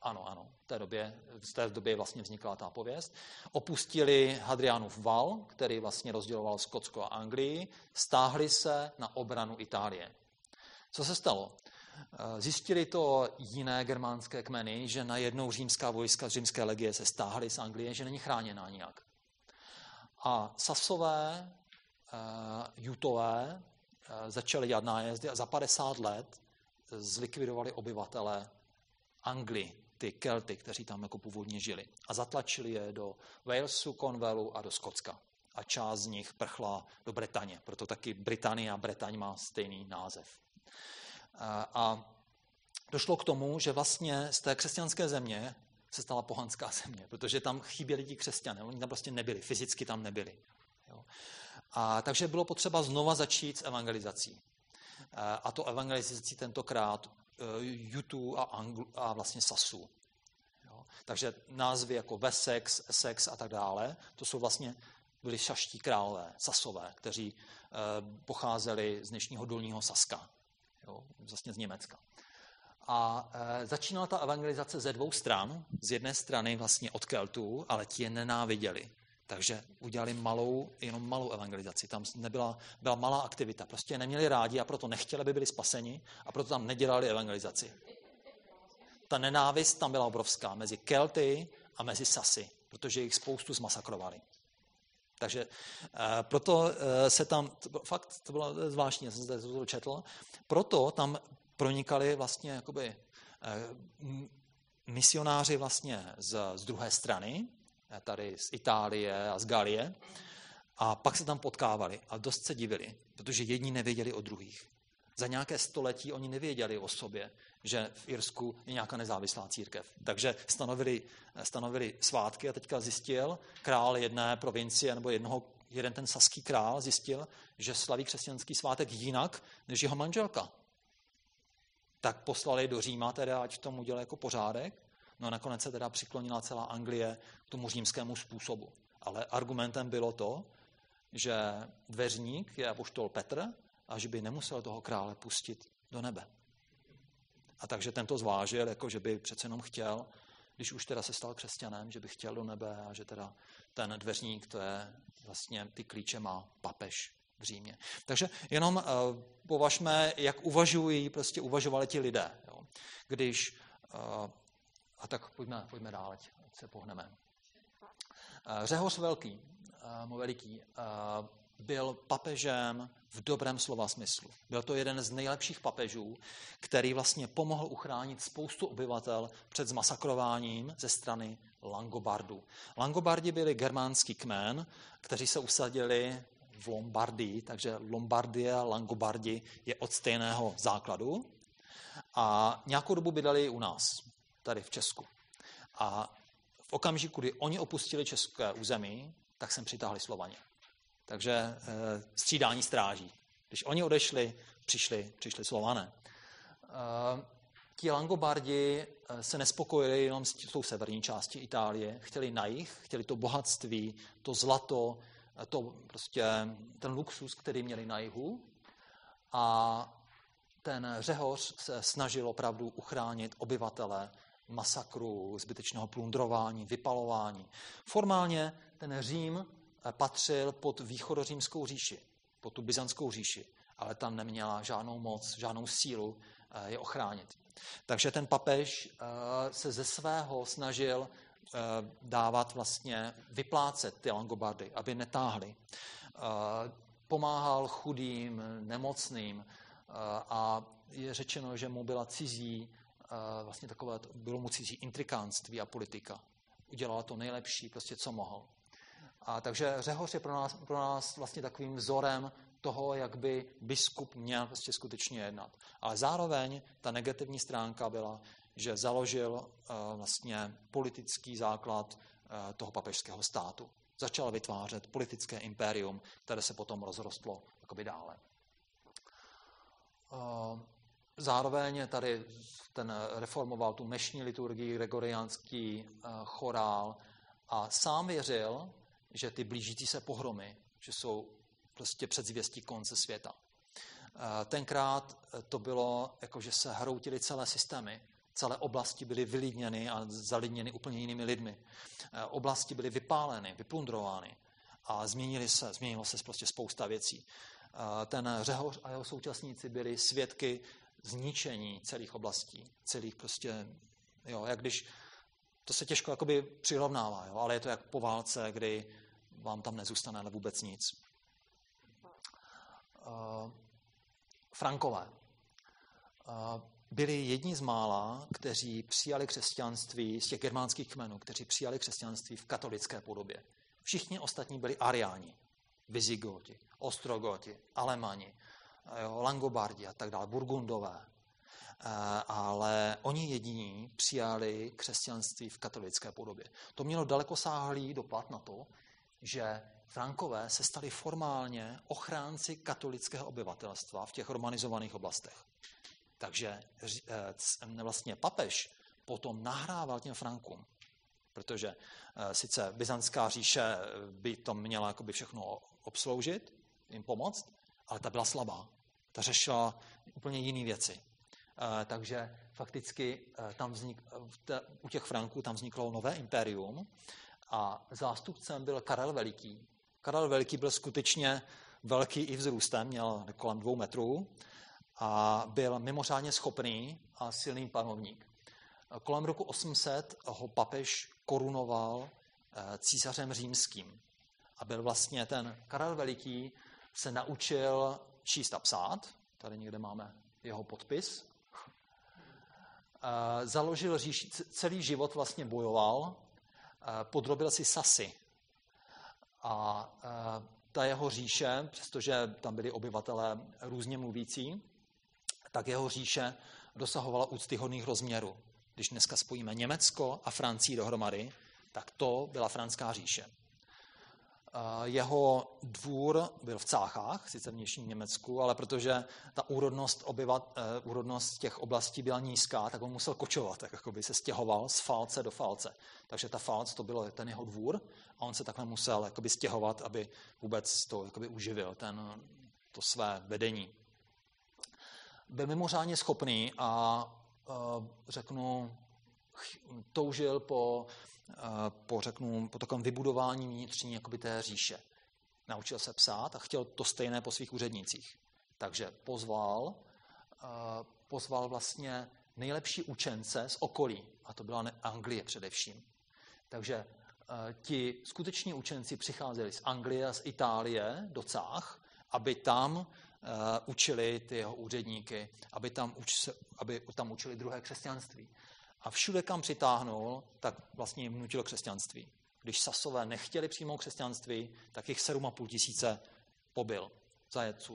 A: Ano, v té době vlastně vznikla ta pověst. Opustili Hadrianův val, který vlastně rozděloval Skotsko a Anglii, stáhli se na obranu Itálie. Co se stalo? Zjistili to jiné germánské kmeny, že najednou římská vojska z římské legie se stáhly z Anglie, že není chráněná nijak. A Sasové, Jutové začali dělat nájezdy a za 50 let zlikvidovali obyvatele Anglii, ty Kelty, kteří tam jako původně žili. A zatlačili je do Walesu, Cornwallu a do Skotska. A část z nich prchla do Bretaně. Proto taky Británie a Bretaň má stejný název. A došlo k tomu, že vlastně z té křesťanské země se stala pohanská země, protože tam chyběli ti křesťané. Oni tam prostě nebyli, fyzicky tam nebyli. Jo. A takže bylo potřeba znova začít s evangelizací. A to evangelizací tentokrát Jutů a vlastně Sasů. Jo. Takže názvy jako Wessex, Essex a tak dále, to jsou vlastně byli saští králové, Sasové, kteří pocházeli z dnešního Dolního Saska, jo, vlastně z Německa. A začínala ta evangelizace ze dvou stran. Z jedné strany vlastně od Keltů, ale ti je nenáviděli. Takže udělali jenom malou evangelizaci. Tam byla malá aktivita. Prostě je neměli rádi a proto nechtěli, aby byli spaseni a proto tam nedělali evangelizaci. Ta nenávist tam byla obrovská mezi Kelty a mezi Sasy, protože jich spoustu zmasakrovali. Takže proto se tam, fakt to bylo zvláštní, já jsem se to četl, proto tam pronikali vlastně jakoby misionáři vlastně z druhé strany, tady z Itálie a z Galie, a pak se tam potkávali a dost se divili, protože jedni nevěděli o druhých. Za nějaké století oni nevěděli o sobě, že v Irsku je nějaká nezávislá církev. Takže stanovili svátky a teďka zjistil král jedné provincie nebo jeden ten saský král zjistil, že slaví křesťanský svátek jinak než jeho manželka. Tak poslali do Říma teda, ať v tom udělali jako pořádek. No a nakonec se teda přiklonila celá Anglie k tomu římskému způsobu. Ale argumentem bylo to, že dveřník je apoštol Petr a že by nemusel toho krále pustit do nebe. A takže tento zvážil, jako že by přece jenom chtěl, když už teda se stal křesťanem, že by chtěl do nebe a že teda ten dveřník, to je vlastně ty klíče má papež v Římě. Takže jenom považme, jak uvažovali ti lidé. Jo. Když, a tak pojďme dál, ať se pohneme. Řehoř Veliký byl papežem v dobrém slova smyslu. Byl to jeden z nejlepších papežů, který vlastně pomohl uchránit spoustu obyvatel před zmasakrováním ze strany Langobardů. Langobardi byli germánský kmen, kteří se usadili v Lombardii, takže Lombardie a Langobardi je od stejného základu. A nějakou dobu bydleli u nás, tady v Česku. A v okamžiku, kdy oni opustili české území, tak sem přitáhli Slovani. Takže střídání stráží. Když oni odešli, přišli Slované. Ti Langobardi se nespokojili jenom s tou severní částí Itálie, chtěli na jih, chtěli to bohatství, to zlato, ten luxus, který měli na jihu. A ten Řehoř se snažil opravdu uchránit obyvatele masakru, zbytečného plundrování, vypalování. Formálně ten Řím patřil pod východořímskou říši, pod tu byzantskou říši, ale tam neměla žádnou moc, žádnou sílu je ochránit. Takže ten papež se ze svého snažil dávat vlastně, vyplácet ty Langobardy, aby netáhli. Pomáhal chudým, nemocným a je řečeno, že mu byla cizí, vlastně bylo mu cizí intrikánství a politika. Udělala to nejlepší, prostě co mohl. A takže Řehoř je pro nás vlastně takovým vzorem toho, jak by biskup měl prostě skutečně jednat. Ale zároveň ta negativní stránka byla, že založil vlastně politický základ toho papežského státu. Začal vytvářet politické impérium, které se potom rozrostlo jakoby dále. Zároveň tady ten reformoval tu mešní liturgii, gregoriánský chorál a sám věřil, že ty blížící se pohromy, že jsou prostě předzvěstí konce světa. Tenkrát to bylo, jako že se hroutily celé systémy. Celé oblasti byly vylidněny a zalidněny úplně jinými lidmi. Oblasti byly vypáleny, vyplundrovány a změnilo se prostě spousta věcí. Ten Řehoř a jeho současníci byli svědky zničení celých oblastí, celých prostě, jo, jak když, to se těžko jakoby přirovnává, jo, ale je to jak po válce, kdy vám tam nezůstane ale vůbec nic. Frankové byli jedni z mála, kteří přijali křesťanství z těch germánských kmenů, kteří přijali křesťanství v katolické podobě. Všichni ostatní byli Ariáni, Vizigoti, Ostrogoti, Alemani, Langobardi a tak dále, Burgundové. Ale oni jediní přijali křesťanství v katolické podobě. To mělo dalekosáhlý dopad na to, že Frankové se stali formálně ochránci katolického obyvatelstva v těch romanizovaných oblastech. Takže vlastně papež potom nahrával těm Frankům, protože sice Byzantská říše by to měla jakoby všechno obsloužit, jim pomoct, ale ta byla slabá. Ta řešila úplně jiné věci. Takže fakticky u těch Franků tam vzniklo nové impérium a zástupcem byl Karel Veliký. Karel Veliký byl skutečně velký i vzrůstem, měl kolem 2 metrů a byl mimořádně schopný a silný panovník. Kolem roku 800 ho papež korunoval císařem římským. A byl vlastně ten Karel Veliký se naučil číst a psát. Tady někde máme jeho podpis. Založil říši, celý život vlastně bojoval, podrobil si Sasy. A ta jeho říše, přestože tam byli obyvatelé různě mluvící, tak jeho říše dosahovala úctyhodných rozměrů. Když dneska spojíme Německo a Francii dohromady, tak to byla Franská říše. Jeho dvůr byl v Cáchách, sice v dnešním Německu, ale protože ta úrodnost těch oblastí byla nízká, tak on musel kočovat, tak jakoby se stěhoval z Falce do Falce. Takže ta Falc to bylo ten jeho dvůr a on se takhle musel jakoby stěhovat, aby vůbec to jakoby uživil, to své vedení. Byl mimořádně schopný a toužil po takovém vybudování vnitřní jakoby té říše. Naučil se psát a chtěl to stejné po svých úřednicích. Takže pozval vlastně nejlepší učence z okolí, a to byla Anglie především. Takže ti skuteční učenci přicházeli z Anglie a z Itálie do Cách, aby tam učili ty jeho úředníky, aby tam učili druhé křesťanství. A všude, kam přitáhnul, tak vlastně jim nutil křesťanství. Když Sasové nechtěli přijmout křesťanství, tak jich 7,5 tisíce pobil zajetců.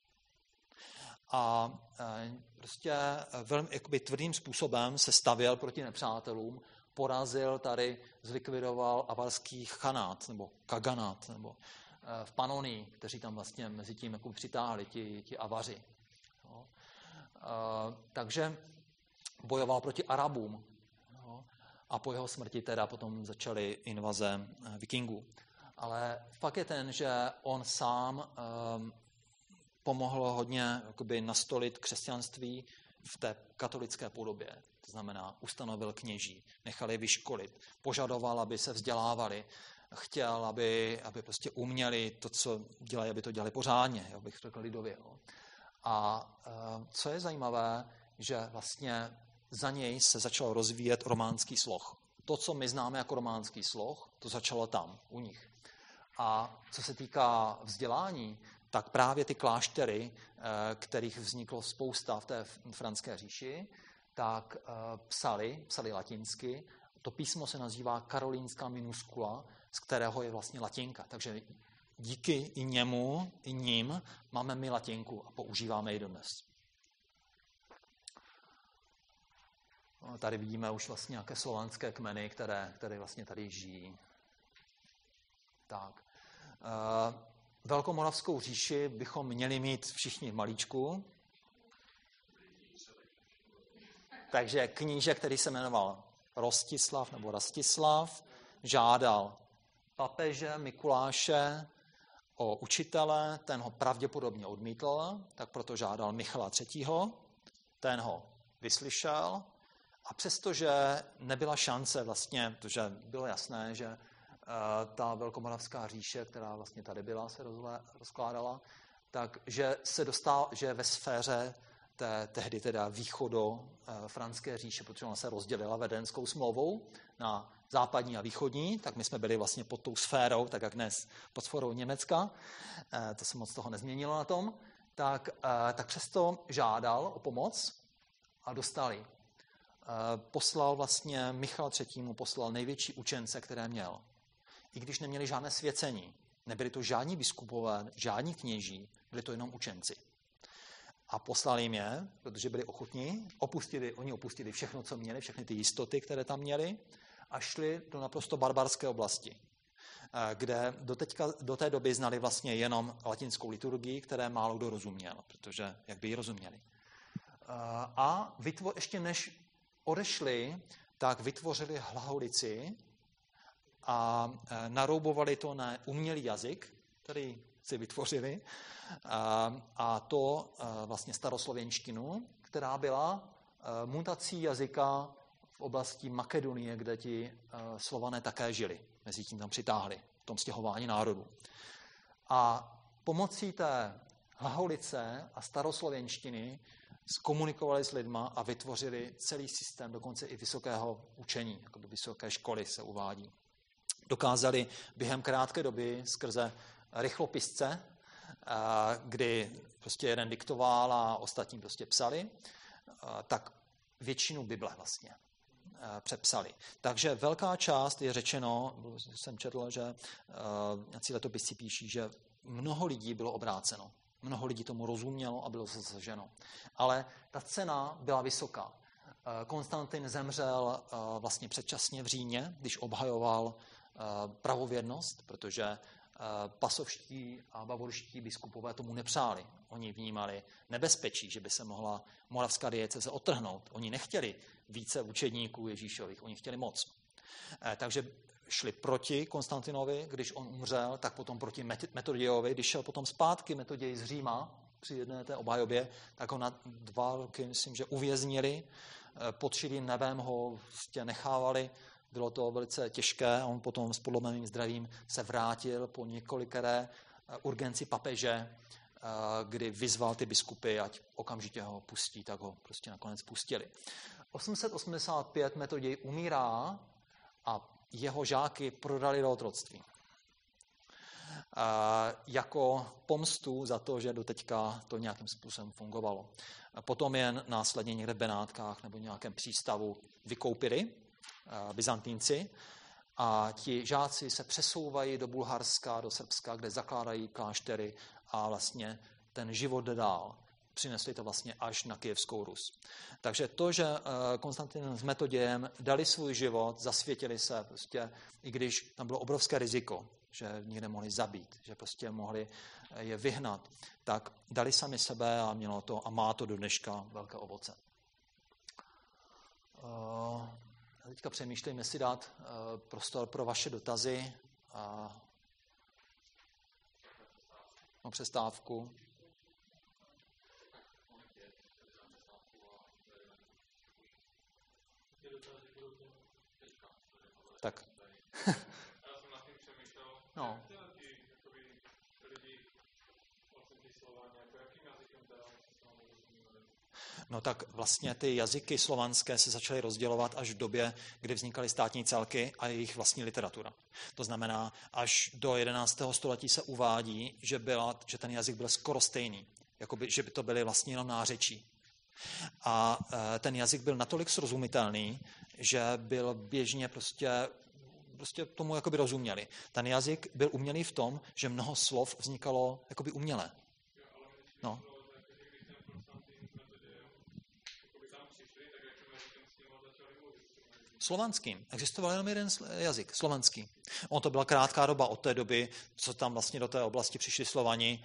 A: A prostě velmi jakoby tvrdým způsobem se stavěl proti nepřátelům, porazil tady, zlikvidoval avarský chanát, nebo kaganát, nebo v Panonii, kteří tam vlastně mezi tím jako přitáhli ti Avaři. No. Takže bojoval proti Arabům. No. A po jeho smrti teda potom začaly invaze Vikingů. Ale fakt je ten, že on sám pomohl hodně jakoby nastolit křesťanství v té katolické podobě. To znamená, ustanovil kněží, nechal je vyškolit, požadoval, aby se vzdělávali, chtěl, aby prostě uměli to, co dělají, aby to dělali pořádně, jak bych řekl lidově. A co je zajímavé, že vlastně za něj se začal rozvíjet románský sloh. To, co my známe jako románský sloh, to začalo tam, u nich. A co se týká vzdělání, tak právě ty kláštery, kterých vzniklo spousta v té franské říši, tak psali latinsky. To písmo se nazývá karolínská minuskula, z kterého je vlastně latinka. Takže díky i němu, i ním máme my latinku a používáme ji dodnes. Tady vidíme už vlastně nějaké slovanské kmeny, které vlastně tady žijí. Tak. Velkomoravskou říši bychom měli mít všichni v malíčku. Takže kníže, který se jmenoval Rostislav nebo Rastislav, žádal papeže Mikuláše o učitele, ten ho pravděpodobně odmítl, tak proto žádal Michala III., ten ho vyslyšel A přestože nebyla šance vlastně, protože bylo jasné, že ta Velkomoravská říše, která vlastně tady byla, se rozkládala, takže že ve sféře tehdy teda východo-franské říše, protože ona se rozdělila Védenskou smlouvou na západní a východní, tak my jsme byli vlastně pod tou sférou, tak jak dnes pod sférou Německa, to se moc toho nezměnilo na tom, tak přesto žádal o pomoc a dostali. Poslal vlastně Michal III. Poslal největší učence, které měl. I když neměli žádné svěcení. Nebyli to žádní biskupové, žádní kněží, byli to jenom učenci. A poslal jim je, protože byli ochotní, oni opustili všechno, co měli, všechny ty jistoty, které tam měli, a šli do naprosto barbarské oblasti, kde do té doby znali vlastně jenom latinskou liturgii, které málo kdo rozuměl, protože jak by ji rozuměli. A ještě než odešli, tak vytvořili hlaholici a naroubovali to na umělý jazyk, který si vytvořili, a to vlastně staroslověnštinu, která byla mutací jazyka v oblasti Makedonie, kde ti Slované také žili. Mezi tím tam přitáhli v tom stěhování národů. A pomocí té hlaholice a staroslověnštiny komunikovali s lidma a vytvořili celý systém, dokonce i vysokého učení, jako vysoké školy se uvádí. Dokázali během krátké doby skrze rychlopisce, kdy prostě jeden diktoval a ostatní prostě psali, tak většinu Bible vlastně přepsali. Takže velká část je řečeno, jsem četl, že nějací letopisci píší, že mnoho lidí bylo obráceno. Mnoho lidí tomu rozumělo a bylo zasaženo. Ale ta cena byla vysoká. Konstantin zemřel vlastně předčasně v Římě, když obhajoval pravověrnost, protože pasovští a bavorští biskupové tomu nepřáli. Oni vnímali nebezpečí, že by se mohla moravská diecéze odtrhnout. Oni nechtěli více učedníků Ježíšových, oni chtěli moc. Takže šli proti Konstantinovi, když on umřel, tak potom proti Metodiovi, když šel potom zpátky Metoděj z Říma při jedné té obhajobě, tak ho na 2 roky, myslím, že uvěznili, pod širým nebem ho vlastně nechávali. Bylo to velice těžké a on potom s podlomeným zdravím se vrátil po několikeré urgenci papeže, kdy vyzval ty biskupy, ať okamžitě ho pustí, tak ho prostě nakonec pustili. 885 Metoděj umírá a jeho žáky prodali do otroctví. Jako pomstu za to, že doteďka to nějakým způsobem fungovalo. Potom jen následně někde v Benátkách nebo nějakém přístavu vykoupili Byzantínci a ti žáci se přesouvají do Bulharska, do Srbska, kde zakládají kláštery a vlastně ten život jde dál. Přinesli to vlastně až na Kyjevskou Rus. Takže to, že Konstantin s Metodějem dali svůj život, zasvětili se, prostě, i když tam bylo obrovské riziko, že někde mohli zabít, že prostě mohli je vyhnat, tak dali sami sebe a mělo to a má to do dneška velké ovoce. Já teďka přemýšlím, jestli dát prostor pro vaše dotazy a přestávku. Tak. No. No tak vlastně ty jazyky slovanské se začaly rozdělovat až v době, kdy vznikaly státní celky a jejich vlastní literatura. To znamená, až do 11. století se uvádí, že ten jazyk byl skoro stejný, jakoby, že by to byly vlastně jenom nářečí. A ten jazyk byl natolik srozumitelný, že byl běžně prostě tomu jakoby rozuměli. Ten jazyk byl umělý v tom, že mnoho slov vznikalo jakoby uměle. No. Slovanským. Existoval jenom jeden jazyk, slovanský. On to byla krátká doba od té doby, co tam vlastně do té oblasti přišli Slovani.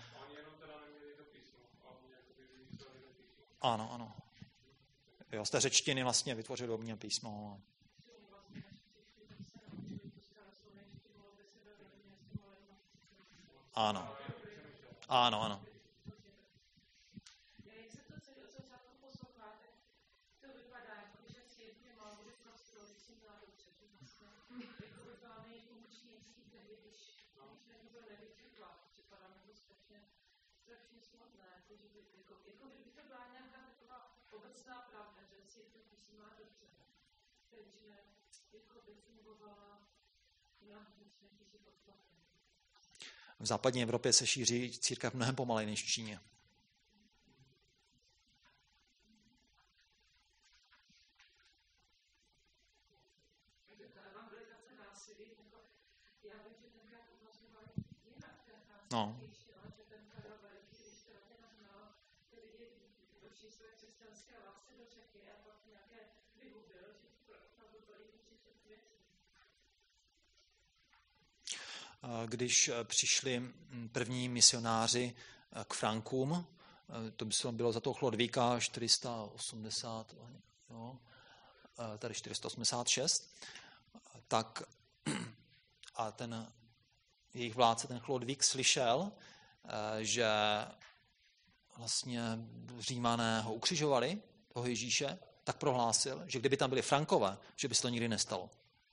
A: Ano. Jo, z té řečtiny vlastně vytvořili umělé písmo. Ano.
B: strašně smutné, jako kdyby to byla nějaká taková obecná pravda, že církev musí má dobře, takže jako by fungovala mnohem víc než si podstatné.
A: V západní Evropě se šíří církev mnohem pomaleji než v Číně. No. Když přišli první misionáři k Frankům, to by bylo za toho Chlodvíka 480, no, tady 486, tak a ten jejich vládce, ten Chlodvík, slyšel, že vlastně Římané ho ukřižovali, toho Ježíše, tak prohlásil, že kdyby tam byli Frankové, že by se to nikdy nestalo.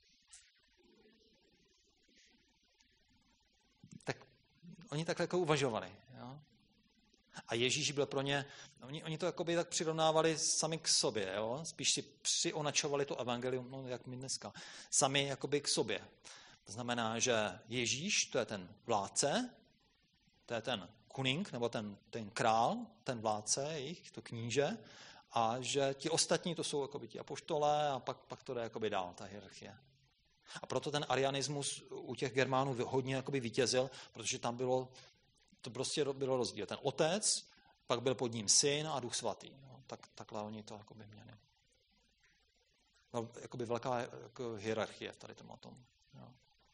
A: Tak oni takhle jako uvažovali. Jo? A Ježíš byl pro ně, oni to jakoby tak přirovnávali sami k sobě, jo? Spíš si přionačovali to evangelium, no jak my dneska, sami jakoby k sobě. To znamená, že Ježíš, to je ten vládce, to je ten kuning, nebo ten král, ten vládce jejich, to kníže, a že ti ostatní to jsou jakoby ti apoštolé a pak to jde jakoby dál, ta hierarchie. A proto ten arianismus u těch Germánů hodně jakoby vítězil, protože tam to prostě bylo rozdíl. Ten otec, pak byl pod ním syn a Duch svatý. No, takhle oni to jakoby měli. No, jakoby velká jako hierarchie v tady tomhle tom. Jo.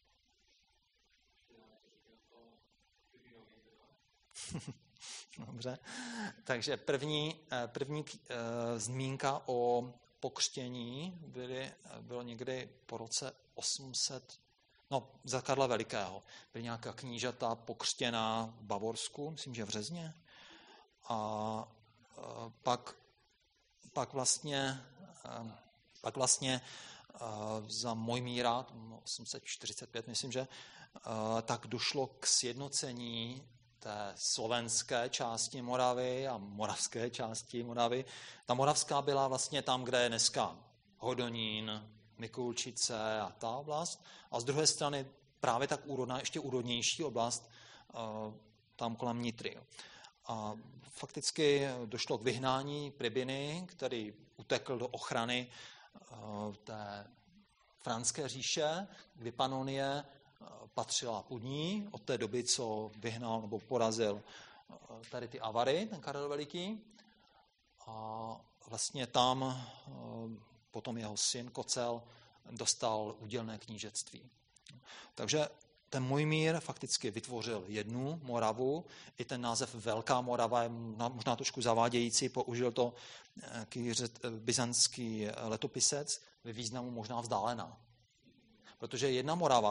A: Dobře. Takže první zmínka o pokřtění bylo někdy po roce 800, za Karla Velikého. Byly nějaká knížata pokřtěná v Bavorsku, myslím, že v Řezně. A pak vlastně za Mojmíra, 845, myslím, že, tak došlo k sjednocení té slovenské části Moravy a moravské části Moravy. Ta moravská byla vlastně tam, kde je dneska Hodonín, Mikulčice a ta oblast. A z druhé strany právě tak úrodná, ještě úrodnější oblast tam kolem Nitry. A fakticky došlo k vyhnání Pribiny, který utekl do ochrany té franské říše, kdy Panonie patřila pod ní od té doby, co vyhnal nebo porazil tady ty Avary, ten Karel Veliký. A vlastně tam potom jeho syn Kocel dostal údělné knížectví. Takže ten Mojmír fakticky vytvořil jednu Moravu, i ten název Velká Morava je možná trošku zavádějící, použil to byzantský letopisec ve významu možná vzdálená. Protože jedna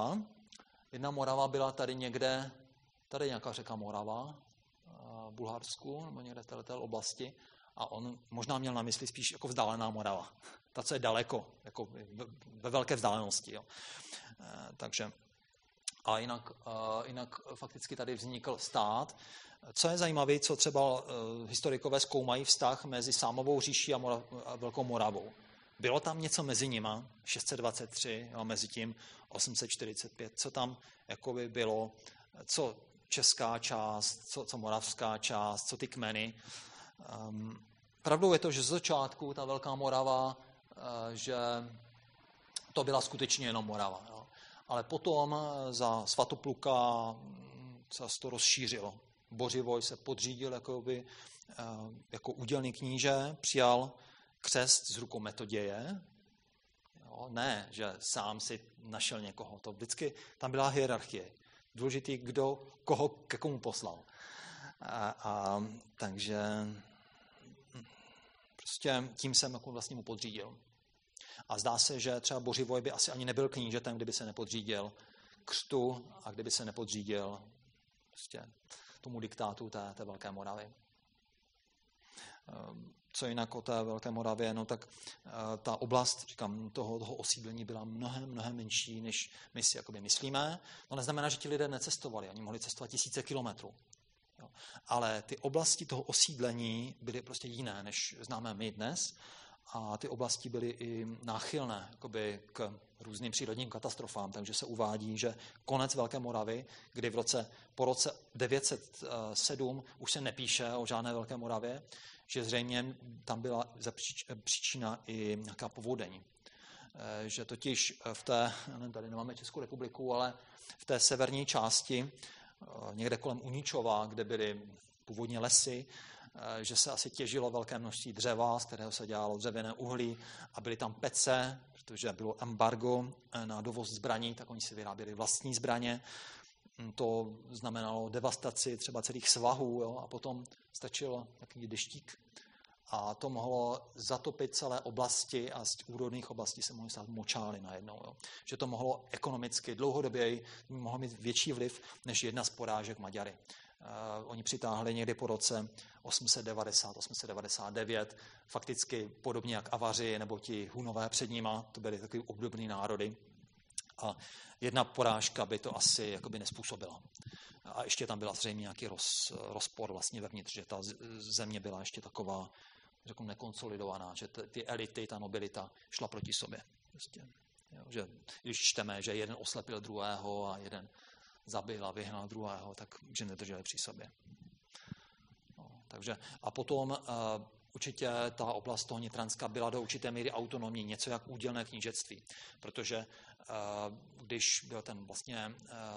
A: Morava byla tady někde, tady nějaká řeka Morava, v Bulharsku, nebo někde v této oblasti, a on možná měl na mysli spíš jako vzdálená Morava. Ta, co je daleko, jako ve velké vzdálenosti. Jo. Takže a jinak fakticky tady vznikl stát. Co je zajímavé, co třeba historikové zkoumají vztah mezi Sámovou říší a Velkou Moravou. Bylo tam něco mezi nima, 623, a mezi tím 845, co tam jakoby bylo, co česká část, co moravská část, co ty kmeny. Pravdou je to, že z začátku ta Velká Morava, že to byla skutečně jenom Morava. Jo. Ale potom za Svatopluka se to rozšířilo. Bořivoj se podřídil jako údělný kníže, přijal křest z rukou Metoděje. Jo, ne, že sám si našel někoho. To vždycky tam byla hierarchie. Důležitý, kdo koho ke komu poslal. Takže prostě tím jsem jako vlastně mu podřídil. A zdá se, že třeba Bořivoj by asi ani nebyl knížetem, kdyby se nepodřídil křtu a kdyby se nepodřídil prostě tomu diktátu té Velké Moravy. Co jinak o té Velké Moravě, no tak ta oblast, říkám, toho osídlení byla mnohem menší, než my si jakoby myslíme. To neznamená, že ti lidé necestovali, oni mohli cestovat tisíce kilometrů. Jo. Ale ty oblasti toho osídlení byly prostě jiné, než známe my dnes. A ty oblasti byly i náchylné jakoby k různým přírodním katastrofám. Takže se uvádí, že konec Velké Moravy, kdy po roce 907 už se nepíše o žádné Velké Moravě, že zřejmě tam byla příčina i nějaká povodeň. Že totiž tady nemáme Českou republiku, ale v té severní části, někde kolem Uničova, kde byly původně lesy, že se asi těžilo velké množství dřeva, z kterého se dělalo dřevěné uhlí a byly tam pece, protože bylo embargo na dovoz zbraní, tak oni si vyráběli vlastní zbraně. To znamenalo devastaci třeba celých svahů, jo, a potom stačil takový deštík a to mohlo zatopit celé oblasti a z úrodných oblastí se mohly stát močály najednou. Jo. Že to mohlo ekonomicky dlouhodobě mohlo mít větší vliv než jedna z porážek Maďary. Oni přitáhli někdy po roce 890, 899, fakticky podobně jak Avaři nebo ti Hunové před nima, to byly takový obdobný národy. A jedna porážka by to asi jakoby nespůsobila. A ještě tam byla zřejmě nějaký rozpor vlastně vevnitř, že ta země byla ještě taková, řeknu, nekonsolidovaná, že ty elity, ta nobilita šla proti sobě. Prostě, jo, že když čteme, že jeden oslepil druhého a jeden zabil a vyhnal druhého, tak že nedrželi při sobě. No, takže a potom určitě ta oblast toho Nitranska byla do určité míry autonomní, něco jak údělné knížectví, protože když byl ten vlastně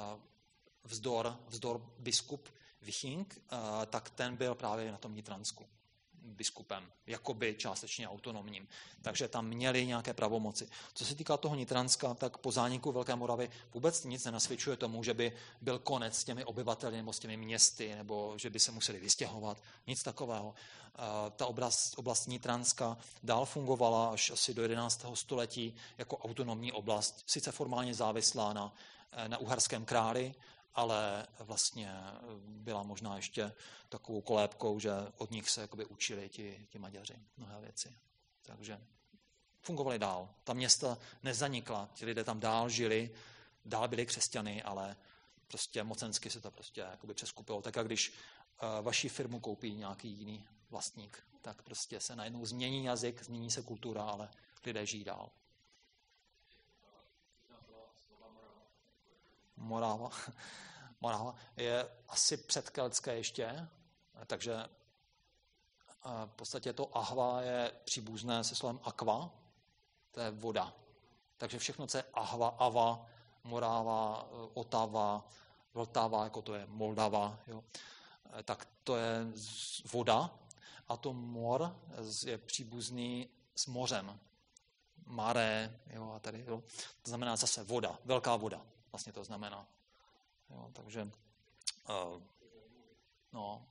A: vzdor biskup Viching, tak ten byl právě na tom Nitransku biskupem, jakoby částečně autonomním. Takže tam měli nějaké pravomoci. Co se týká toho Nitranska, tak po zániku Velké Moravy vůbec nic nenasvědčuje tomu, že by byl konec s těmi obyvateli nebo s těmi městy, nebo že by se museli vystěhovat. Nic takového. Ta oblast Nitranska dál fungovala až asi do 11. století jako autonomní oblast, sice formálně závislá na uherském králi, ale vlastně byla možná ještě takovou kolébkou, že od nich se jakoby učili ti Maďaři mnohé věci. Takže fungovali dál. Ta města nezanikla, ti lidé tam dál žili, dál byli křesťany, ale prostě mocensky se to prostě jakoby přeskupilo. Tak jak když vaši firmu koupí nějaký jiný vlastník, tak prostě se najednou změní jazyk, změní se kultura, ale lidé žijí dál. Morava je asi předkeltské ještě, takže v podstatě to ahva je příbuzné se slovem aqua, to je voda. Takže všechno, co je ahva, ava, Morava, Otava, Vltava, jako to je Moldava, jo, tak to je voda a to mor je příbuzný s mořem. Mare, jo, a tady, jo. To znamená zase voda, velká voda, vlastně to znamená. Jo, takže, no.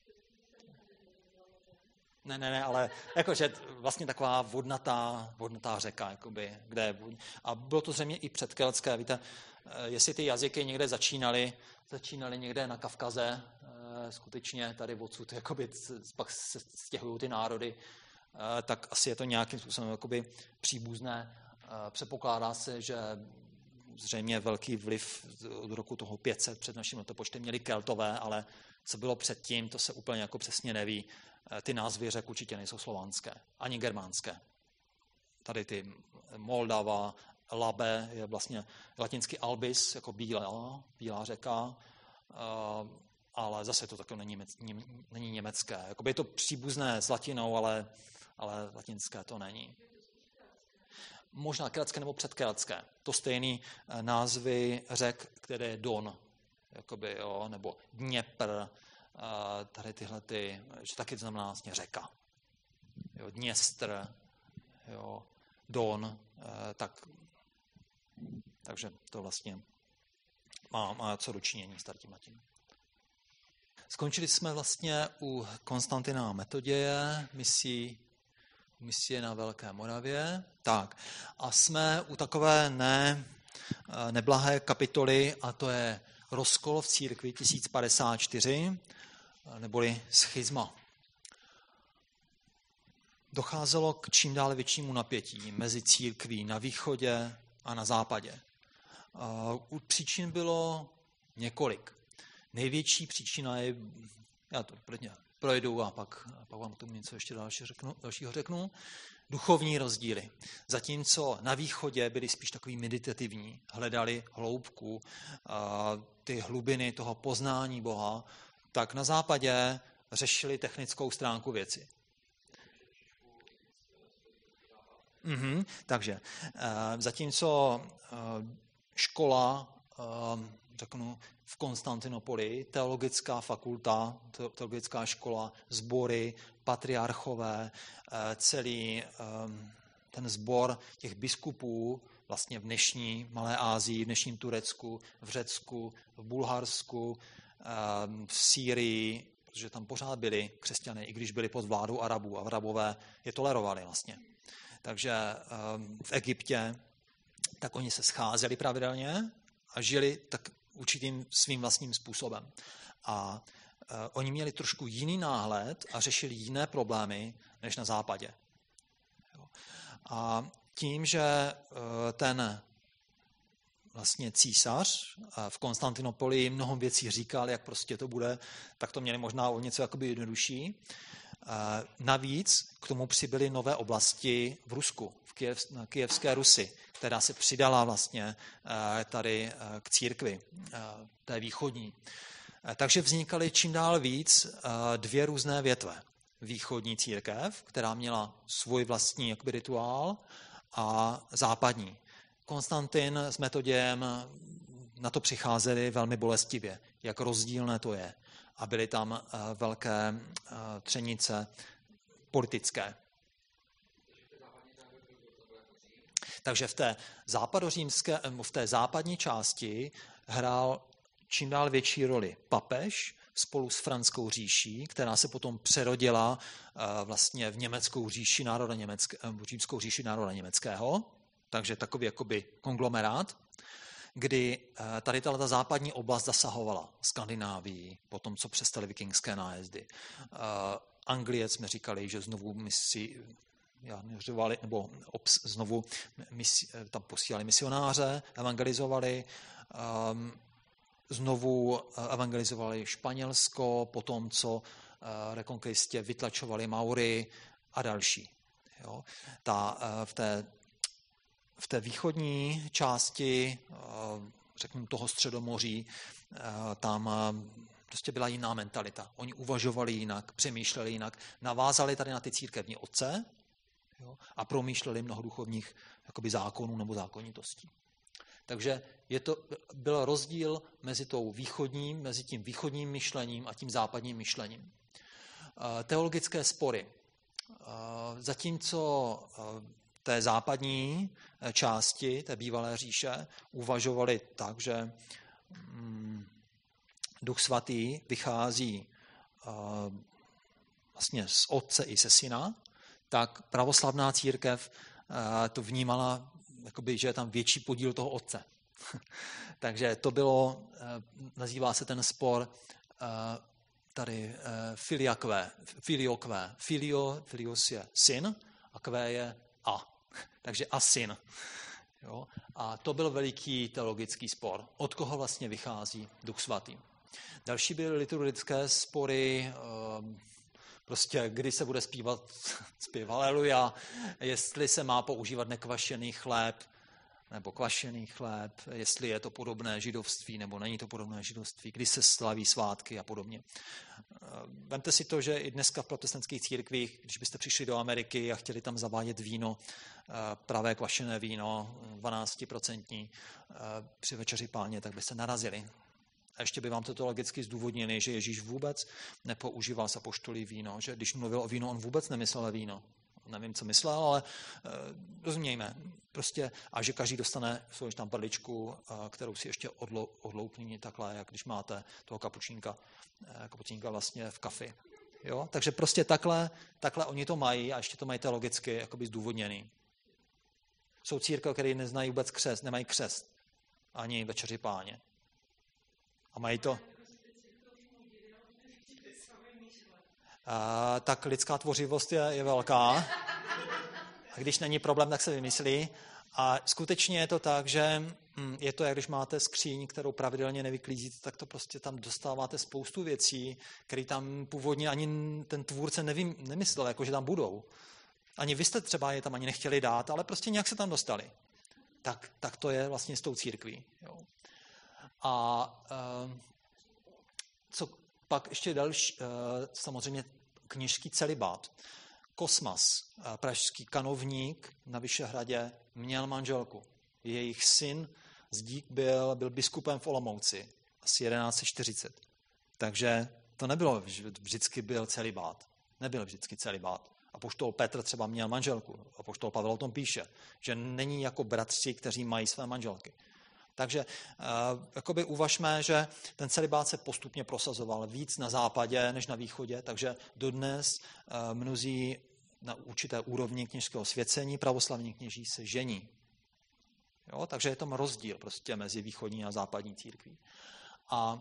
A: Ne, ale jakože vlastně taková vodnatá řeka, jakoby, kde je vodní. A bylo to zřejmě i předkeltské, víte, jestli ty jazyky někde začínaly někde na Kavkaze, skutečně tady odsud, jakoby, pak se stěhují ty národy, tak asi je to nějakým způsobem jakoby příbuzné. Předpokládá se, že zřejmě velký vliv od roku toho 500 před naším letopočtem měli Keltové, ale co bylo předtím, to se úplně jako přesně neví. Ty názvy řek určitě nejsou slovanské, ani germánské. Tady ty Moldava, Labe je vlastně latinsky albis, jako bílá řeka, ale zase to takové není německé. Jakoby je to příbuzné s latinou, ale latinské to není. Možná keltské nebo předkeltské. To stejný názvy řek, které je Don, jakoby, jo, nebo Dněpr, tady tyhle, že taky to znamená vlastně řeka. Jo, Dněstr, jo, Don, takže to vlastně má co dočinění s tím latinem. Skončili jsme vlastně u Konstantina Metoděje, misie na Velké Moravě. Tak, a jsme u takové neblahé kapitoly, a to je rozkol v církvi 1054, neboli schizma. Docházelo k čím dále většímu napětí mezi církví na východě a na západě. Příčin bylo několik. největší příčina je, já to projdu a pak vám k tomu něco ještě dalšího řeknu, duchovní rozdíly. Zatímco na východě byli spíš takový meditativní, hledali hloubku, ty hlubiny toho poznání Boha, tak na západě řešili technickou stránku věci. Takže zatímco škola, řeknu, v Konstantinopoli, teologická fakulta, teologická škola, sbory, patriarchové, celý ten sbor těch biskupů vlastně v dnešní Malé Asii, v dnešním Turecku, v Řecku, v Bulharsku, v Sýrii, protože tam pořád byli křesťané, i když byli pod vládou Arabů a Arabové je tolerovali vlastně. Takže v Egyptě, tak oni se scházeli pravidelně a žili tak určitým svým vlastním způsobem. A oni měli trošku jiný náhled a řešili jiné problémy než na západě. A tím, že ten vlastně císař v Konstantinopoli mnoho věcí říkal, jak prostě to bude, tak to měli možná o něco jakoby jednodušší. Navíc k tomu přibyly nové oblasti v Rusku, na Kyjevské Rusi, která se přidala vlastně tady k církvi, té východní. Takže vznikaly čím dál víc dvě různé větve. Východní církev, která měla svůj vlastní jakoby rituál, a západní. Konstantin s Metodějem na to přicházeli velmi bolestivě, jak rozdílné to je. A byly tam velké třenice politické. Takže v té západní části hrál čím dál větší roli papež spolu s Franskou říší, která se potom přerodila vlastně v německou říši římskou říši národa německého, takže takový jakoby konglomerát, kdy tady ta západní oblast zasahovala Skandinávii, potom co přestaly vikingské nájezdy. Anglie jsme říkali, že znovu znovu tam posílali misionáře, evangelizovali, znovu evangelizovali Španělsko, potom co rekonkvistě vytlačovali Maury a další. Jo. V té východní části, řekněme toho Středomoří, tam prostě byla jiná mentalita. Oni uvažovali jinak, přemýšleli jinak, navázali tady na ty církevní otce, jo, a promýšleli mnoho duchovních jakoby zákonů nebo zákonitostí. Takže byl rozdíl mezi tím východním myšlením a tím západním myšlením. Teologické spory. Zatímco té západní části, té bývalé říše, uvažovali tak, že Duch Svatý vychází vlastně z Otce i ze Syna, tak pravoslavná církev to vnímala, jakoby, že je tam větší podíl toho Otce. Takže to bylo, nazývá se ten spor tady filiokvé. Filios je syn a kvé je a. Takže a syn. Jo? A to byl veliký teologický spor. Od koho vlastně vychází Duch Svatý. Další byly liturgické spory, prostě kdy se bude zpívat zpěv Haleluja, jestli se má používat nekvašený chléb nebo kvašený chléb, jestli je to podobné židovství nebo není to podobné židovství, kdy se slaví svátky a podobně. Vemte si to, že i dneska v protestantských církvích, když byste přišli do Ameriky a chtěli tam zavádět víno, pravé kvašené víno, 12% při večeři Páně, tak by se narazili. A ještě by vám to teologicky zdůvodnili, že Ježíš vůbec nepoužíval z apoštolí víno, že když mluvil o víno, on vůbec nemyslel víno. Nevím, co myslel, ale rozumějme. Prostě, a že každý dostane svou tam perličku, kterou si ještě odloupní takhle, jak když máte toho kapučínka vlastně v kafi. Jo? Takže prostě takhle oni to mají a ještě to mají teologicky jakoby zdůvodněný. Jsou církve, které neznají vůbec křest, nemají křest. Ani večeři Páně. A mají to... Tak lidská tvořivost je velká. A když není problém, tak se vymyslí. A skutečně je to tak, že je to, jak když máte skříň, kterou pravidelně nevyklízíte, tak to prostě tam dostáváte spoustu věcí, které tam původně ani ten tvůrce nemyslel, jako že tam budou. Ani vy jste třeba je tam ani nechtěli dát, ale prostě nějak se tam dostali. Tak to je vlastně s tou církví. Jo. A co pak ještě další, samozřejmě kněžský celibát. Kosmas, pražský kanovník na Vyšehradě, měl manželku. Jejich syn Zdík byl biskupem v Olomouci asi 1140. Takže to nebylo, že vždycky byl celibát. Nebyl vždycky celibát. Apoštol Petr třeba měl manželku. Apoštol Pavel o tom píše, že není jako bratři, kteří mají své manželky. Takže jakoby uvažme, že ten celibát se postupně prosazoval víc na západě než na východě, takže dodnes mnozí na určité úrovni kněžského svěcení pravoslavní kněží se žení. Jo, takže je tam rozdíl prostě mezi východní a západní církví. A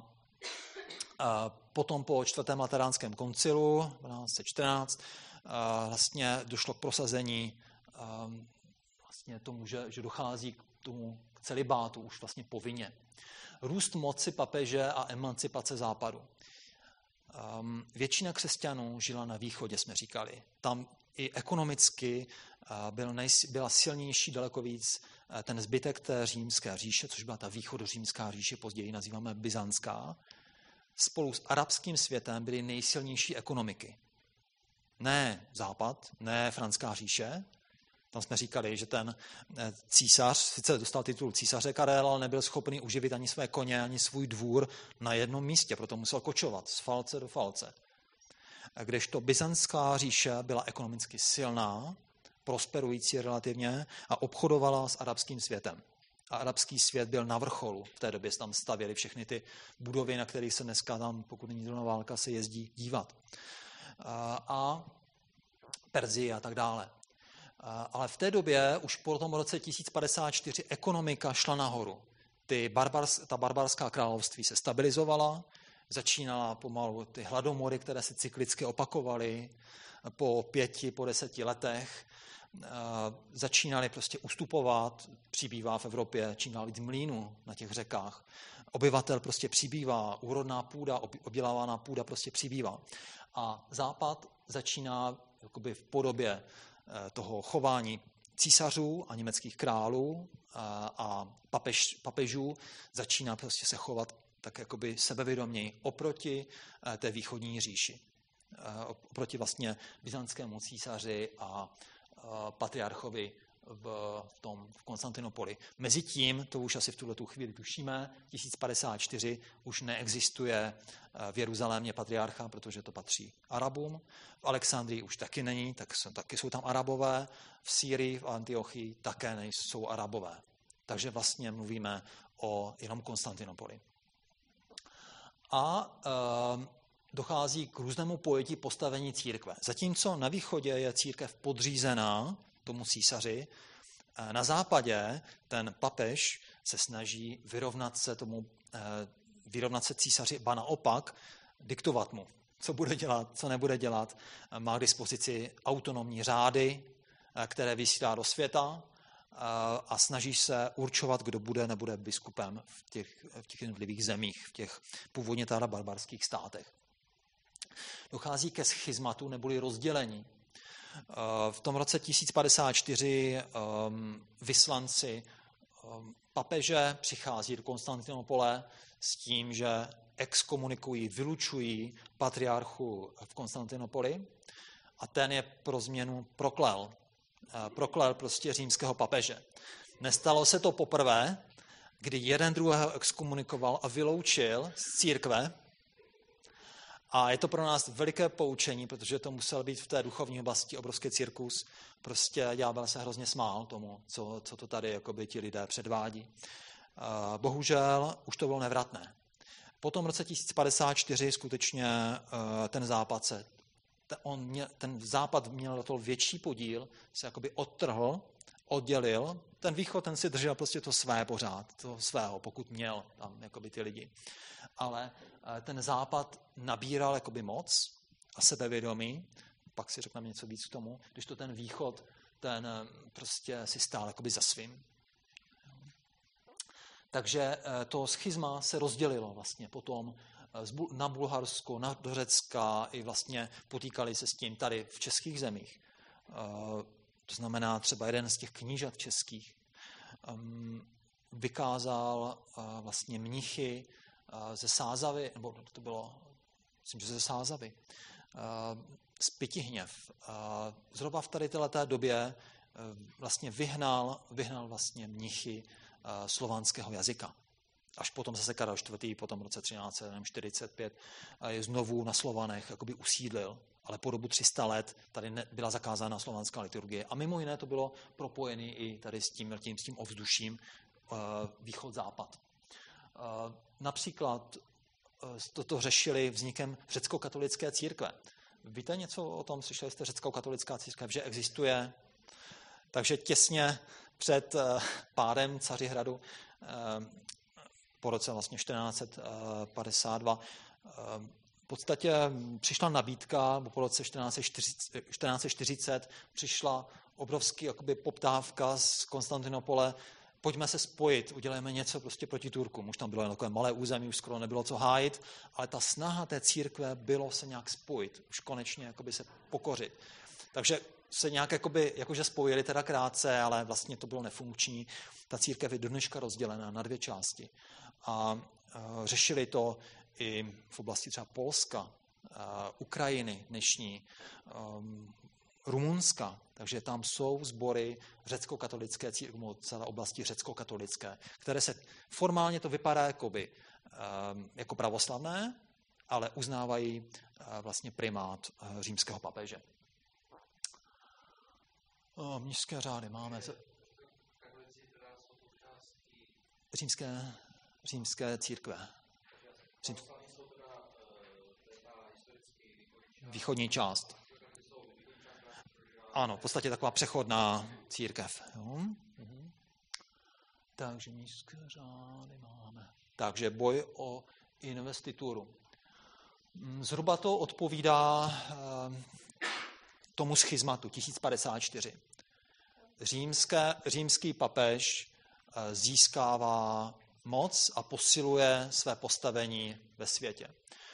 A: potom po 4. lateránském koncilu 1214 vlastně došlo k prosazení vlastně tomu, že dochází k tomu celibátu už vlastně povinně. Růst moci papeže a emancipace západu. Většina křesťanů žila na východě, jsme říkali. Tam i ekonomicky byla silnější daleko víc ten zbytek té římské říše, což byla ta východořímská říše, později nazýváme byzantská. Spolu s arabským světem byly nejsilnější ekonomiky. Ne západ, ne franská říše. Tam jsme říkali, že ten císař sice dostal titul císaře Karel, ale nebyl schopný uživit ani své koně, ani svůj dvůr na jednom místě, proto musel kočovat z falce do falce. Kdežto byzantská říše byla ekonomicky silná, prosperující relativně a obchodovala s arabským světem. A arabský svět byl na vrcholu. V té době se tam stavěly všechny ty budovy, na kterých se dneska tam, pokud není zrovna válka, se jezdí dívat. A Perzii a tak dále. Ale v té době, už po tom roce 1054, ekonomika šla nahoru. Ta barbarská království se stabilizovala, začínala pomalu ty hladomory, které se cyklicky opakovaly po 5, po 10 letech. Začínaly prostě ustupovat, přibývá v Evropě čím dál víc mlýnů na těch řekách. Obyvatel prostě přibývá, úrodná půda, obdělávaná půda prostě přibývá. A západ začíná jakoby v podobě toho chování císařů a německých králů a papežů začíná prostě se chovat tak jakoby sebevědoměji oproti té východní říši. Oproti vlastně byzantskému císaři a patriarchovi v Konstantinopoli. Mezitím, to už asi v tuhletu chvíli tušíme, 1054 už neexistuje v Jeruzalémě patriarcha, protože to patří Arabům. V Alexandrii už taky není, taky jsou tam Arabové. V Sýrii, v Antiochii také nejsou Arabové. Takže vlastně mluvíme o jenom Konstantinopoli. A dochází k různému pojetí postavení církve. Zatímco na východě je církev podřízená tomu císaři, na západě ten papež se snaží vyrovnat se císaři, ba naopak diktovat mu, co bude dělat, co nebude dělat. Má k dispozici autonomní řády, které vysílá do světa a snaží se určovat, kdo bude, nebude biskupem v těch jednotlivých zemích, v těch původně teda barbarských státech. Dochází ke schizmatu neboli rozdělení. V tom roce 1054 vyslanci papeže přichází do Konstantinopole s tím, že exkomunikují, vylučují patriarchu v Konstantinopoli a ten je pro změnu proklel. Proklel prostě římského papeže. Nestalo se to poprvé, kdy jeden druhého exkomunikoval a vyloučil z církve. A je to pro nás veliké poučení, protože to musel být v té duchovní oblasti obrovský cirkus. Prostě ďábel se hrozně smál tomu, co to tady jakoby ti lidé předvádí. Bohužel už to bylo nevratné. Potom v roce 1054 skutečně ten západ měl to větší podíl, se jakoby odtrhl, oddělil. Ten východ, ten si držel prostě to své pořád, to svého, pokud měl tam jakoby ty lidi. Ale ten západ nabíral jakoby moc a sebevědomí, pak si řekneme něco víc k tomu, když to ten východ, ten prostě si stál jakoby za svým. Takže to schizma se rozdělilo vlastně potom na Bulharsko, do Řecka i vlastně potýkali se s tím tady v českých zemích. To znamená třeba jeden z těch knížat českých vykázal vlastně mnichy ze Sázavy, nebo to bylo, myslím, že ze Sázavy, z Pitihněv. Zhruba v tady této době vlastně vyhnal vlastně mnichy slovanského jazyka. Až potom zase Karel IV. Potom v roce 1345 je znovu na Slovanech jakoby usídlil, ale po dobu 300 let tady byla zakázána slovanská liturgie. A mimo jiné to bylo propojené i tady s tím ovzduším východ-západ. Například toto řešili vznikem řecko-katolické církve. Víte něco o tom? Slyšeli jste řecko-katolická církev, že existuje? Takže těsně před pádem Cařihradu po roce vlastně 1452 v podstatě přišla nabídka, po roce 1440 přišla obrovský jakoby poptávka z Konstantinopole, pojďme se spojit, udělejme něco prostě proti Turkům. Už tam bylo takové malé území, už skoro nebylo co hájit, ale ta snaha té církve bylo se nějak spojit, už konečně jakoby se pokořit. Takže se nějak jakože spojili teda krátce, ale vlastně to bylo nefunkční. Ta církev je do dneška rozdělená na 2 části. A řešili to i v oblasti třeba Polska, Ukrajiny dnešní, Rumunska, takže tam jsou sbory řecko-katolické církve, celé oblasti řecko-katolické, které se formálně to vypadá jako pravoslavné, ale uznávají vlastně primát římského papeže. Mnišské řády máme. Římské církve. Východní část. Ano, v podstatě taková přechodná církev. Jo? Takže mnišské řády máme. Takže boj o investituru. Zhruba to odpovídá tomu schizmatu 1054. Římský papež získává moc a posiluje své postavení ve světě.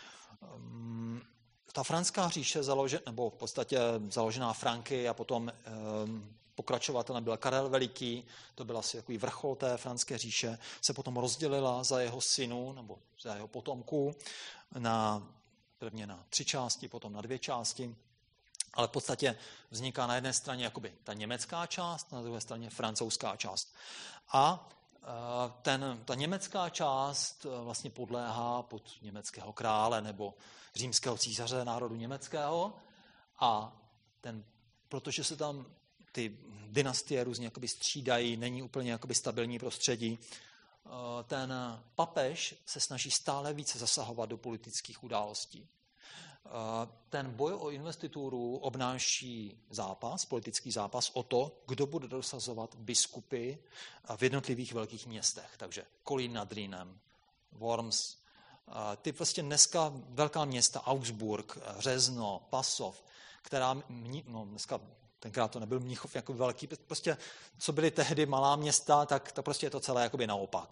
A: Ta Franská říše, nebo v podstatě založená Franky a potom pokračovatelem byl Karel Veliký, to byl asi takový vrchol té Franské říše, se potom rozdělila za jeho synu nebo za jeho potomků prvně na 3 části, potom na 2 části. Ale v podstatě vzniká na jedné straně jakoby ta německá část, na druhé straně francouzská část. A ta německá část vlastně podléhá pod německého krále nebo římského císaře národu německého a protože se tam ty dynastie různě jakoby střídají, není úplně jakoby stabilní prostředí, ten papež se snaží stále více zasahovat do politických událostí. Ten boj o investituru obnáší politický zápas o to, kdo bude dosazovat biskupy v jednotlivých velkých městech. Takže Kolín nad Rýnem, Worms, ty prostě dneska velká města, Augsburg, Řezno, Pasov, dneska tenkrát to nebyl Mnichov jako velký, prostě co byly tehdy malá města, tak to prostě je to celé jakoby naopak.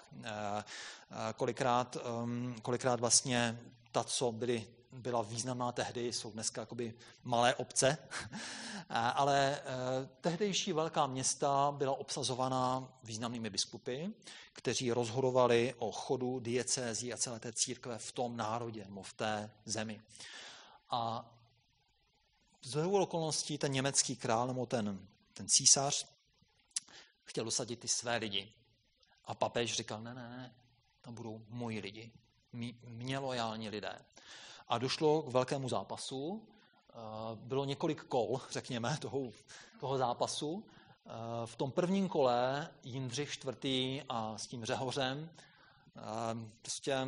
A: Kolikrát vlastně ta, co byla významná tehdy, jsou dneska jakoby malé obce, ale tehdejší velká města byla obsazovaná významnými biskupy, kteří rozhodovali o chodu diecézí a celé té církve v tom národě nebo v té zemi. A z shodou okolností ten německý král nebo ten císař chtěl dosadit ty své lidi. A papež říkal, ne, tam budou moji lidi, mě lojální lidé. A došlo k velkému zápasu. Bylo několik kol, řekněme, toho zápasu. V tom prvním kole Jindřich IV. A s tím Řehořem prostě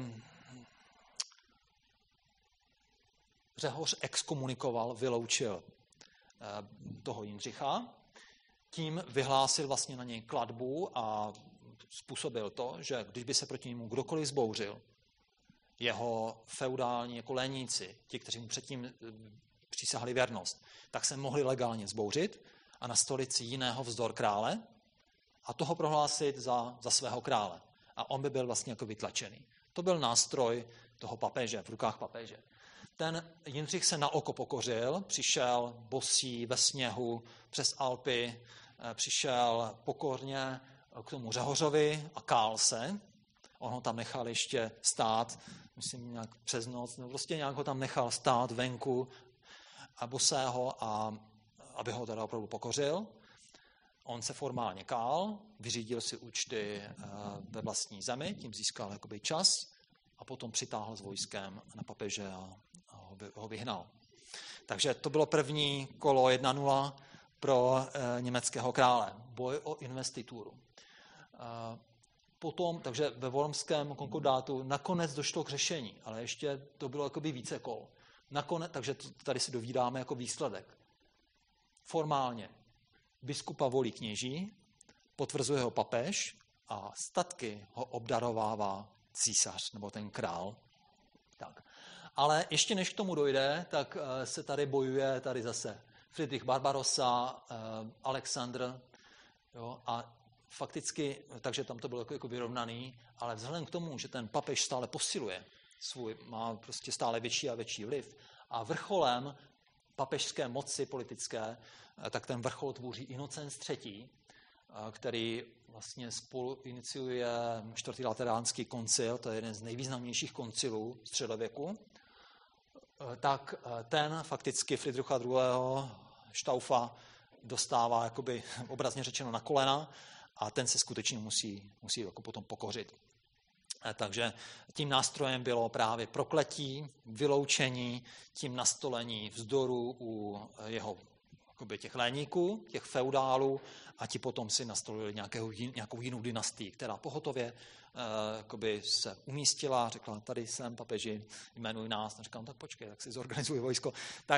A: Řehoř exkomunikoval, vyloučil toho Jindřicha. Tím vyhlásil vlastně na něj klatbu a způsobil to, že když by se proti němu kdokoliv zbouřil, jeho feudální jako léníci, ti, kteří mu předtím přísahali věrnost, tak se mohli legálně zbouřit a nastolit si jiného vzdor krále a toho prohlásit za svého krále. a on by byl vlastně jako vytlačený. To byl nástroj toho papeže, v rukách papeže. Ten Jindřich se na oko pokořil, přišel bosý ve sněhu přes Alpy, přišel pokorně k tomu Řehořovi a kál se. On ho tam nechal ještě stát, myslím nějak přes noc, no prostě nějak ho tam nechal stát venku a bosého, a aby ho teda opravdu pokořil. On se formálně kál, vyřídil si účty ve vlastní zemi, tím získal jakoby čas a potom přitáhl s vojskem na papeže a ho vyhnal. Takže to bylo první kolo 1-0 pro německého krále. Boj o investituru. Potom, takže ve Wormském konkordátu nakonec došlo k řešení, ale ještě to bylo jakoby více kol. Nakonec, takže tady si dovídáme jako výsledek. Formálně biskupa volí kněží, potvrzuje ho papež a statky ho obdarovává císař nebo ten král. Tak. Ale ještě než k tomu dojde, tak se tady bojuje tady zase Friedrich Barbarossa, Alexandr, jo, a fakticky, takže tam to bylo jako vyrovnaný, ale vzhledem k tomu, že ten papež stále posiluje má prostě stále větší a větší vliv a vrcholem papežské moci politické, tak ten vrchol tvoří Inocenc III., který vlastně spolu iniciuje 4. Lateránský koncil, to je jeden z nejvýznamnějších koncilů středověku, tak ten fakticky Friedricha II. Štaufa dostává jakoby obrazně řečeno na kolena a ten se skutečně musí jako potom pokořit. Takže tím nástrojem bylo právě prokletí, vyloučení, tím nastolení vzdoru u jeho těch léníků, těch feudálů a ti potom si nastolili nějakou jinou dynastii, která pohotově se umístila, řekla, tady jsem papeži, jmenuj nás, a říkám, tak počkej, tak si zorganizuj vojsko.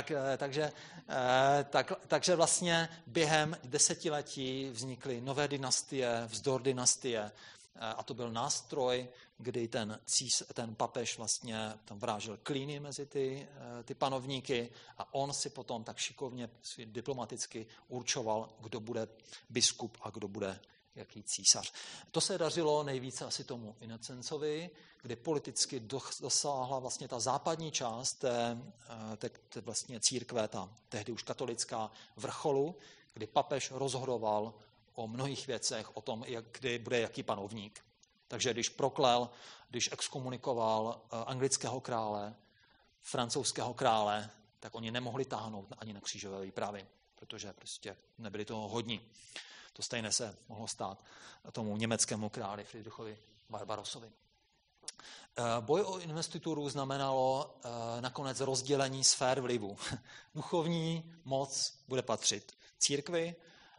A: Takže vlastně během desetiletí vznikly nové dynastie, vzdor dynastie, a to byl nástroj, kdy ten papež vlastně tam vrážel klíny mezi ty panovníky a on si potom tak šikovně diplomaticky určoval, kdo bude biskup a kdo bude jaký císař. To se dařilo nejvíce asi tomu Inocencovi, kdy politicky dosáhla vlastně ta západní část té vlastně církve, ta tehdy už katolická, vrcholu, kdy papež rozhodoval o mnohých věcech, o tom, kdy bude jaký panovník. Takže když exkomunikoval anglického krále, francouzského krále, tak oni nemohli táhnout ani na křížové výpravy, protože prostě nebyli toho hodní. To stejné se mohlo stát tomu německému králi Friedrichovi Barbarossovi. Boj o investituru znamenalo nakonec rozdělení sfér vlivu. Duchovní moc bude patřit církvi,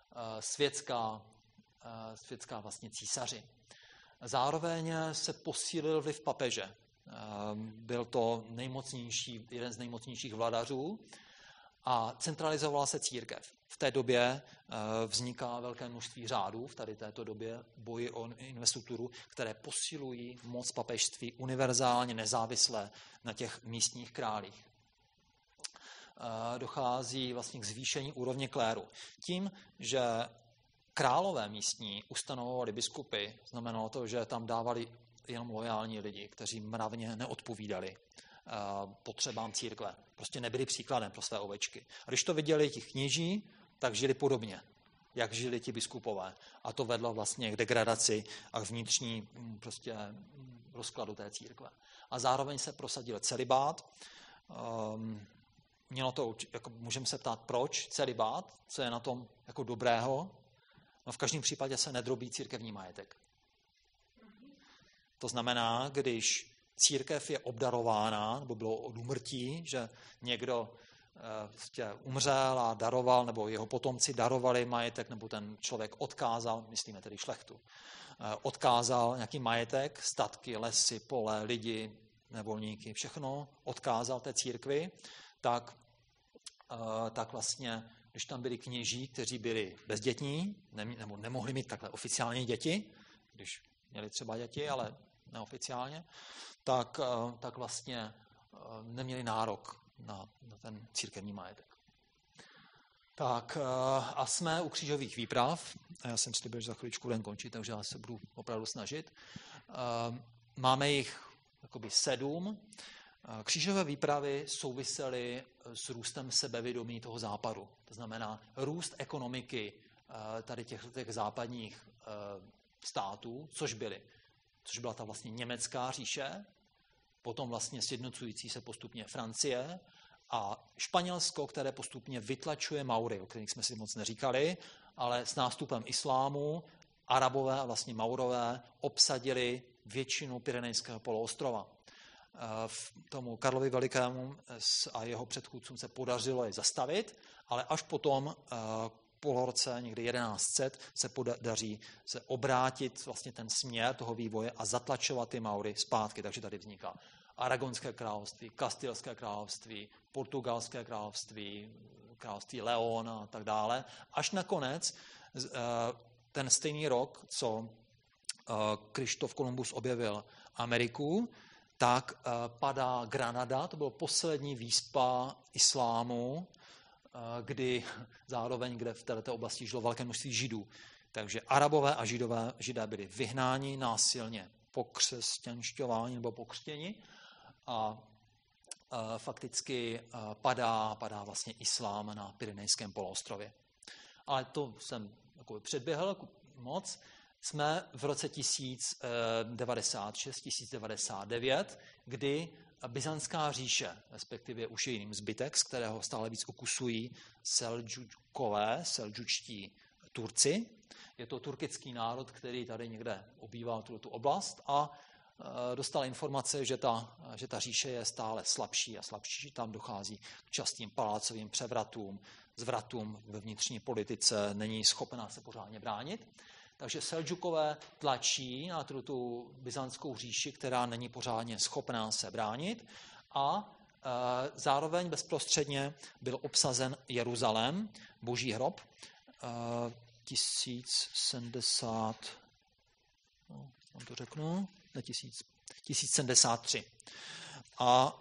A: světská vlastně císaři. Zároveň se posílil vliv papeže. Byl to jeden z nejmocnějších vladařů a centralizovala se církev. V té době vzniká velké množství řádů, v tady této době boji o investituru, které posilují moc papežství univerzálně nezávisle na těch místních králích. Dochází vlastně k zvýšení úrovně kléru. Tím, že králové místní ustanovovali biskupy, znamenalo to, že tam dávali jenom loajální lidi, kteří mravně neodpovídali potřebám církve. Prostě nebyli příkladem pro své ovečky. A když to viděli ti kněží, tak žili podobně, jak žili ti biskupové. A to vedlo vlastně k degradaci a k vnitřní prostě rozkladu té církve. A zároveň se prosadil celibát. Mělo to, jako můžeme se ptát, proč celibát, co je na tom jako dobrého. No v každém případě se nedrobí církevní majetek. To znamená, když církev je obdarována, nebo bylo od úmrtí, že někdo umřel a daroval, nebo jeho potomci darovali majetek, nebo ten člověk odkázal, myslíme tedy šlechtu, odkázal nějaký majetek, statky, lesy, pole, lidi, nevolníky, všechno odkázal té církvi, tak vlastně, když tam byli kněží, kteří byli bezdětní, nebo nemohli mít takhle oficiálně děti, když měli třeba děti, ale neoficiálně, tak vlastně neměli nárok na ten církevní majetek. Tak a jsme u křížových výprav. Já jsem slíbil, že za chviličku budeme končit, takže já se budu opravdu snažit. Máme jich jakoby 7. Křížové výpravy souvisely s růstem sebevědomí toho západu. To znamená růst ekonomiky tady těch západních států, což byla ta vlastně německá říše, potom vlastně sjednocující se postupně Francie a Španělsko, které postupně vytlačuje Maury, o kterých jsme si moc neříkali, ale s nástupem islámu Arabové a vlastně Maurové obsadili většinu Pyrenejského poloostrova. V tomu Karlovi Velikému a jeho předchůdcům se podařilo je zastavit, ale až potom po roce někdy 1100 se podaří se obrátit vlastně ten směr toho vývoje a zatlačovat ty Maury zpátky. Takže tady vzniká Aragonské království, Kastilské království, Portugalské království, království León a tak dále. Až nakonec ten stejný rok, co Krištof Kolumbus objevil Ameriku, tak padá Granada, to byla poslední výspa islámu, kdy zároveň, kde v této oblasti žilo velké množství Židů. Takže Arabové a Židé byli vyhnáni násilně, pokřesťanšťováni nebo pokřtěni a fakticky padá vlastně islám na Pyrenejském poloostrově. Ale to jsem předběhl moc. Jsme v roce 1096-1099, kdy Byzantská říše, respektive už je jiným zbytek, z kterého stále víc ukusují selđučtí Turci. Je to turkický národ, který tady někde obývá tu oblast a dostal informace, že ta říše je stále slabší a slabší, že tam dochází k častým palácovým převratům, zvratům ve vnitřní politice, není schopná se pořádně bránit. Takže Selđukové tlačí na tu byzantskou říši, která není pořádně schopná se bránit a zároveň bezprostředně byl obsazen Jeruzalém, Boží hrob, 1073. A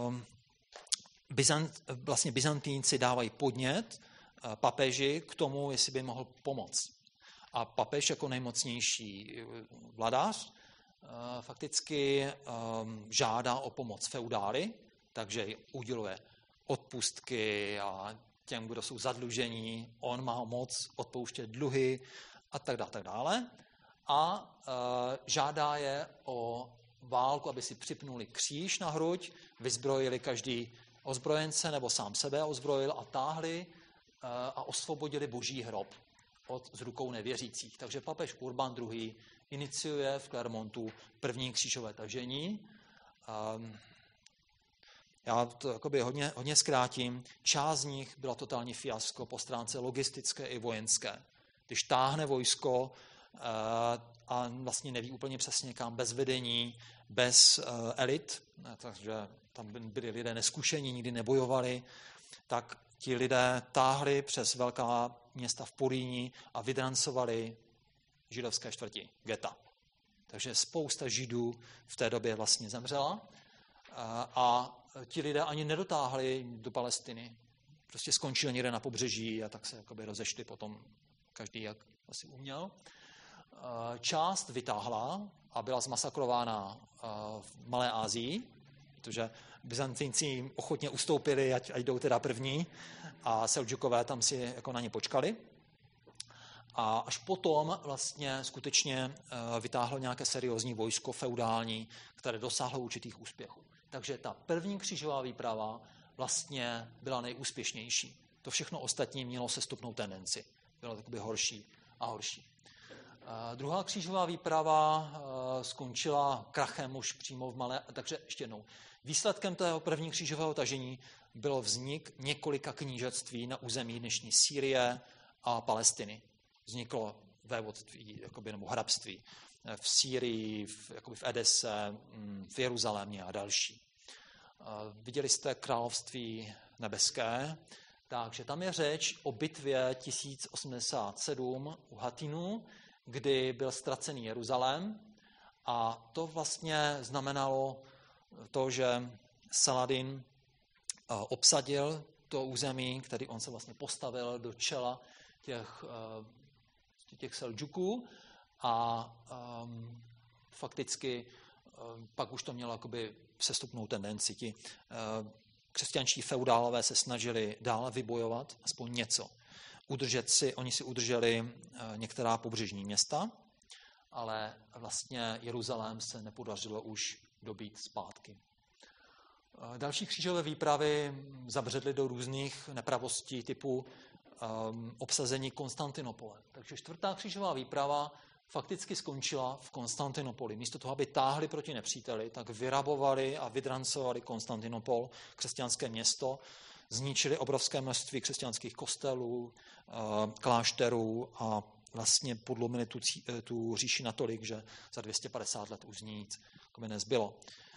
A: vlastně Byzantínci dávají podnět papeži k tomu, jestli by mohl pomoct. A papež jako nejmocnější vladař fakticky žádá o pomoc feudály, takže uděluje odpustky a těm, kdo jsou zadlužení, on má moc odpouštět dluhy a tak dále. A žádá je o válku, aby si připnuli kříž na hruď, vyzbrojili každý ozbrojence nebo sám sebe ozbrojil a táhli a osvobodili Boží hrob z rukou nevěřících. Takže papež Urban II. Iniciuje v Clermontu první křížové tažení. Já to jakoby hodně zkrátím. Část z nich byla totální fiasko po stránce logistické i vojenské. Když táhne vojsko a vlastně neví úplně přesně kam, bez vedení, bez elit, takže tam byli lidé neskušení, nikdy nebojovali, tak ti lidé táhli přes velká města v Poríní a vydrancovali židovské čtvrti, geta. Takže spousta Židů v té době vlastně zemřela a ti lidé ani nedotáhli do Palestiny. Prostě skončili někde na pobřeží a tak se jakoby rozešli potom každý, jak asi uměl. Část vytáhla a byla zmasakrována v Malé Asii, protože Byzantínci ochotně ustoupili, ať jdou teda první a Selđukové tam si jako na ně počkali. A až potom vlastně skutečně vytáhlo nějaké seriózní vojsko feudální, které dosáhlo určitých úspěchů. Takže ta první křížová výprava vlastně byla nejúspěšnější. To všechno ostatní mělo sestupnou tendenci. Bylo takový horší a horší. Druhá křížová výprava skončila krachem už přímo v Malé, takže ještě jednou. Výsledkem toho první křížového tažení bylo vznik několika knížectví na území dnešní Sýrie a Palestiny. Vzniklo vévodství nebo hrabství v Sýrii, v Edese, v Jeruzalémě a další. Viděli jste Království nebeské, takže tam je řeč o bitvě 1087 u Hatinu, kdy byl ztracený Jeruzalém a to vlastně znamenalo to, že Saladin obsadil to území, který on se vlastně postavil do čela těch Selđuků a fakticky pak už to mělo jakoby přestupnou tendenci. Ti křesťanští feudálové se snažili dále vybojovat aspoň něco. Oni si udrželi některá pobřežní města, ale vlastně Jeruzalém se nepodařilo už dobít zpátky. Další křížové výpravy zabředly do různých nepravostí typu obsazení Konstantinopole. Takže 4. křížová výprava fakticky skončila v Konstantinopoli. Místo toho, aby táhli proti nepříteli, tak vyrabovali a vydrancovali Konstantinopol, křesťanské město, zničili obrovské množství křesťanských kostelů, klášterů a vlastně podlomili tu říši natolik, že za 250 let už z ní nic nezbylo.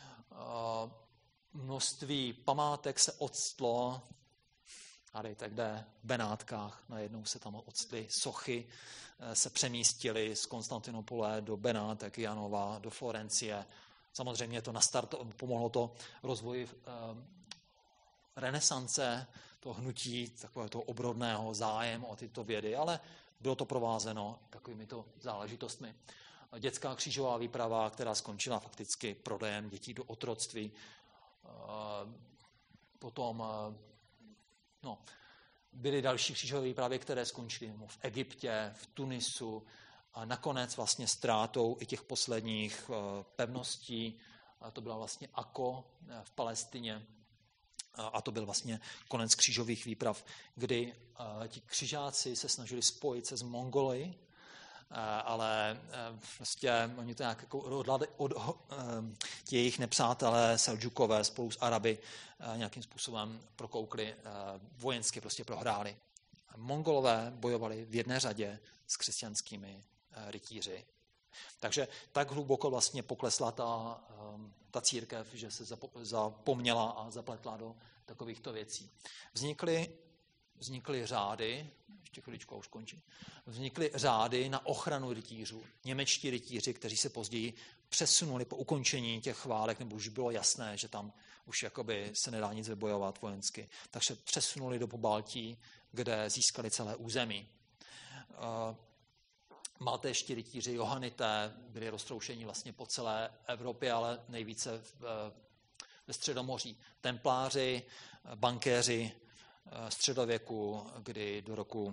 A: Množství památek se octlo, a dejte kde, v Benátkách, najednou se tam octly sochy, se přemístily z Konstantinopole do Benátek, Janova, do Florencie. Samozřejmě to pomohlo to rozvoji renesance, toho hnutí, takového toho obrodného zájem o tyto vědy, ale bylo to provázeno takovýmito záležitostmi. Dětská křížová výprava, která skončila fakticky prodejem dětí do otroctví. Potom byly další křížové výpravy, které skončily v Egyptě, v Tunisu a nakonec vlastně ztrátou i těch posledních pevností. To byla vlastně Akko v Palestině a to byl vlastně konec křížových výprav, kdy ti křižáci se snažili spojit se s Mongoly, ale prostě oni to nějak jako ti jejich nepřátelé Seldžukové spolu s Araby nějakým způsobem prokoukli, vojensky prostě prohráli. Mongolové bojovali v jedné řadě s křesťanskými rytíři. Takže tak hluboko vlastně poklesla ta církev, že se zapomněla a zapletla do takovýchto věcí. Vznikly řády, ještě chviličku, už končí, vznikly řády na ochranu rytířů. Němečtí rytíři, kteří se později přesunuli po ukončení těch válek, nebo už bylo jasné, že tam už jakoby se nedá nic vybojovat vojensky, takže přesunuli do Pobaltí, kde získali celé území. Maltéští rytíři, Johanité, byli roztroušeni vlastně po celé Evropě, ale nejvíce ve Středomoří. Templáři, bankéři středověku, kdy do roku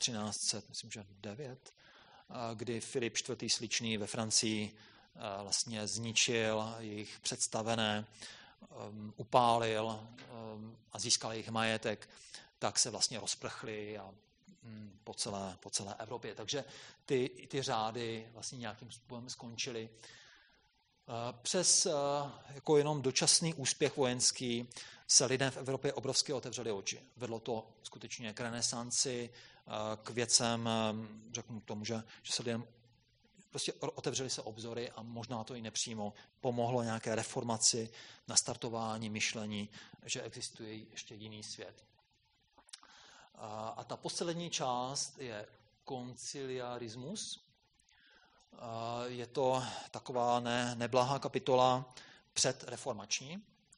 A: 1309, kdy Filip IV. Sličný ve Francii vlastně zničil jejich představené, upálil a získal jejich majetek, tak se vlastně rozprchli a po celé Evropě. Takže ty řády vlastně nějakým způsobem skončily. Přes jako jenom dočasný úspěch vojenský se lidem v Evropě obrovsky otevřely oči. Vedlo to skutečně k renesanci, k věcem, řeknu tomu, že se lidem prostě otevřely se obzory a možná to i nepřímo pomohlo nějaké reformaci, nastartování myšlení, že existuje ještě jiný svět. A ta poslední část je konciliarismus. Je to taková neblahá kapitola předreformační.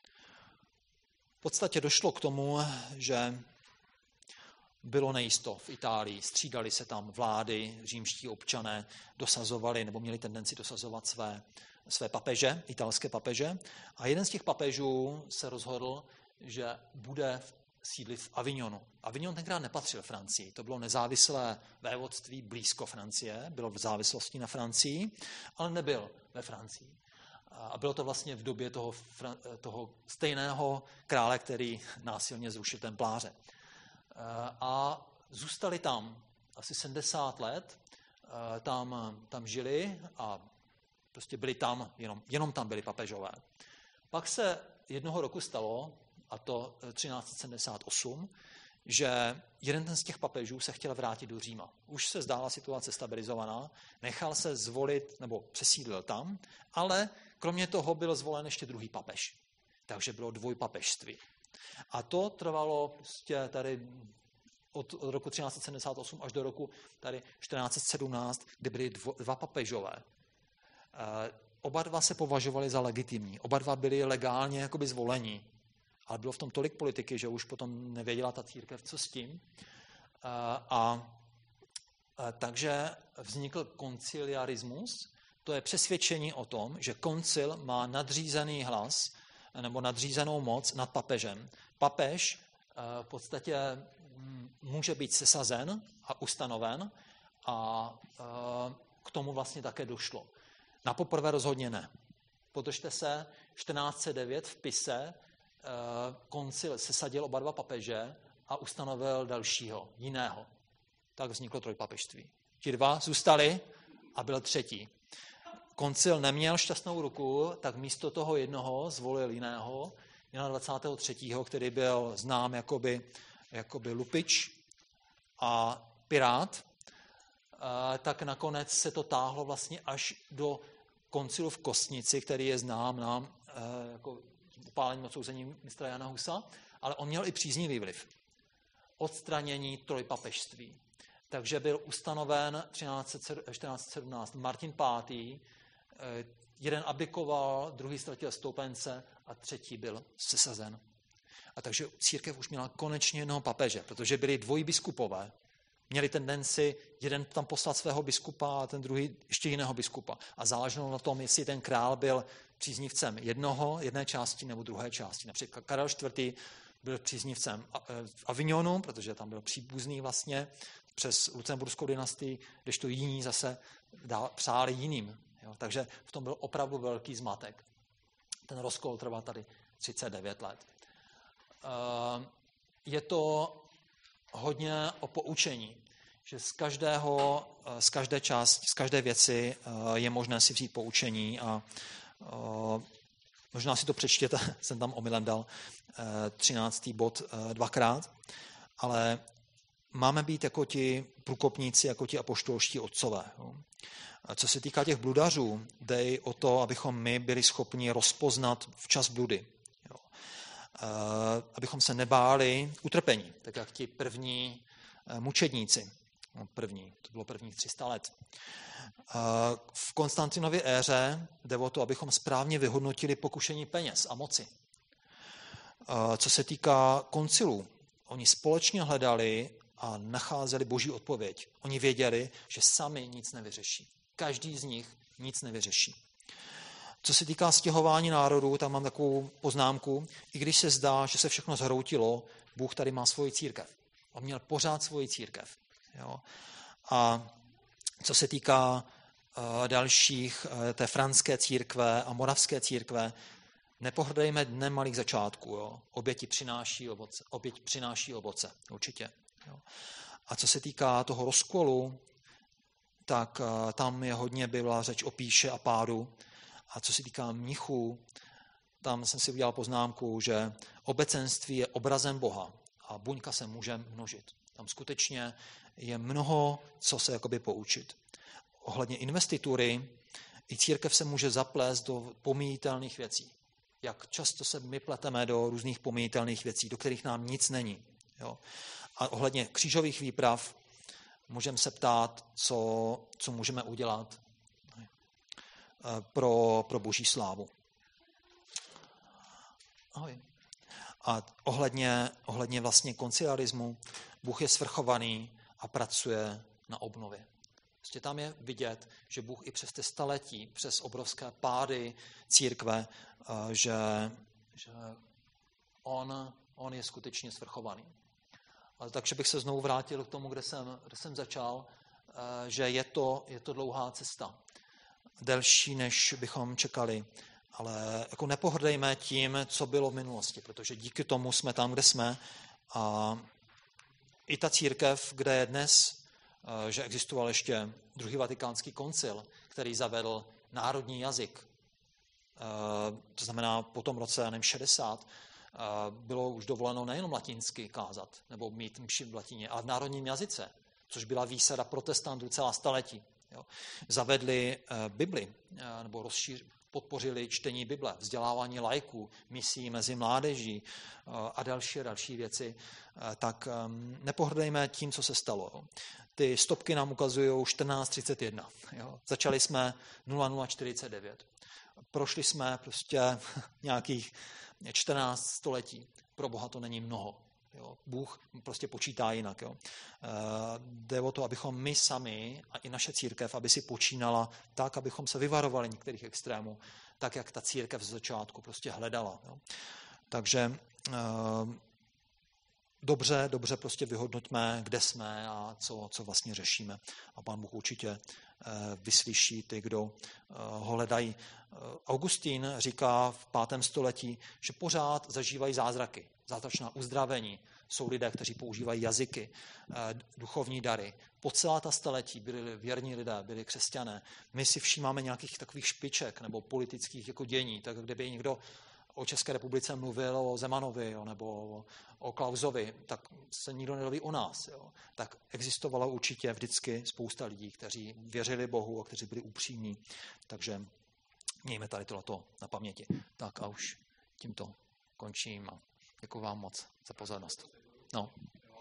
A: V podstatě došlo k tomu, že bylo nejisto v Itálii. Střídali se tam vlády, římští občané dosazovali nebo měli tendenci dosazovat své papeže, italské papeže. A jeden z těch papežů se rozhodl, že bude sídlit v Avignonu. Avignon tenkrát nepatřil Francii. To bylo nezávislé vévodství blízko Francie, bylo v závislosti na Francii, ale nebyl ve Francii. A bylo to vlastně v době toho stejného krále, který násilně zrušil templáře. A zůstali tam asi 70 let, tam žili a prostě byli tam, jenom tam byli papežové. Pak se jednoho roku stalo, a to 1378, že jeden z těch papežů se chtěl vrátit do Říma. Už se zdála situace stabilizovaná, nechal se zvolit, nebo přesídlil tam, ale kromě toho byl zvolen ještě druhý papež. Takže bylo dvojpapežství. A to trvalo prostě tady od roku 1378 až do roku tady 1417, kdy byli dva papežové. Oba dva se považovali za legitimní. Oba dva byli legálně jakoby zvolení. Ale bylo v tom tolik politiky, že už potom nevěděla ta církev, co s tím. Takže vznikl konciliarismus, To je přesvědčení o tom, že koncil má nadřízený hlas nebo nadřízenou moc nad papežem. Papež v podstatě může být sesazen a ustanoven a k tomu vlastně také došlo. Na poprvé rozhodně ne. Podržte se, 1409 v Pise koncil sesadil oba dva papeže a ustanovil dalšího, jiného. Tak vzniklo trojpapežství. Ti dva zůstali a byl třetí. Koncil neměl šťastnou ruku, tak místo toho jednoho zvolil jiného, 21. který byl znám jakoby lupič a pirát, tak nakonec se to táhlo vlastně až do koncilu v Kostnici, který je znám nám jako upálením odsouzením mistra Jana Husa, ale on měl i příznivý vliv. Odstranění trojpapežství. Takže byl ustanoven 1417 Martin V., jeden abdikoval, druhý ztratil stoupence a třetí byl sesazen. A takže církev už měla konečně jednoho papeže, protože byli dvojbiskupové. Měli tendenci jeden tam poslat svého biskupa a ten druhý ještě jiného biskupa. A záleželo na tom, jestli ten král byl příznivcem jedné části nebo druhé části. Například Karel IV. Byl příznivcem Avignonu, protože tam byl příbuzný vlastně přes Lucemburskou dynastii, kdežto jiní zase přáli jiným. Jo, takže v tom byl opravdu velký zmatek. Ten rozkol trvá tady 39 let. Je to hodně o poučení, že z každé věci je možné si vzít poučení a možná si to přečtěte, jsem tam omylem dal 13. bod dvakrát, ale máme být jako ti průkopníci, jako ti apoštolští otcové. Jo. Co se týká těch bludařů, jde o to, abychom my byli schopni rozpoznat včas bludy. Jo. Abychom se nebáli utrpení, tak jak ti první mučedníci. To bylo prvních 300 let. V Konstantinově éře jde o to, abychom správně vyhodnotili pokušení peněz a moci. Co se týká koncilů, oni společně hledali a nacházeli boží odpověď. Oni věděli, že sami nic nevyřeší. Každý z nich nic nevyřeší. Co se týká stěhování národů, tam mám takovou poznámku. I když se zdá, že se všechno zhroutilo, Bůh tady má svoji církev. On měl pořád svoji církev. Jo. A co se týká dalších, té franské církve a moravské církve, nepohrdejme dnem malých začátků. Jo. Oběť přináší ovoce, určitě. Jo. A co se týká toho rozkolu, tak tam je hodně byla řeč o píše a pádu. A co se týká mnichů, tam jsem si udělal poznámku, že obecenství je obrazem Boha a buňka se může množit. Tam skutečně je mnoho, co se jakoby poučit. Ohledně investitury, i církev se může zaplést do pomíjitelných věcí. Jak často se my pleteme do různých pomíjitelných věcí, do kterých nám nic není. Jo? A ohledně křížových výprav můžeme se ptát, co můžeme udělat pro boží slávu. Ahoj. A ohledně vlastně koncilarismu, Bůh je svrchovaný a pracuje na obnově. Prostě tam je vidět, že Bůh i přes ty staletí, přes obrovské pády církve, že on je skutečně svrchovaný. Takže bych se znovu vrátil k tomu, kde jsem začal, že je to dlouhá cesta. Delší, než bychom čekali. Ale jako nepohrdejme tím, co bylo v minulosti, protože díky tomu jsme tam, kde jsme. A i ta církev, kde je dnes, že existoval ještě druhý vatikánský koncil, který zavedl národní jazyk. To znamená, po tom roce 60 bylo už dovoleno nejenom latinsky kázat, nebo mít mši v latině, ale v národním jazyce, což byla výsada protestantů celá staletí. Jo. Zavedli Bibli, nebo podpořili čtení Bible, vzdělávání laiků, misí mezi mládeží a další věci, tak nepohrdejme tím, co se stalo. Ty stopky nám ukazují 14:31. Jo. Začali jsme 00:49. Prošli jsme prostě nějakých 14 století. Pro Boha to není mnoho. Jo. Bůh prostě počítá jinak. Jo. Jde o to, abychom my sami a i naše církev, aby si počínala tak, abychom se vyvarovali některých extrémů, tak, jak ta církev z začátku prostě hledala. Jo. Takže dobře prostě vyhodnoťme, kde jsme a co vlastně řešíme. A Pán Bůh určitě vyslyší ty, kdo ho hledají. Augustín říká v 5. století, že pořád zažívají zázraky, zázračná uzdravení. Jsou lidé, kteří používají jazyky, duchovní dary. Po celá ta staletí byli věrní lidé, byli křesťané. My si všímáme nějakých takových špiček nebo politických jako dění, tak kdyby někdo o České republice mluvil, o Zemanovi nebo o Klausovi, tak se nikdo nedoví o nás. Jo. Tak existovalo určitě vždycky spousta lidí, kteří věřili Bohu a kteří byli upřímní. Takže mějme tady tohleto na paměti. Tak a už tímto končím a děkuji vám moc za pozornost. No.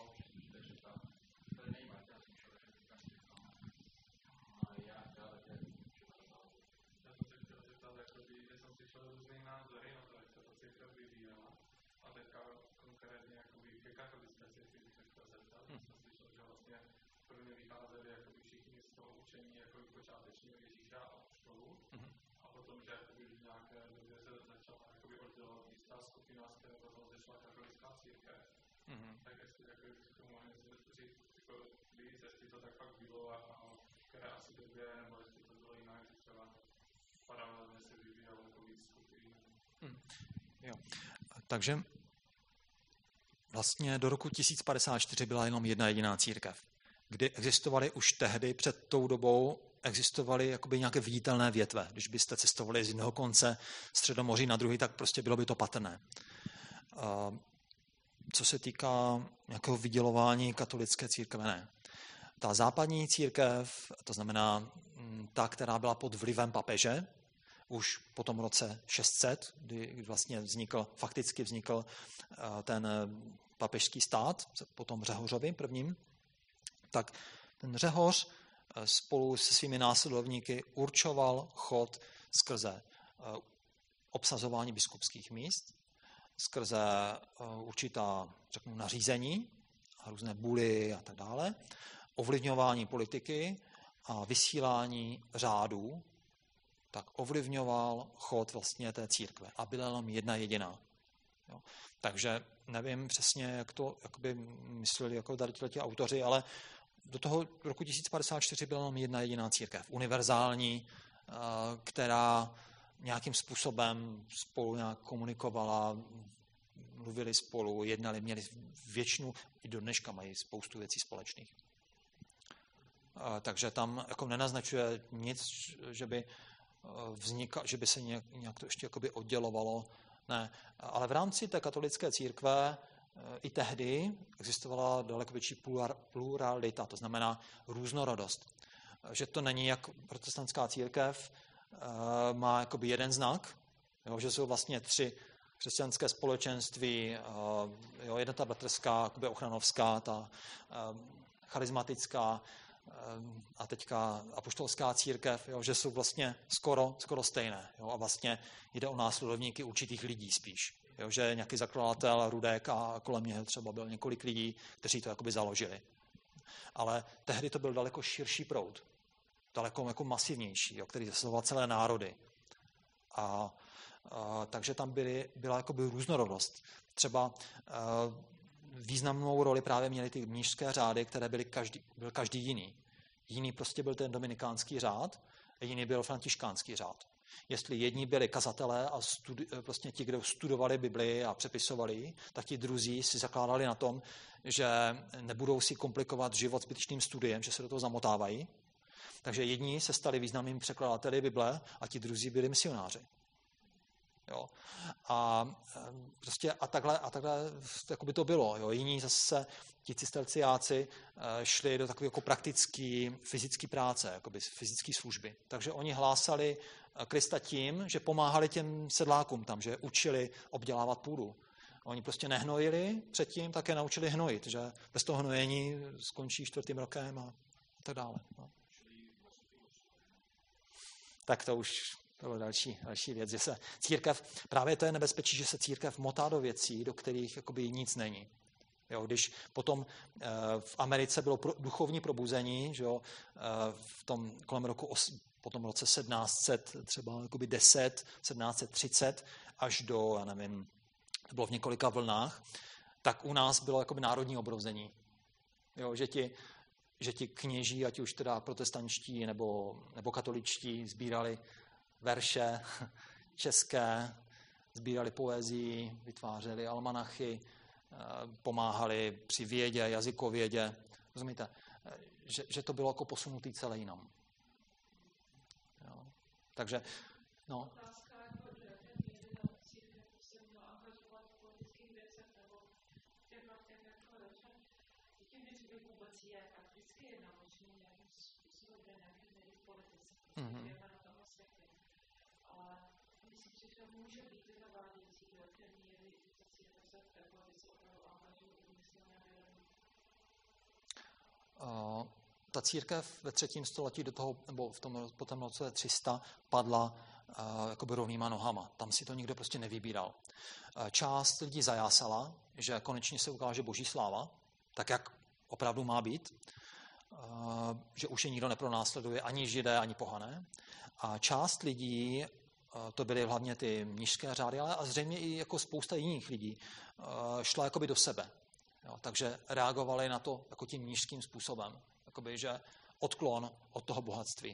A: Jo. Takže vlastně do roku 1054 byla jenom jedna jediná církev, kdy existovaly už tehdy, před tou dobou, existovaly jakoby nějaké viditelné větve. Když byste cestovali z jednoho konce Středomoří na druhý, tak prostě bylo by to patrné. Co se týká nějakého vydělování katolické církve, ne. Ta západní církev, to znamená ta, která byla pod vlivem papeže, už po tom roce 600, kdy vlastně fakticky vznikl ten papežský stát, po tom Řehořovi prvním, tak ten Řehoř spolu se svými následovníky určoval chod skrze obsazování biskupských míst, skrze určitá, řeknu, nařízení a různé buly a tak dále, ovlivňování politiky a vysílání řádů, tak ovlivňoval chod vlastně té církve. A byla jenom jedna jediná. Jo. Takže nevím přesně, jak to jakoby mysleli jako tady ti autoři, ale do toho roku 1054 byla jenom jedna jediná církev. Univerzální, která nějakým způsobem spolu nějak komunikovala, mluvili spolu, jednali, měli většinu, i do dneška mají spoustu věcí společných. Takže tam jako nenaznačuje nic, že by se nějak to ještě jakoby oddělovalo. Ne. Ale v rámci té katolické církve i tehdy existovala daleko větší pluralita, to znamená různorodost. Že to není jak protestantská církev, má jakoby jeden znak, jo, že jsou vlastně 3 křesťanské společenství, jo, jedna ta bratrská, jakoby ochranovská, ta charismatická a teďka apoštolská církev, jo, že jsou vlastně skoro stejné. Jo, a vlastně jde o následovníky určitých lidí spíš. Jo, že nějaký zakladatel Rudek a kolem něho třeba byl několik lidí, kteří to jakoby založili. Ale tehdy to byl daleko širší proud. Daleko jako masivnější, jo, který zasahoval celé národy. Takže tam byla jakoby různorodost. Třeba významnou roli právě měly ty mnížské řády, které byl každý jiný. Jiný prostě byl ten dominikánský řád, a jiný byl františkánský řád. Jestli jedni byli kazatelé a prostě ti, kdo studovali Biblii a přepisovali, tak ti druzí si zakládali na tom, že nebudou si komplikovat život zbytečným studiem, že se do toho zamotávají. Takže jedni se stali významnými překladateli Bible a ti druzí byli misionáři. Jo. A takhle by to bylo. Jo. Jiní zase, ti cisterciáci, šli do takové jako praktické fyzické práce, jakoby fyzické služby. Takže oni hlásali Krista tím, že pomáhali těm sedlákům tam, že učili obdělávat půdu. Oni prostě nehnojili předtím, tak je naučili hnojit, že bez toho hnojení skončí 4. rokem a tak dále. No. Tak to už bylo další věc, že se církev, právě to je nebezpečí, že se církev motá do věcí, do kterých jakoby nic není. Jo, když potom v Americe bylo duchovní probuzení, že jo, v tom kolem roku potom v roce 1700, třeba 1730 až do, já nevím, to bylo v několika vlnách, tak u nás bylo jakoby národní obrození. Jo, že ti kněží, ať už teda protestančtí nebo katoličtí, sbírali verše české, sbírali poezii, vytvářeli almanachy, pomáhali při vědě, jazykovědě. Rozumíte? Že to bylo jako posunutý celé jinam. Jo. Takže, no. Mm-hmm. Ta církev ve 3. století do toho, nebo po tom roce 300 padla jakoby rovnýma nohama. Tam si to nikdo prostě nevybíral. Část lidí zajásala, že konečně se ukáže boží sláva, tak jak opravdu má být, že už je nikdo nepronásleduje ani židé, ani pohané. A část lidí, to byly hlavně ty mnišské řády, ale a zřejmě i jako spousta jiných lidí, šla jakoby do sebe. Jo, takže reagovali na to jako tím mnišským způsobem. Jakoby, že odklon od toho bohatství.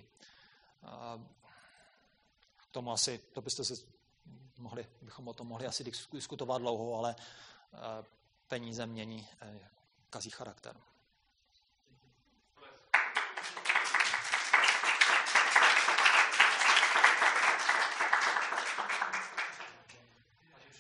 A: Bychom o tom mohli asi diskutovat dlouho, ale peníze mění, kazí charakter.